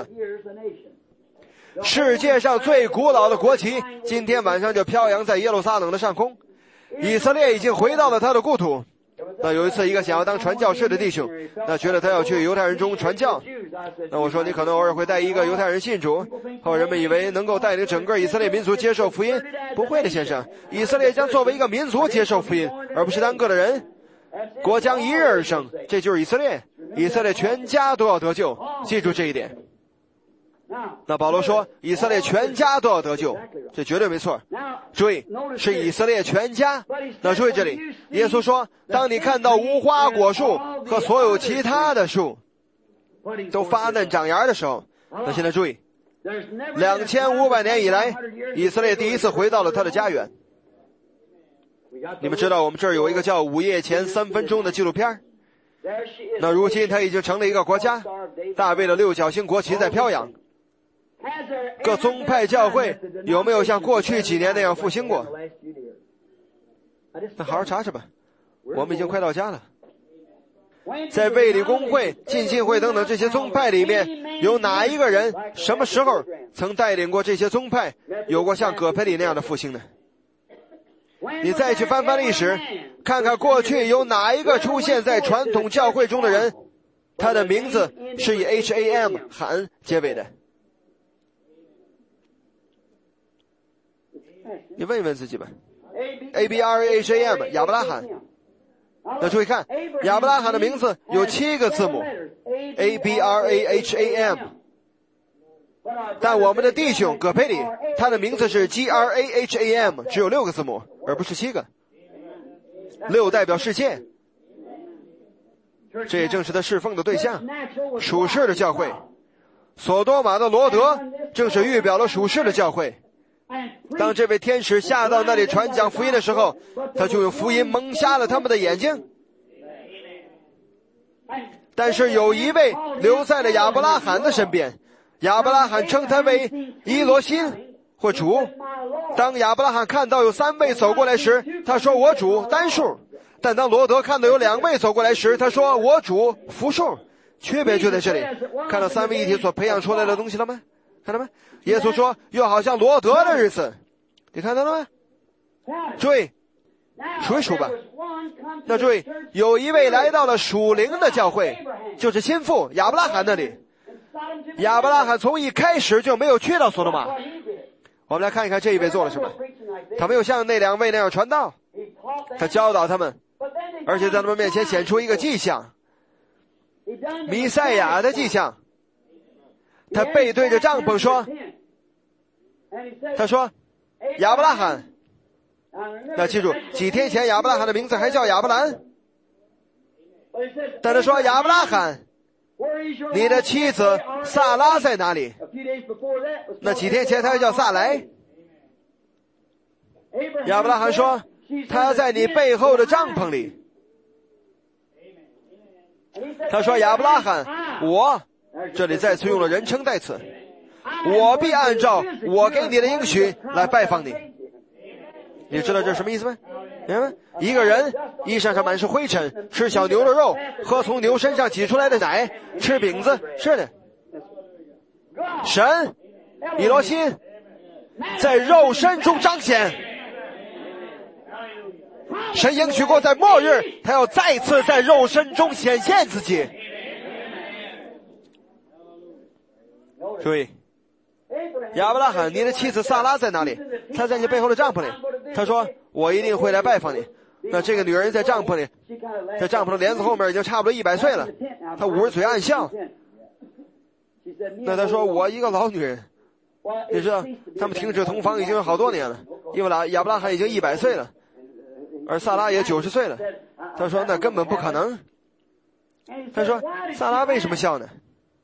世界上最古老的国旗今天晚上就飘扬在耶路撒冷的上空。以色列已经回到了他的故土。那有一次，一个想要当传教士的弟兄，那觉得他要去犹太人中传教。那我说，你可能偶尔会带一个犹太人信主，后人们以为能够带领整个以色列民族接受福音。不会的，先生，以色列将作为一个民族接受福音，而不是单个的人。国将一日而生，这就是以色列，以色列全家都要得救，记住这一点。那保罗说以色列全家都要得救，这绝对没错。注意，是以色列全家。那注意这里，耶稣说，当你看到无花果树和所有其他的树都发嫩长芽的时候，那现在注意，两千五百年以来，以色列第一次回到了他的家园。你们知道我们这儿有一个叫午夜前三分钟的纪录片，那如今它已经成了一个国家，大卫的六角星国旗在飘扬。各宗派教会有没有像过去几年那样复兴过？那好好查查吧，我们已经快到家了。在卫理公会、浸信会等等这些宗派里面，有哪一个人什么时候曾带领过这些宗派有过像葛培理那样的复兴呢？你再去翻翻历史，看看过去有哪一个出现在传统教会中的人，他的名字是以 H A M 罕结尾的。你问一问自己吧。 A B R A H A M 亚伯拉罕。那注意看，亚伯拉罕的名字有七个字母 A B R A H A M， 但我们的弟兄葛培理他的名字是 G R A H A M， 只有六个字母而不是七个。六代表世界，这也正是他侍奉的对象，属世的教会。索多玛的罗德正是预表了属世的教会。当这位天使下到那里传讲福音的时候，他就用福音蒙瞎了他们的眼睛。但是有一位留在了亚伯拉罕的身边，亚伯拉罕称他为伊罗辛或主。当亚伯拉罕看到有三位走过来时，他说我主单数；但当罗德看到有两位走过来时，他说我主复数。区别就在这里，看到三位一体所培养出来的东西了吗？看到吗？耶稣说又好像罗德的日子，你看到了吗？注意，数一数吧。那注意，有一位来到了属灵的教会，就是亲父亚伯拉罕那里。亚伯拉罕从一开始就没有去到索多玛。我们来看一看这一位做了什么。他没有像那两位那样传道，他教导他们，而且在他们面前显出一个迹象，弥赛亚的迹象。他背对着帐篷说，他说亚伯拉罕。那记住，几天前亚伯拉罕的名字还叫亚伯兰，但他说亚伯拉罕，你的妻子萨拉在哪里？那几天前他还叫萨莱。亚伯拉罕说他在你背后的帐篷里。他说亚伯拉罕，我这里再次用了人称代词，我必按照我给你的应许来拜访你。你知道这是什么意思吗？明白吗？一个人衣裳上满是灰尘，吃小牛的肉，喝从牛身上挤出来的奶，吃饼子，是的。 神以罗心在肉身中彰显。神应许过在末日他要再次在肉身中显现自己。注意，亚伯拉罕，你的妻子撒拉在哪里？她在你背后的帐篷里。他说我一定会来拜访你。那这个女人在帐篷里，在帐篷的帘子后面已经差不多一百岁了，她捂着嘴暗笑。那她说我一个老女人，你知道他们停止同房已经有好多年了，因为亚伯拉罕已经一百岁了，而萨拉也九十岁了。他说那根本不可能。他说萨拉为什么笑呢？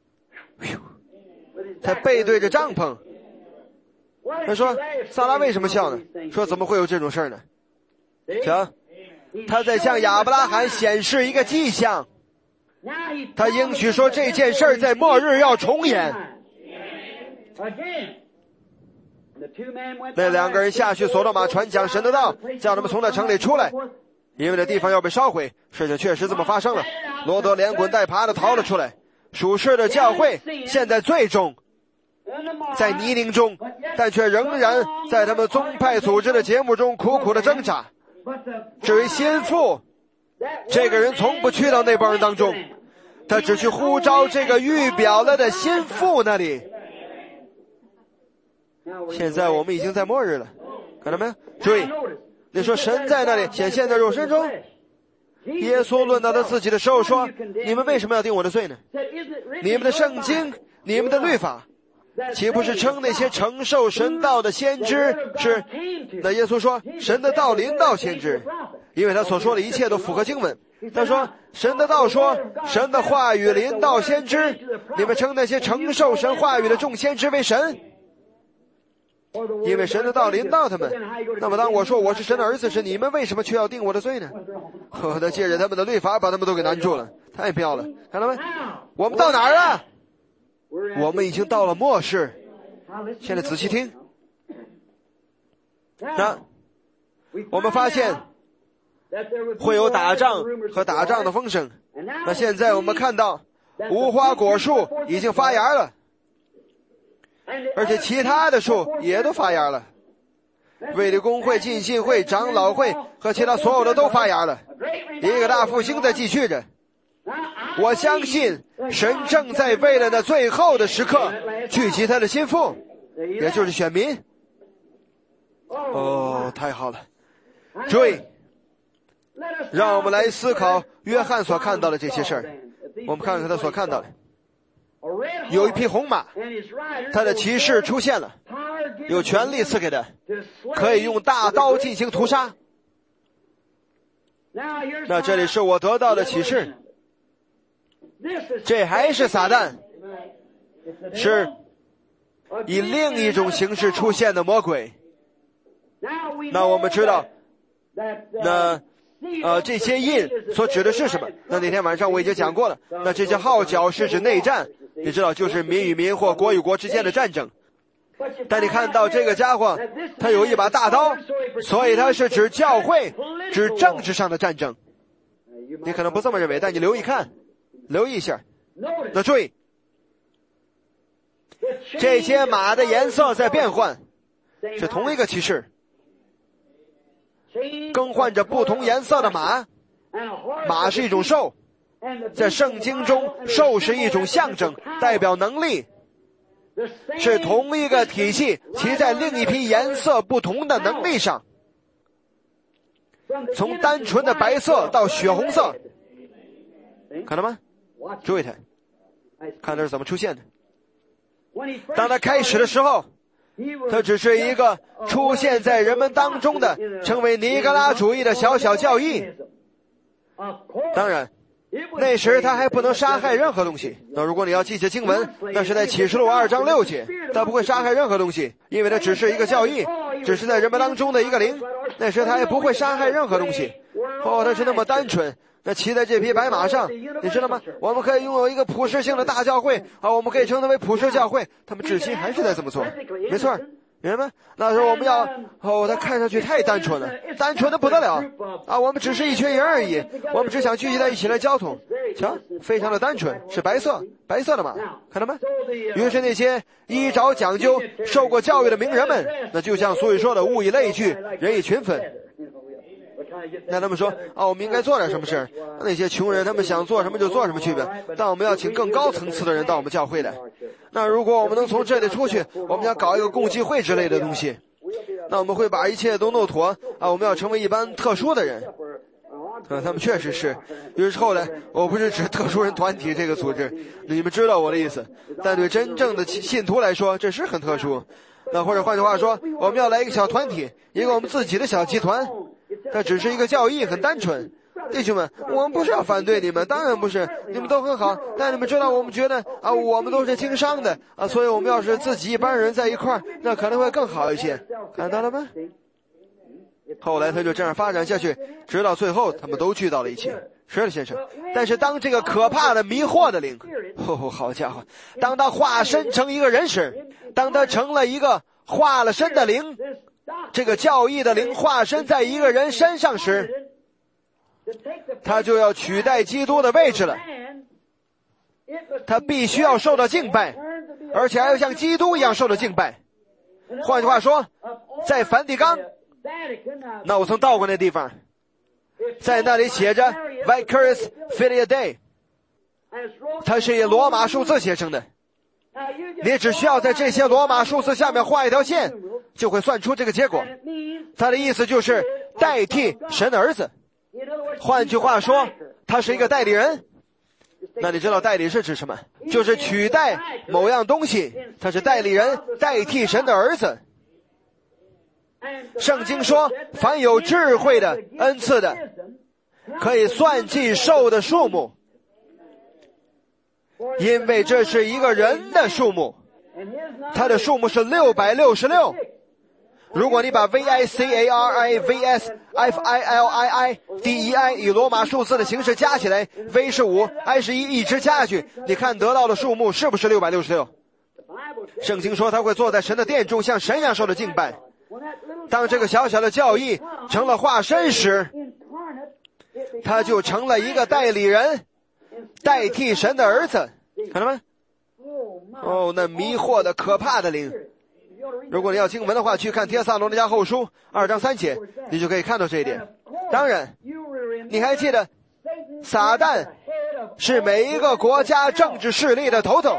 他背对着帐篷。他说萨拉为什么笑呢？说怎么会有这种事呢？行，他在向亚伯拉罕显示一个迹象，他应许说这件事在末日要重演。那两个人下去索多玛传讲神的道，叫他们从那城里出来，因为那地方要被烧毁。事情确实这么发生了，罗德连滚带爬的逃了出来。属世的教会现在最终在泥泞中，但却仍然在他们宗派组织的节目中苦苦的挣扎。至于心腹，这个人从不去到那帮人当中，他只去呼召这个预表了的心腹那里。现在我们已经在末日了，看到没有？注意，你说神在那里显现在肉身中。耶稣论到他自己的时候说，你们为什么要定我的罪呢？你们的圣经，你们的律法，岂不是称那些承受神道的先知是？那耶稣说神的道临到先知，因为他所说的一切都符合经文。他说神的道说神的话语临到先知，你们称那些承受神话语的众先知为神，因为神的道临到他们。那么当我说我是神的儿子时，你们为什么却要定我的罪呢？我的借着他们的律法把他们都给难住了，太妙了，看到没？我们到哪儿了？我们已经到了末世。现在仔细听，那我们发现会有打仗和打仗的风声。那现在我们看到无花果树已经发芽了，而且其他的树也都发芽了。卫理公会、浸信会、长老会和其他所有的都发芽了，一个大复兴在继续着。我相信神正在为了那最后的时刻聚集他的心腹，也就是选民。哦，太好了！注意，让我们来思考约翰所看到的这些事儿。我们看看他所看到的，有一匹红马，他的骑士出现了，有权力赐给他，可以用大刀进行屠杀。那这里是我得到的启示，这还是撒旦，是以另一种形式出现的魔鬼。那我们知道，那呃这些印所指的是什么？那那天晚上我已经讲过了。那这些号角是指内战，你知道，就是民与民或国与国之间的战争。但你看到这个家伙，他有一把大刀，所以他是指教会，指政治上的战争。你可能不这么认为，但你留意看，留意一下。那注意，这些马的颜色在变换，是同一个骑士更换着不同颜色的马。马是一种兽，在圣经中兽是一种象征，代表能力，是同一个体系骑在另一匹颜色不同的能力上，从单纯的白色到血红色，看到吗？注意它，看它是怎么出现的。当它开始的时候，它只是一个出现在人们当中的称为尼格拉主义的小小教义。当然那时他还不能杀害任何东西。那如果你要记起经文，那是在启示录二章六节，他不会杀害任何东西，因为他只是一个教义，只是在人们当中的一个灵。那时他也不会杀害任何东西。哦，他是那么单纯。那骑在这匹白马上，你知道吗？我们可以拥有一个普世性的大教会啊，我们可以称它为普世教会。他们至今还是在这么做，没错。 明白吗？那时候我们要，哦，他看上去太单纯了，单纯的不得了啊！我们只是一群人而已，我们只想聚集在一起来交通。瞧，非常的单纯，是白色，白色的马，看到吗？于是那些依照讲究、受过教育的名人们，那就像俗语说的，物以类聚，人以群分。那他们说啊，我们应该做点什么事？那些穷人他们想做什么就做什么去呗。但我们要请更高层次的人到我们教会来。那如果我们能从这里出去，我们想搞一个共济会之类的东西，那我们会把一切都弄妥啊！我们要成为一般特殊的人。啊，他们确实是。于是后来，我不是指特殊人团体这个组织，你们知道我的意思。但对真正的信徒来说，这是很特殊。那或者换句话说，我们要来一个小团体，一个我们自己的小集团。它只是一个教义，很单纯。弟兄们，我们不是要反对你们，当然不是，你们都很好。但你们知道，我们觉得啊，我们都是经商的啊，所以我们要是自己一般人在一块儿，那可能会更好一些。看到了吗？后来他就这样发展下去，直到最后他们都聚到了一起。是的，先生。但是当这个可怕的迷惑的灵，哦，好家伙，当他化身成一个人时，当他成了一个化了身的灵，这个教义的灵化身在一个人身上时，他就要取代基督的位置了。他必须要受到敬拜，而且还要像基督一样受到敬拜。换句话说，在梵蒂冈，那我曾到过那地方，在那里写着 Vicarious Filii Dei， 它是以罗马数字写成的。你只需要在这些罗马数字下面画一条线，就会算出这个结果。他的意思就是代替神的儿子。换句话说，他是一个代理人。那你知道代理是指什么？就是取代某样东西，他是代理人，代替神的儿子。圣经说，凡有智慧的恩赐的，可以算计兽的数目，因为这是一个人的数目，它的数目是六百六十六。如果你把 V I C A R I V S F I L I I D E I 以罗马数字的形式加起来， V 是五 I 是一，一直加下去，你看得到的数目是不是六百六十六？圣经说他会坐在神的殿中，像神一样受的敬拜。当这个小小的教义成了化身时，他就成了一个代理人，代替神的儿子。看到吗？哦，那迷惑的可怕的灵。如果你要经文的话，去看帖撒罗尼迦后书二章三节，你就可以看到这一点。当然，你还记得撒旦是每一个国家政治势力的头头。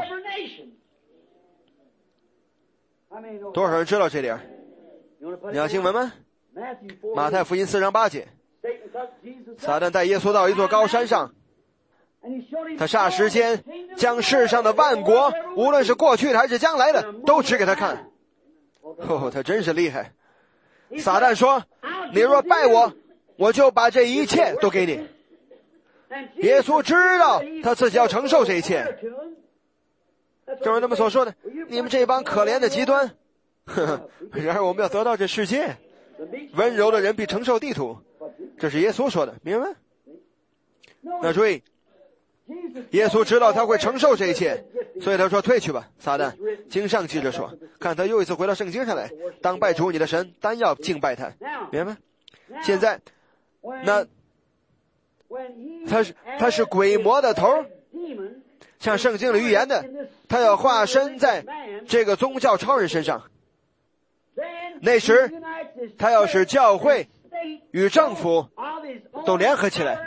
多少人知道这点？你要经文吗？马太福音四章八节，撒旦带耶稣到一座高山上，他霎时间将世上的万国，无论是过去的还是将来的，都指给他看。哦，他真是厉害。撒旦说，你若拜我，我就把这一切都给你。耶稣知道他自己要承受这一切，正如他们所说的，你们这帮可怜的极端，呵呵，然而我们要得到这世界，温柔的人必承受地土，这是耶稣说的，明白吗？那注意，耶稣知道他会承受这一切，所以他说，退去吧，撒旦。经上记着说，看他又一次回到圣经上来，当拜主你的神，单要敬拜他，明白吗？现在那他是他是鬼魔的头，像圣经里预言的，他要化身在这个宗教超人身上。那时他要使教会与政府都联合起来，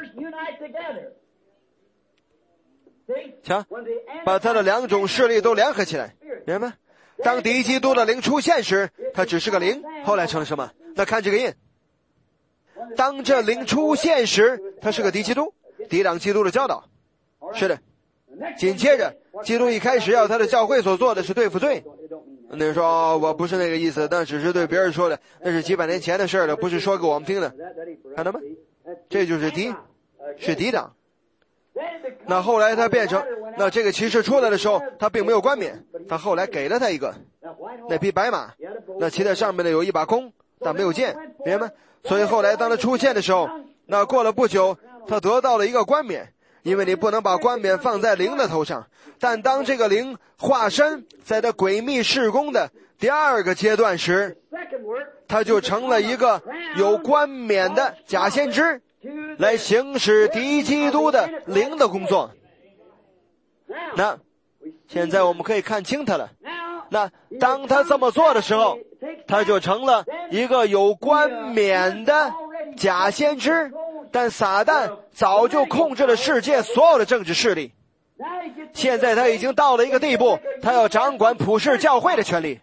瞧，把他的两种势力都联合起来，明白吗？当敌基督的灵出现时，他只是个灵，后来成了什么？那看这个印，当这灵出现时，他是个敌基督，抵挡基督的教导。是的，紧接着基督一开始要他的教会所做的是对付罪。那人说，哦，我不是那个意思，那只是对别人说的，那是几百年前的事了，不是说给我们听的。看到吗？这就是敌，是抵挡。那后来他变成，那这个骑士出来的时候，他并没有冠冕，他后来给了他一个那匹白马，那骑在上面的有一把弓，但没有剑，明白吗？所以后来当他出现的时候，那过了不久，他得到了一个冠冕，因为你不能把冠冕放在灵的头上，但当这个灵化身在他诡秘事工的第二个阶段时，他就成了一个有冠冕的假先知，来行使敌基督的灵的工作。那现在我们可以看清他了。那当他这么做的时候，他就成了一个有冠冕的假先知，但撒旦早就控制了世界所有的政治势力。现在他已经到了一个地步，他要掌管普世教会的权利，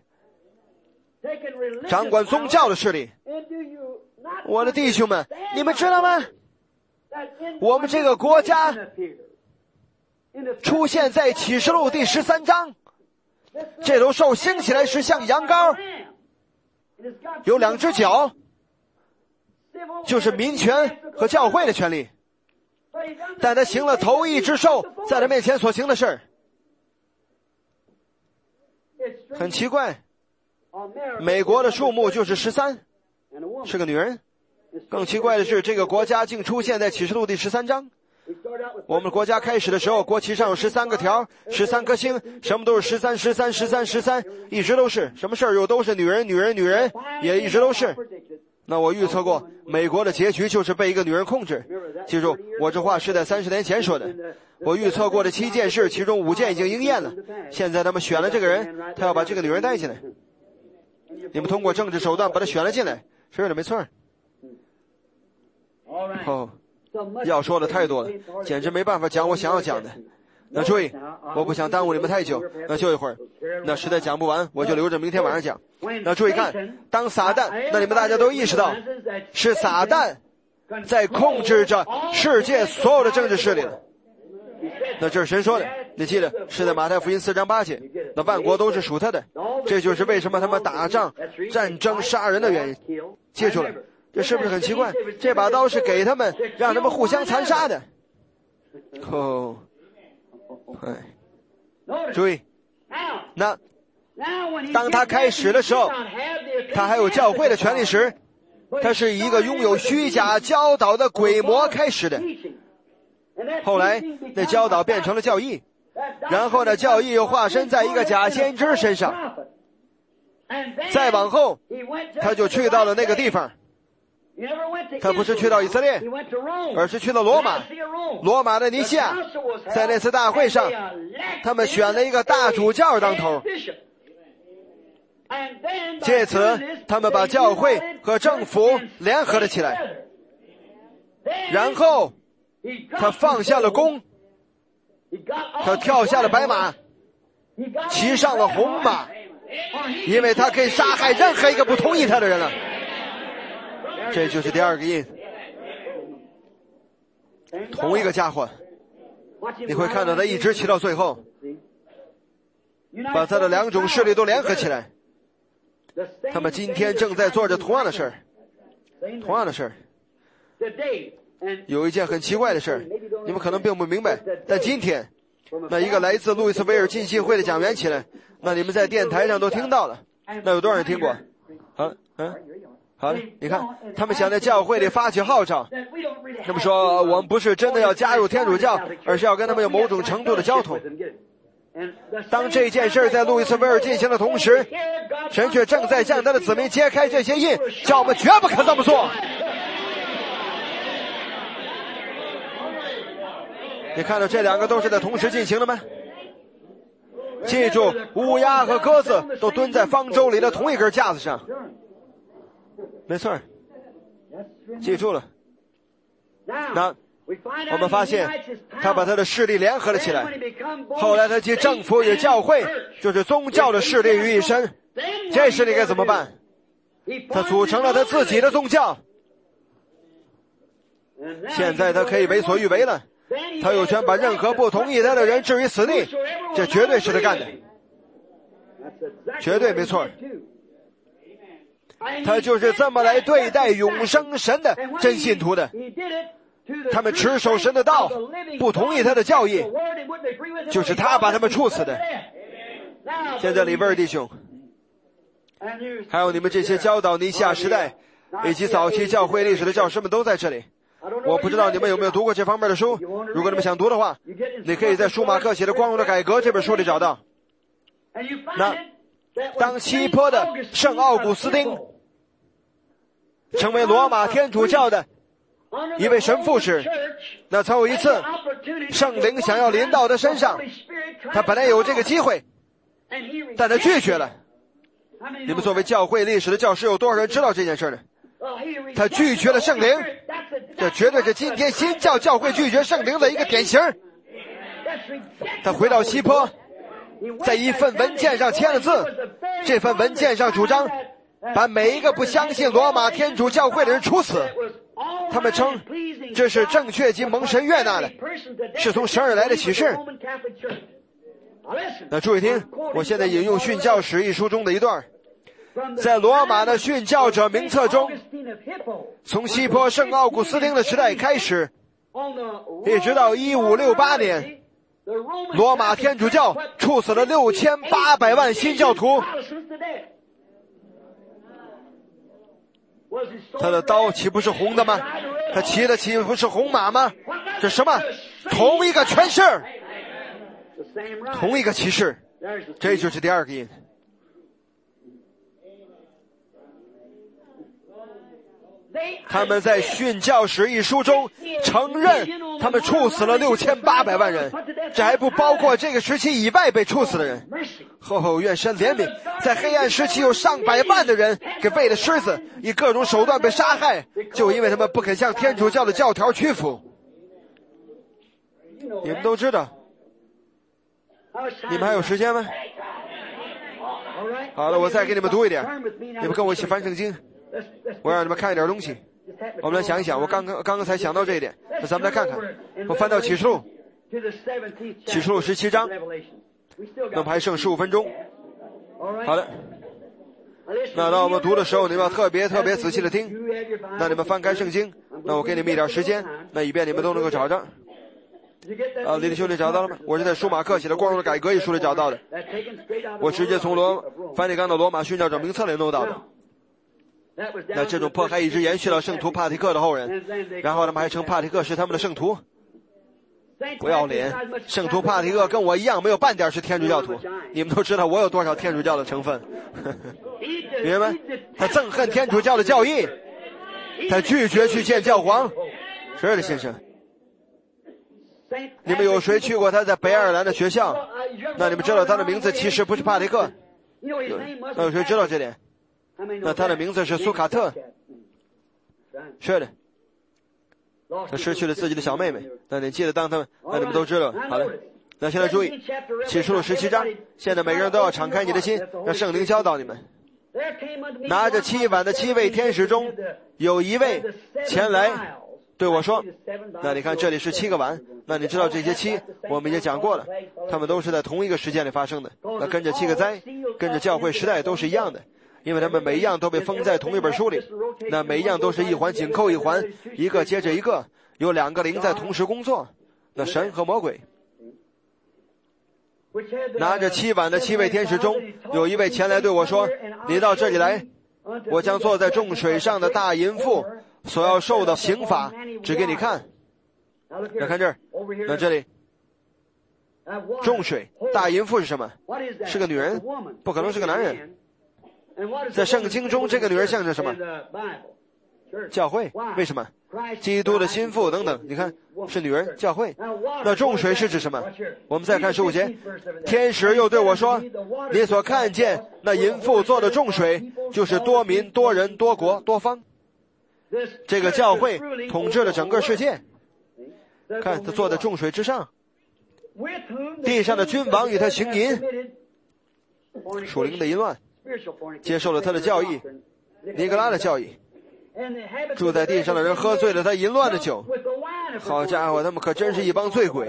掌管宗教的势力。我的弟兄们，你们知道吗？我们这个国家出现在启示录第十三章，这头兽兴起来时像羊羔，有两只脚，就是民权和教会的权利。但他行了头一只兽在他面前所行的事儿，很奇怪。美国的数目就是十三，是个女人。更奇怪的是，这个国家竟出现在启示录第十三章。我们国家开始的时候，国旗上有十三个条，十三颗星，什么都是十三十三十三十三，一直都是，什么事儿又都是女人女人女人，也一直都是。那我预测过美国的结局就是被一个女人控制。记住，我这话是在三十年前说的。我预测过的七件事，其中五件已经应验了。现在他们选了这个人，他要把这个女人带进来。你们通过政治手段把他选了进来，是的，没错。哦，要说的太多了，简直没办法讲我想要讲的。那注意，我不想耽误你们太久，那就一会儿，那实在讲不完，我就留着明天晚上讲。那注意看，当撒旦，那你们大家都意识到，是撒旦在控制着世界所有的政治势力了。那这是神说的，你记得是在马太福音四章八节，那万国都是属他的，这就是为什么他们打仗、战争、杀人的原因。记住了，这是不是很奇怪？这把刀是给他们，让他们互相残杀的。哦，哎，注意，那当他开始的时候，他还有教会的权利时，他是以一个拥有虚假教导的鬼魔开始的。后来那教导变成了教义，然后呢教义又化身在一个假先知身上，再往后他就去到了那个地方。他不是去到以色列，而是去了罗马。罗马的尼西亚，在那次大会上，他们选了一个大主教当头，借此他们把教会和政府联合了起来。然后他放下了弓，他跳下了白马，骑上了红马，因为他可以杀害任何一个不同意他的人了。这就是第二个印，同一个家伙，你会看到他一直骑到最后，把他的两种势力都联合起来。他们今天正在做着同样的事儿，同样的事儿。有一件很奇怪的事儿，你们可能并不明白，但今天那一个来自路易斯维尔浸信会的讲员起来，那你们在电台上都听到了，那有多少人听过？啊嗯。好了，你看他们想在教会里发起号召，那么说我们不是真的要加入天主教，而是要跟他们有某种程度的交通。当这件事在路易斯维尔进行的同时，神却正在向他的子民揭开这些印，叫我们绝不可这么做。你看到这两个都是在同时进行的吗？记住，乌鸦和鸽子都蹲在方舟里的同一根架子上。没错，记住了。那我们发现他把他的势力联合了起来，后来他集政府与教会，就是宗教的势力于一身。这势力该怎么办？他组成了他自己的宗教。现在他可以为所欲为了，他有权把任何不同意他的人置于死地，这绝对是他干的，绝对没错。他就是这么来对待永生神的真信徒的，他们持守神的道，不同意他的教义，就是他把他们处死的。现在里边弟兄，还有你们这些教导尼西亚时代以及早期教会历史的教师们都在这里。我不知道你们有没有读过这方面的书，如果你们想读的话，你可以在舒马克写的《光荣的改革》这本书里找到。那当西坡的圣奥古斯丁成为罗马天主教的一位神父时，那曾有一次圣灵想要临到他身上，他本来有这个机会，但他拒绝了。你们作为教会历史的教师，有多少人知道这件事呢？他拒绝了圣灵，这绝对是今天新教教会拒绝圣灵的一个典型。他回到西坡，在一份文件上签了字，这份文件上主张把每一个不相信罗马天主教会的人处死。他们称这是正确及蒙神悦纳的，是从神而来的启示。那注意听，我现在引用《训教史》一书中的一段，在罗马的训教者名册中，从西坡圣奥古斯丁的时代开始，一直到一五六八年，罗马天主教处死了六千八百万新教徒。他的刀岂不是红的吗？他骑的岂不是红马吗？这什么？同一个诠释，同一个启示，这就是第二个印。他们在《训教史》一书中承认他们处死了六千八百万人，这还不包括这个时期以外被处死的人。后后愿神怜悯，在黑暗时期有上百万的人给喂了狮子，以各种手段被杀害，就因为他们不肯向天主教的教条屈服。你们都知道，你们还有时间吗？好了，我再给你们读一点，你们跟我一起翻圣经。我让你们看一点东西，我们来想一想，我刚刚刚刚才想到这一点，那咱们来看看。我翻到启示录，启示录十七章，那么还剩十五分钟。好的，那当我们读的时候，你们要特别特别仔细的听。那你们翻开圣经，那我给你们一点时间，那以便你们都能够找着。啊，李弟兄，你找到了吗？我是在舒马克写的《光荣的改革》一书里找到的，我直接从罗梵蒂冈的罗马训教者名册里弄到的。那这种迫害一直延续到圣徒帕提克的后人，然后他们还称帕提克是他们的圣徒。不要脸，圣徒帕提克跟我一样没有半点是天主教徒。你们都知道我有多少天主教的成分。明白吗？他憎恨天主教的教义，他拒绝去见教皇。是的，先生。你们有谁去过他在北爱尔兰的学校？那你们知道他的名字其实不是帕提克。那有谁知道这点？那他的名字是苏卡特。是的，他失去了自己的小妹妹。那你记得当他们，那你们都知道。好了，那现在注意，启示录十七章，现在每个人都要敞开你的心，让圣灵教导你们。拿着七碗的七位天使中，有一位前来对我说，那你看这里是七个碗，那你知道这些七我们已经讲过了，他们都是在同一个时间里发生的，那跟着七个灾，跟着教会时代都是一样的，因为他们每一样都被封在同一本书里，那每一样都是一环紧扣一环，一个接着一个，有两个灵在同时工作，那神和魔鬼。拿着七碗的七位天使中，有一位前来对我说，你到这里来，我将坐在众水上的大淫妇所要受的刑罚指给你看。那看这儿，那这里众水大淫妇是什么？是个女人，不可能是个男人。在圣经中这个女人象征什么？教会。为什么？基督的心腹等等，你看是女人，教会。那众水是指什么？我们再看十五节，天使又对我说，你所看见那淫妇做的众水，就是多民多人多国多方，这个教会统治了整个世界。看他坐在众水之上，地上的君王与他行淫，属灵的淫乱，接受了他的教义，尼格拉的教义，住在地上的人喝醉了他淫乱的酒。好家伙，他们可真是一帮醉鬼。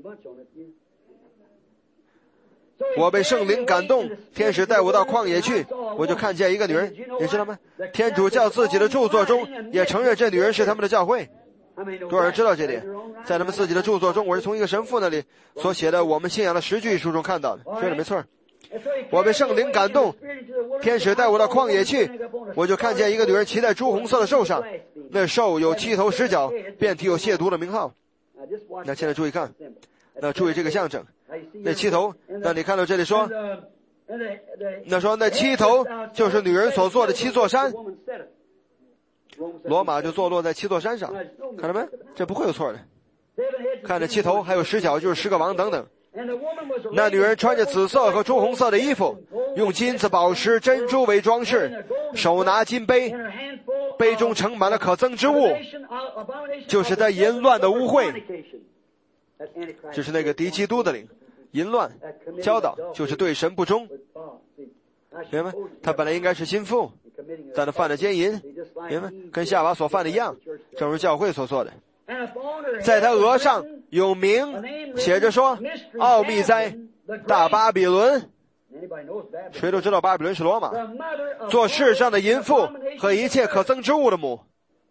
我被圣灵感动，天使带我到旷野去，我就看见一个女人，你知道吗？天主教自己的著作中也承认这女人是他们的教会。多少人知道这点？在他们自己的著作中，我是从一个神父那里所写的《我们信仰的十句》一书中看到的。是的，没错。我被圣灵感动，天使带我到旷野去，我就看见一个女人骑在朱红色的兽上，那兽有七头十角，遍体有亵渎的名号。那现在注意看，那注意这个象征，那七头，那你看到这里说， 那说那七头就是女人所做的七座山，罗马就坐落在七座山上，看到没？这不会有错的。看着七头还有十角就是十个王等等。那女人穿着紫色和朱红色的衣服，用金子、宝石、珍珠为装饰，手拿金杯，杯中盛满了可憎之物，就是在淫乱的污秽。这是那个敌基督的灵，淫乱教导就是对神不忠，明白吗？他本来应该是心腹，但他犯了奸淫，明白？跟夏娃所犯的一样，正如教会所做的。在他额上有名写着说，奥秘在大巴比伦。谁都知道巴比伦是罗马，做世上的淫妇和一切可憎之物的母。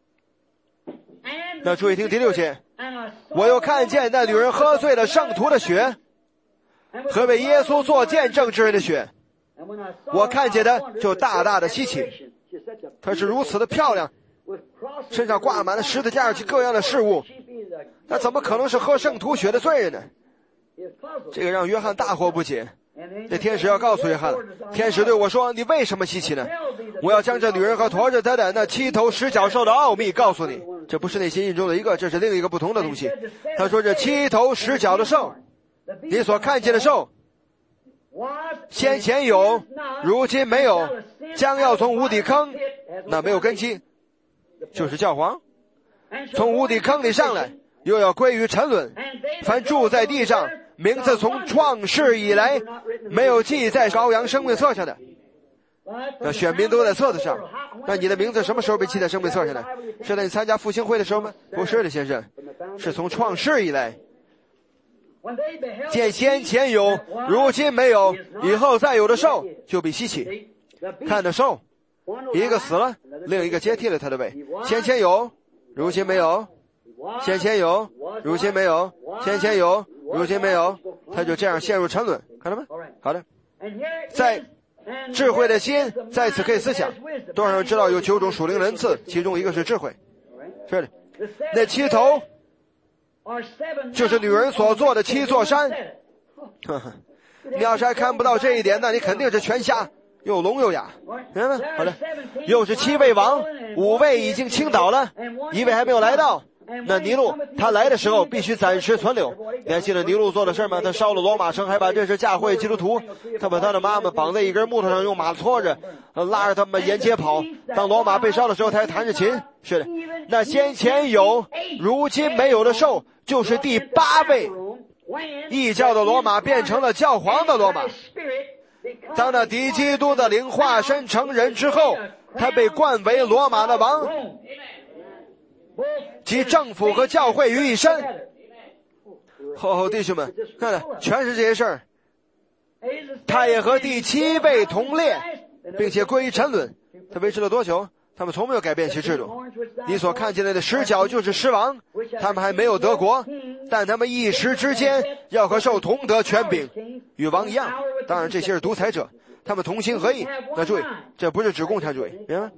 那注意听第六节，我又看见那女人喝醉了圣徒的血和为耶稣做见证之人的血，我看见的就大大的稀奇，她是如此的漂亮，身上挂满了十字架上去各样的事物，那怎么可能是喝圣徒血的罪人呢？这个让约翰大惑不解。这天使要告诉约翰，天使对我说，你为什么稀奇呢？我要将这女人和驮着她的那七头十角兽的奥秘告诉你。这不是那些印中的一个，这是另一个不同的东西。他说这七头十角的兽，你所看见的兽先前有，如今没有，将要从无底坑，那没有根基就是教皇，从无底坑里上来，又要归于沉沦。凡住在地上名字从创世以来没有记在羔羊生命册上的，那选民都在册子上。那你的名字什么时候被记在生命册上的？是在你参加复兴会的时候吗？不是的，先生，是从创世以来。见先前有，如今没有，以后再有的兽就必稀奇。看着兽，一个死了，另一个接替了他的位。先前有，如今没有；先前有，如今没有；先前有，如今没有。他就这样陷入沉沦，看到吗？好的，在智慧的心在此可以思想。多少人知道有九种属灵人赐，其中一个是智慧。是的，那七头就是女人所做的七座山。呵呵，你要是还看不到这一点，那你肯定是全瞎，又聋又哑。明白吗？好的，又是七位王，五位已经倾倒了，一位还没有来到。那尼禄他来的时候必须暂时存留。你还记得尼禄做的事吗？他烧了罗马城，还把这是教会基督徒，他把他的妈妈绑在一根木头上，用马拖着，拉着他们沿街跑。当罗马被烧的时候，他还弹着琴。是的，那先前有，如今没有的兽，就是第八位异教的罗马变成了教皇的罗马。当那敌基督的灵化身成人之后，他被冠为罗马的王，集政府和教会于一身。哦，弟兄们，看看，全是这些事儿。他也和第七位同列，并且归于沉沦。他维持了多久？他们从没有改变其制度。你所看见的十角就是狮王，他们还没有得国，但他们一时之间要和兽同得权柄，与王一样。当然这些是独裁者，他们同心合意。那注意，这不是指共产主义，明白吗？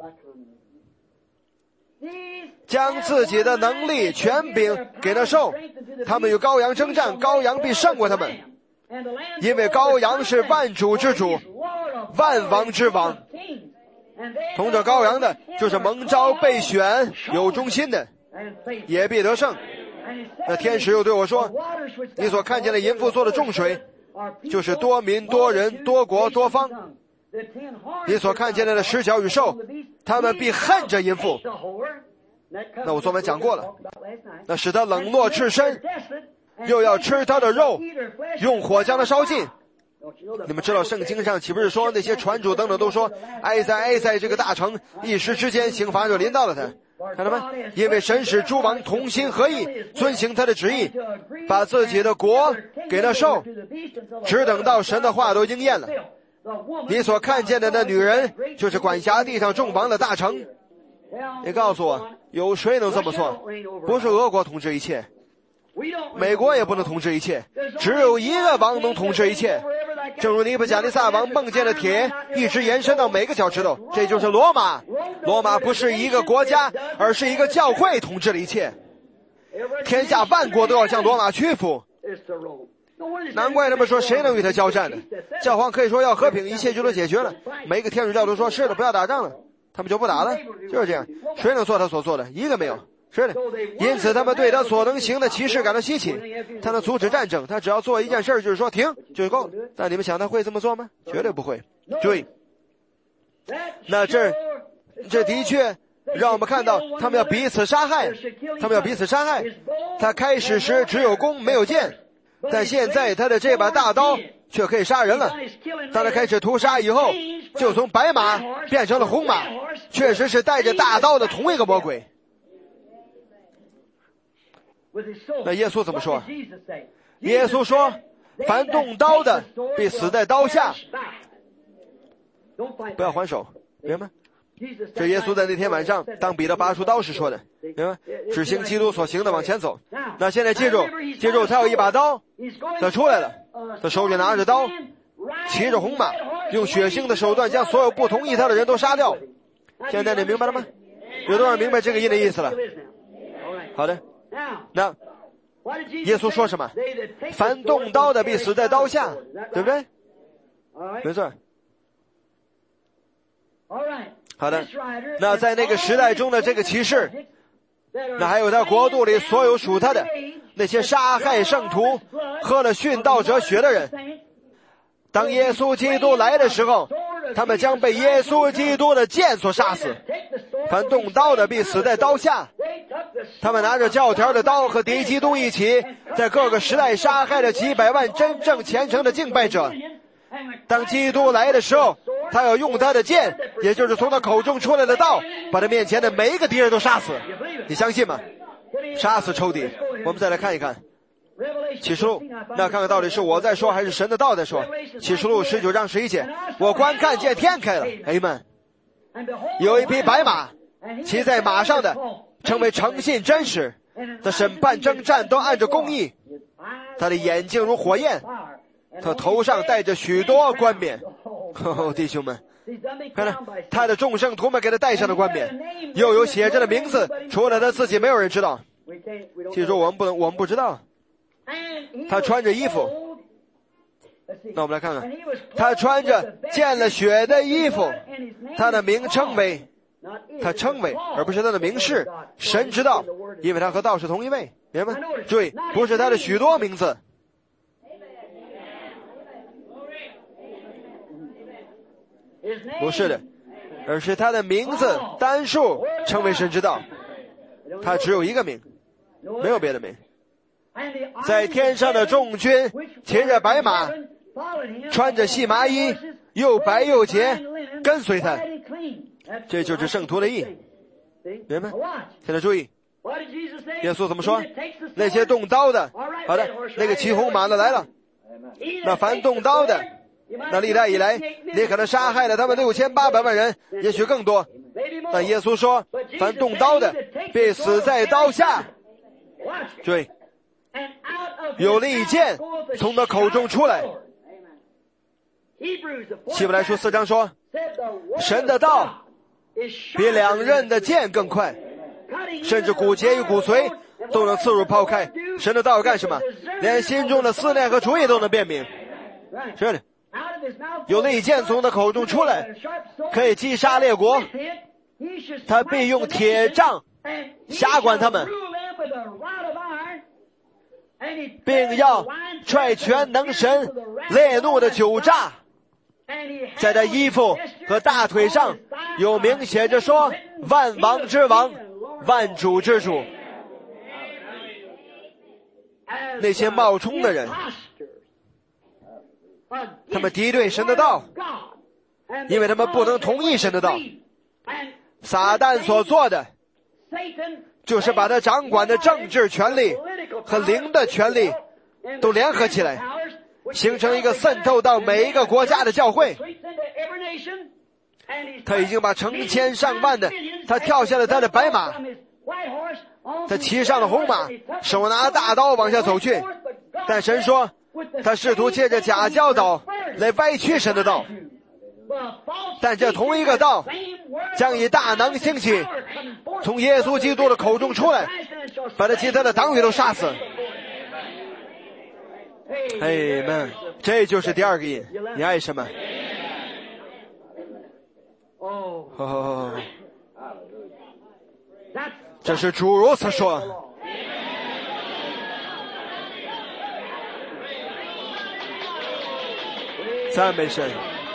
将自己的能力权柄给了兽，他们与羔羊征战，羔羊必胜过他们，因为羔羊是万主之主，万王之王。同着羔羊的就是蒙召备选有忠心的，也必得胜。那天使又对我说，你所看见的淫妇做的众水，就是多民多人多国多方。你所看见的十角与兽，他们必恨着淫妇。那我昨晚讲过了，那使他冷落赤身，又要吃他的肉，用火将他烧尽。你们知道圣经上岂不是说那些传主等等都说，哀哉哀哉，这个大城一时之间刑罚就临到了他。看到吗？因为神使诸王同心合意，遵行他的旨意，把自己的国给了兽，只等到神的话都应验了。你所看见的那女人，就是管辖地上众王的大城。你告诉我，有谁能这么做？不是俄国统治一切，美国也不能统治一切，只有一个王能统治一切。正如尼布甲尼撒王梦见的铁一直延伸到每个脚趾头，这就是罗马。罗马不是一个国家，而是一个教会统治了一切，天下万国都要向罗马屈服。 难怪他们说谁能与他交战呢？教皇可以说要和平，一切就都解决了。每个天主教都说是的，不要打仗了，他们就不打了，就是这样。谁能做他所做的？一个没有。是的，因此他们对他所能行的奇事感到稀奇。他能阻止战争，他只要做一件事，就是说停就够了。但你们想他会这么做吗？绝对不会。注意，那这这的确让我们看到他们要彼此杀害，他们要彼此杀害。他开始时只有弓没有箭，但现在他的这把大刀却可以杀人了。当他开始屠杀以后，就从白马变成了红马，确实是带着大刀的同一个魔鬼。那耶稣怎么说？耶稣说，凡动刀的必死在刀下，不要还手，明白吗？这耶稣在那天晚上当彼得拔出刀时说的，明白吗？只行基督所行的往前走。那现在记住，记住，他有一把刀，他出来了，他手里拿着刀，骑着红马，用血腥的手段将所有不同意他的人都杀掉。现在你明白了吗？有多少人明白这个音的意思了？好的，那耶稣说什么？凡动刀的必死在刀下，对不对？没错。好的，那在那个时代中的这个骑士，那还有他国度里所有属他的那些杀害圣徒、喝了殉道者血的人，当耶稣基督来的时候，他们将被耶稣基督的剑所杀死。凡动刀的必死在刀下。他们拿着教条的刀和敌基督一起，在各个时代杀害了几百万真正虔诚的敬拜者。当基督来的时候，他要用他的剑，也就是从他口中出来的道，把他面前的每一个敌人都杀死。你相信吗？杀死仇敌。我们再来看一看启示录，那看看到底是我在说还是神的道在说。启示录十九章十一节，我观看见天开了，阿们。有一匹白马，骑在马上的称为诚信真实，他审判征战都按着公义，他的眼睛如火焰，他头上戴着许多冠冕。哦，弟兄们，看到他的众圣徒们给他戴上的冠冕，又有写着的名字，除了他自己没有人知道。记住，我们不能，我们不知道。他穿着衣服，那我们来看看，他穿着见了血的衣服，他的名称为，他称为，而不是他的名是神之道，因为他和道是同一位，明白吗？注意，不是他的许多名字，不是的，而是他的名字单数称为神之道，他只有一个名，没有别的名。在天上的众军骑着白马，穿着细麻衣，又白又洁，跟随他。这就是圣徒的义，明白？现在注意，耶稣怎么说？那些动刀的，好的，那个骑红马的来了。那凡动刀的，那历代以来，你可能杀害了他们六千八百万人，也许更多。但耶稣说，凡动刀的，必死在刀下。注意，有利剑从他口中出来。希伯来书四章说，神的道比两刃的剑更快，甚至骨节与骨髓都能刺入抛开。神的道要干什么？连心中的思念和主意都能辨明。是的，有利剑从他口中出来，可以击杀列国，他必用铁杖辖管他们，并要踹全能神烈怒的酒炸。在他衣服和大腿上有明写着说，万王之王，万主之主。那些冒充的人，他们敌对神的道，因为他们不能同意神的道。撒旦所做的就是把他掌管的政治权力和灵的权力都联合起来，形成一个渗透到每一个国家的教会。他已经把成千上万的，他跳下了他的白马，他骑上了红马，手拿大刀往下走去。但神说，他试图借着假教导来歪曲神的道，但这同一个道将以大能兴起，从耶稣基督的口中出来，把他其他的党羽都杀死。 Amen。这就是第二个印，你爱什么？哦，这是主如此说。赞美神。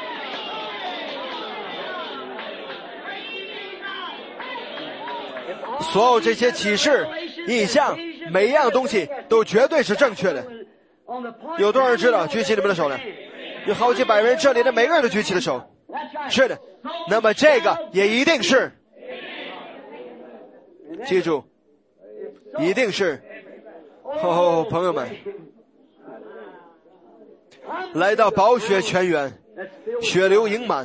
所有这些启示、印象，每一样东西都绝对是正确的。有多少人知道？举起你们的手来。有好几百人，这里的每个人都举起了手。是的，那么这个也一定是。记住，一定是。哦，朋友们，来到宝血泉源，血流盈满，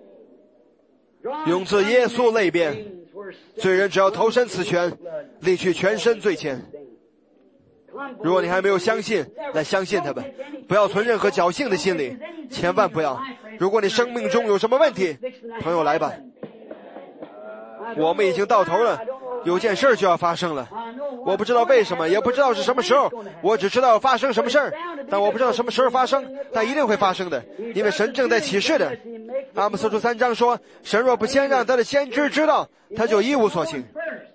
涌自耶稣泪边，罪人只要投身此泉，离去全身罪愆。如果你还没有相信，来相信他们，不要存任何侥幸的心理，千万不要。如果你生命中有什么问题，朋友来吧，我们已经到头了，有件事就要发生了。我不知道为什么，也不知道是什么时候，我只知道发生什么事儿，但我不知道什么时候发生，但一定会发生的，因为神正在启示的。阿摩司书三章说，神若不先让他的先知知道，他就一无所行。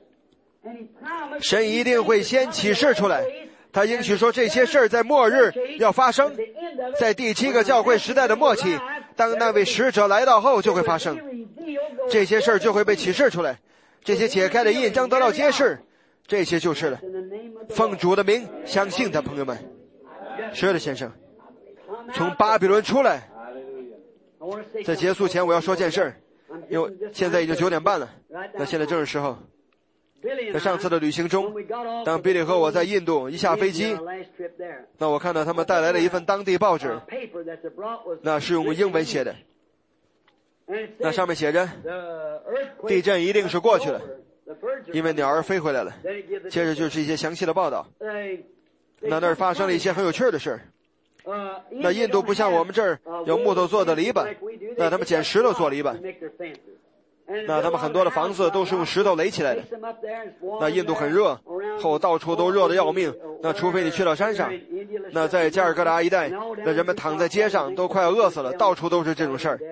神一定会先启示出来，他应许说这些事儿在末日要发生，在第七个教会时代的末期，当那位使者来到后就会发生，这些事儿就会被启示出来，这些解开的印将得到揭示，这些就是了。奉主的名相信他，朋友们。是的，先生，从巴比伦出来。在结束前我要说件事儿，因为现在已经九点半了，那现在正是时候。在上次的旅行中，当比利和我在印度一下飞机，那我看到他们带来了一份当地报纸，那是用英文写的，那上面写着地震一定是过去了，因为鸟儿飞回来了。接着就是一些详细的报道。那那儿发生了一些很有趣的事。那印度不像我们这儿有木头做的篱笆，那他们捡石头做篱笆，那他们很多的房子都是用石头垒起来的。那印度很热，后到处都热得要命，那除非你去到山上。那在加尔各答一带，那人们躺在街上都快要饿死了，到处都是这种事儿。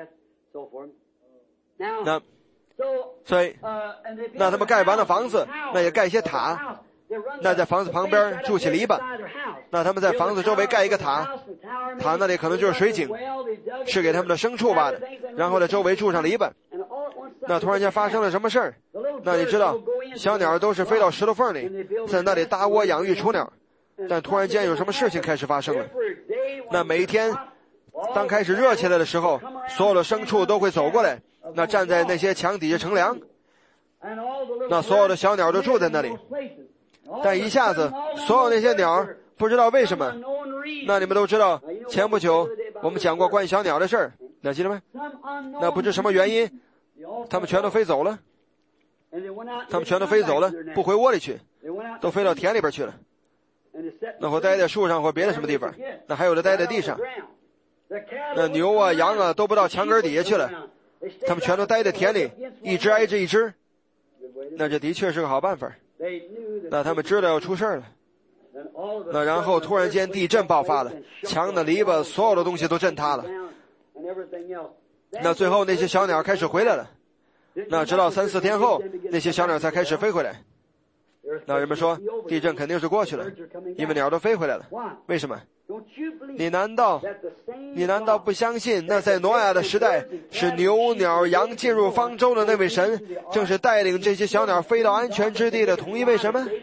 那所以那他们盖完了房子，那也盖一些塔，那在房子旁边筑起篱笆，那他们在房子周围盖一个塔，塔那里可能就是水井，是给他们的牲畜挖的，然后在周围筑上篱笆。那突然间发生了什么事儿？那你知道，小鸟都是飞到石头缝里，在那里搭窝养育雏鸟，但突然间有什么事情开始发生了。那每一天当开始热起来的时候，所有的牲畜都会走过来，那站在那些墙底下乘凉，那所有的小鸟都住在那里。但一下子所有那些鸟不知道为什么，那你们都知道前不久我们讲过关于小鸟的事儿，那记得吗？那不知什么原因他们全都飞走了，他们全都飞走了，不回窝里去，都飞到田里边去了，那或待在树上或别的什么地方，那还有的待在地上，那牛啊羊啊都不到墙根底下去了，他们全都待在田里，一只挨着一只。那这的确是个好办法。那他们知道要出事了，那然后突然间地震爆发了，墙的篱笆所有的东西都震塌了，那最后那些小鸟开始回来了，那直到三四天后那些小鸟才开始飞回来。那人们说地震肯定是过去了，因为鸟都飞回来了。为什么？你难道你难道不相信那在挪亚的时代是牛鸟羊进入方舟的那位神，正是带领这些小鸟飞到安全之地的同一位神吗？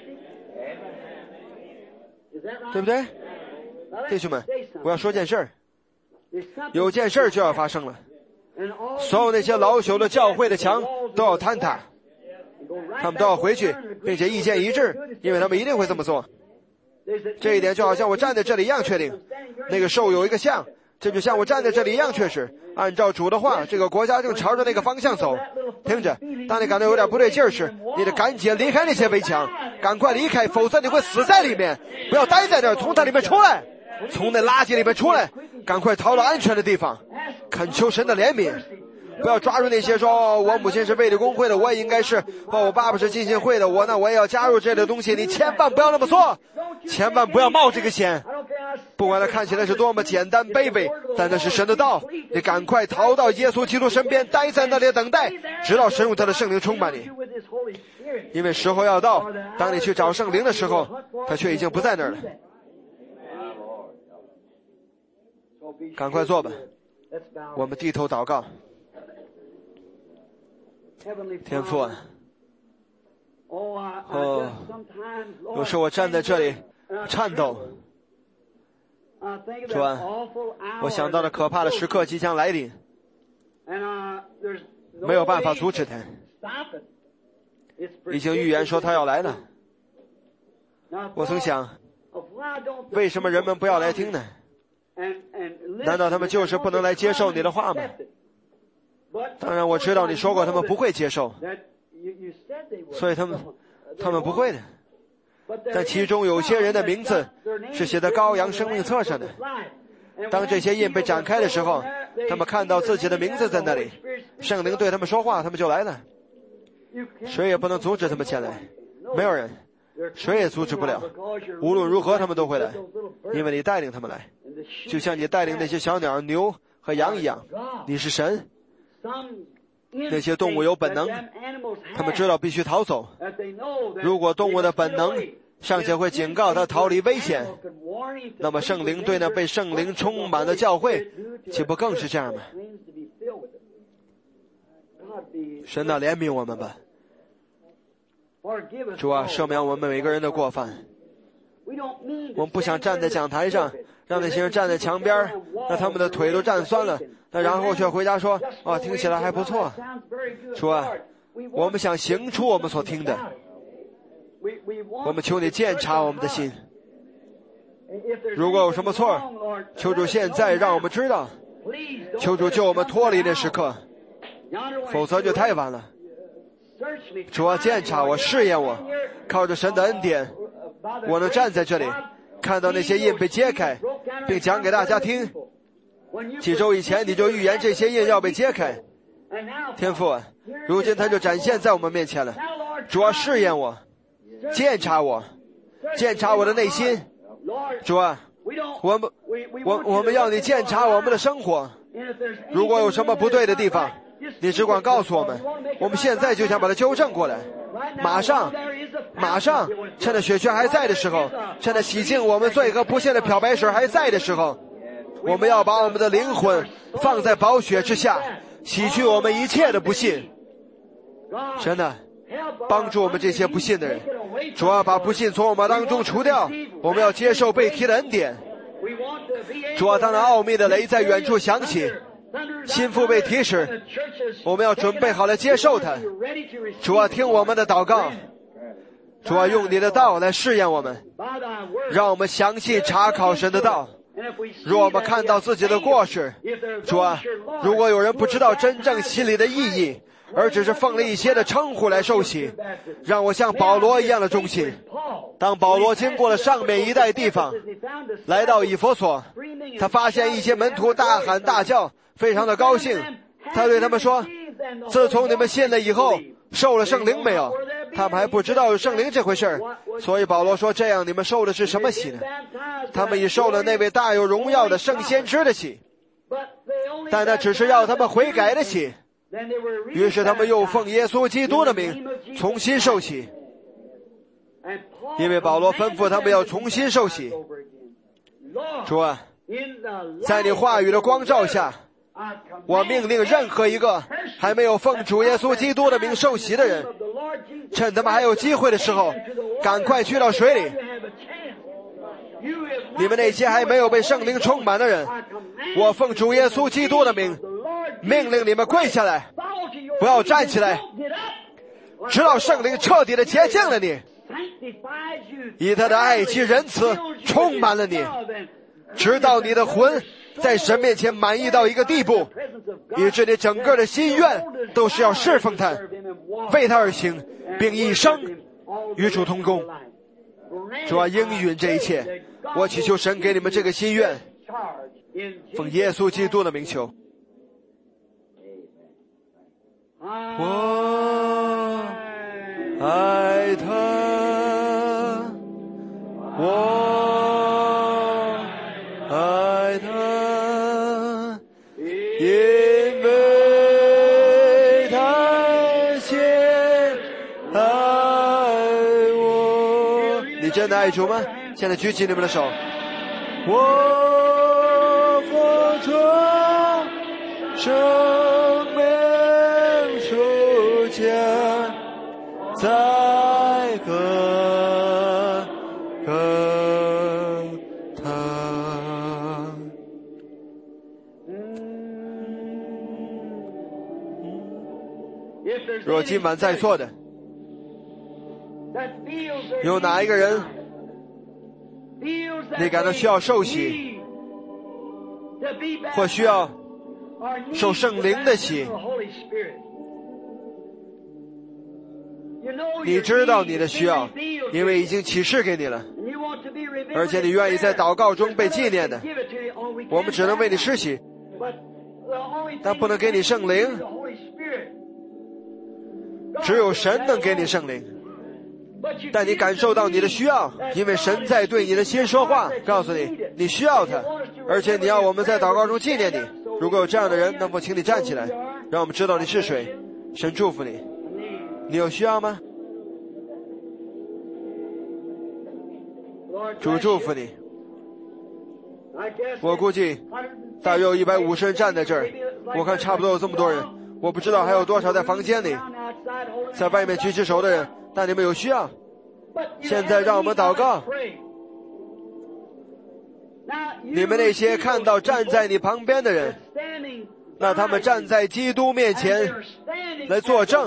对不对？弟兄们，我要说件事儿，有件事儿就要发生了，所有那些老朽的教会的墙都要坍塌，他们都要回去，并且意见一致，因为他们一定会这么做。这一点就好像我站在这里一样确定，那个兽有一个像，这就像我站在这里一样确实，按照主的话，这个国家正朝着那个方向走。听着，当你感到有点不对劲儿时，你得赶紧离开那些围墙，赶快离开，否则你会死在里面。不要待在那儿，从它里面出来，从那垃圾里面出来，赶快逃到安全的地方，恳求神的怜悯。不要抓住那些说、哦、我母亲是卫理公会的，我也应该是，哦，我爸爸是浸信会的，我那我也要加入这类东西。你千万不要那么做，千万不要冒这个险。 不管它看起来是多么简单卑微，但那是神的道。你赶快逃到耶稣基督身边，待在那里等待，直到神用他的圣灵充满你。因为时候要到，当你去找圣灵的时候，他却已经不在那儿了。赶快做吧，我们低头祷告。天父啊，哦，有时我站在这里颤抖。主啊，我想到了可怕的时刻即将来临，没有办法阻止它，已经预言说他要来了。我曾想，为什么人们不要来听呢？难道他们就是不能来接受你的话吗？当然我知道你说过他们不会接受，所以他们他们不会的。但其中有些人的名字是写在羔羊生命册上的，当这些印被展开的时候，他们看到自己的名字在那里，圣灵对他们说话，他们就来了。谁也不能阻止他们前来，没有人，谁也阻止不了。无论如何他们都会来，因为你带领他们来，就像你带领那些小鸟、牛和羊一样。你是神。那些动物有本能，他们知道必须逃走。如果动物的本能尚且会警告它逃离危险，那么圣灵对那被圣灵充满的教会岂不更是这样吗？神啊，怜悯我们吧。主啊，赦免我们每个人的过犯。我们不想站在讲台上，让那些人站在墙边，让他们的腿都站酸了，那然后却回家说，啊，听起来还不错。主啊，我们想行出我们所听的，我们求你鉴察我们的心，如果有什么错，求主现在让我们知道，求主救我们脱离那时刻，否则就太晚了。主啊，鉴察我，试验我，靠着神的恩典，我能站在这里看到那些印被揭开，并讲给大家听。几周以前你就预言这些印要被揭开，天父，如今它就展现在我们面前了。主啊，试验我，鉴察我，鉴察我的内心。主啊，我们我我们要你鉴察我们的生活，如果有什么不对的地方，你只管告诉我们，我们现在就想把它纠正过来，马上马上趁着血圈还在的时候，趁着洗净我们罪和不幸的漂白水还在的时候，我们要把我们的灵魂放在宝血之下，洗去我们一切的不信。神啊，帮助我们这些不信的人，主啊，把不信从我们当中除掉。我们要接受被提的恩典。主啊，当那奥秘的雷在远处响起，心腹被提时，我们要准备好来接受它。主啊，听我们的祷告。主啊，用你的道来试验我们，让我们详细查考神的道。若我们看到自己的过失，主啊，如果有人不知道真正洗礼的意义，而只是奉了一些的称呼来受洗，让我像保罗一样的忠心。当保罗经过了上面一带地方，来到以弗所，他发现一些门徒大喊大叫，非常的高兴。他对他们说，自从你们信了以后，受了圣灵没有？他们还不知道有圣灵这回事儿，所以保罗说，这样你们受的是什么洗呢？他们已受了那位大有荣耀的圣先知的洗，但那只是要他们悔改的洗。于是他们又奉耶稣基督的名重新受洗，因为保罗吩咐他们要重新受洗。主啊，在你话语的光照下，我命令任何一个还没有奉主耶稣基督的名受洗的人，趁他们还有机会的时候，赶快去到水里。你们那些还没有被圣灵充满的人，我奉主耶稣基督的名命令你们跪下来，不要站起来，直到圣灵彻底的洁净了你，以他的爱及仁慈充满了你，直到你的魂在神面前满意到一个地步，以致你整个的心愿都是要侍奉他，为他而行，并一生与主同工。主啊，应允这一切，我祈求神给你们这个心愿，奉耶稣基督的名求。我爱他，我的爱主吗？现在举起你们的手。我活着，生命书签，在何个他？若今晚在座的有哪一个人你感到需要受洗，或需要受圣灵的洗，你知道你的需要，因为已经启示给你了，而且你愿意在祷告中被纪念的，我们只能为你施洗，但不能给你圣灵，只有神能给你圣灵。但你感受到你的需要，因为神在对你的心说话，告诉你你需要他，而且你要我们在祷告中纪念你。如果有这样的人，那么请你站起来，让我们知道你是谁。神祝福你。你有需要吗？主祝福你。我估计大约有一百五十人站在这儿，我看差不多有这么多人，我不知道还有多少在房间里，在外面举起手的人，但你们有需要。现在让我们祷告。你们那些看到站在你旁边的人，那他们站在基督面前来作证，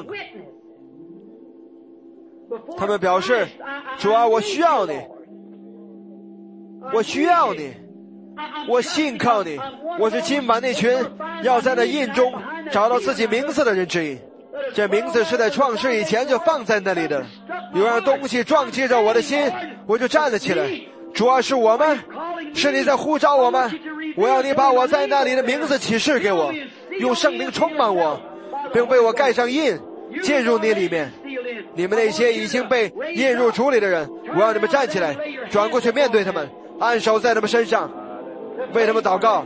他们表示，主啊，我需要你，我需要你，我信靠你，我是今晚那群要在那印中找到自己名字的人之一。这名字是在创世以前就放在那里的，有样东西撞击着我的心，我就站了起来。主啊，是我吗？是你在呼召我吗？我要你把我在那里的名字启示给我，用圣灵充满我，并为我盖上印，进入你里面。你们那些已经被印入主里的人，我要你们站起来，转过去面对他们，按手在他们身上，为他们祷告。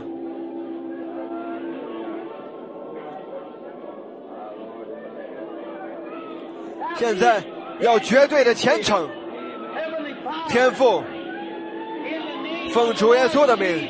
现在要绝对的虔诚，天父，奉主耶稣的名，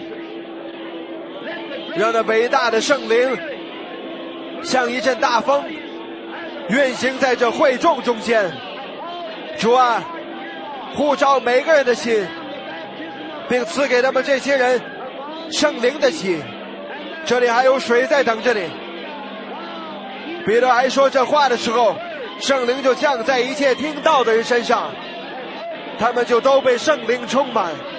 让那伟大的圣灵像一阵大风运行在这会众中间。主啊，呼召每个人的心，并赐给他们这些人圣灵的心。这里还有水在等着你。彼得还说这话的时候，圣灵就降在一切听到的人身上，他们就都被圣灵充满。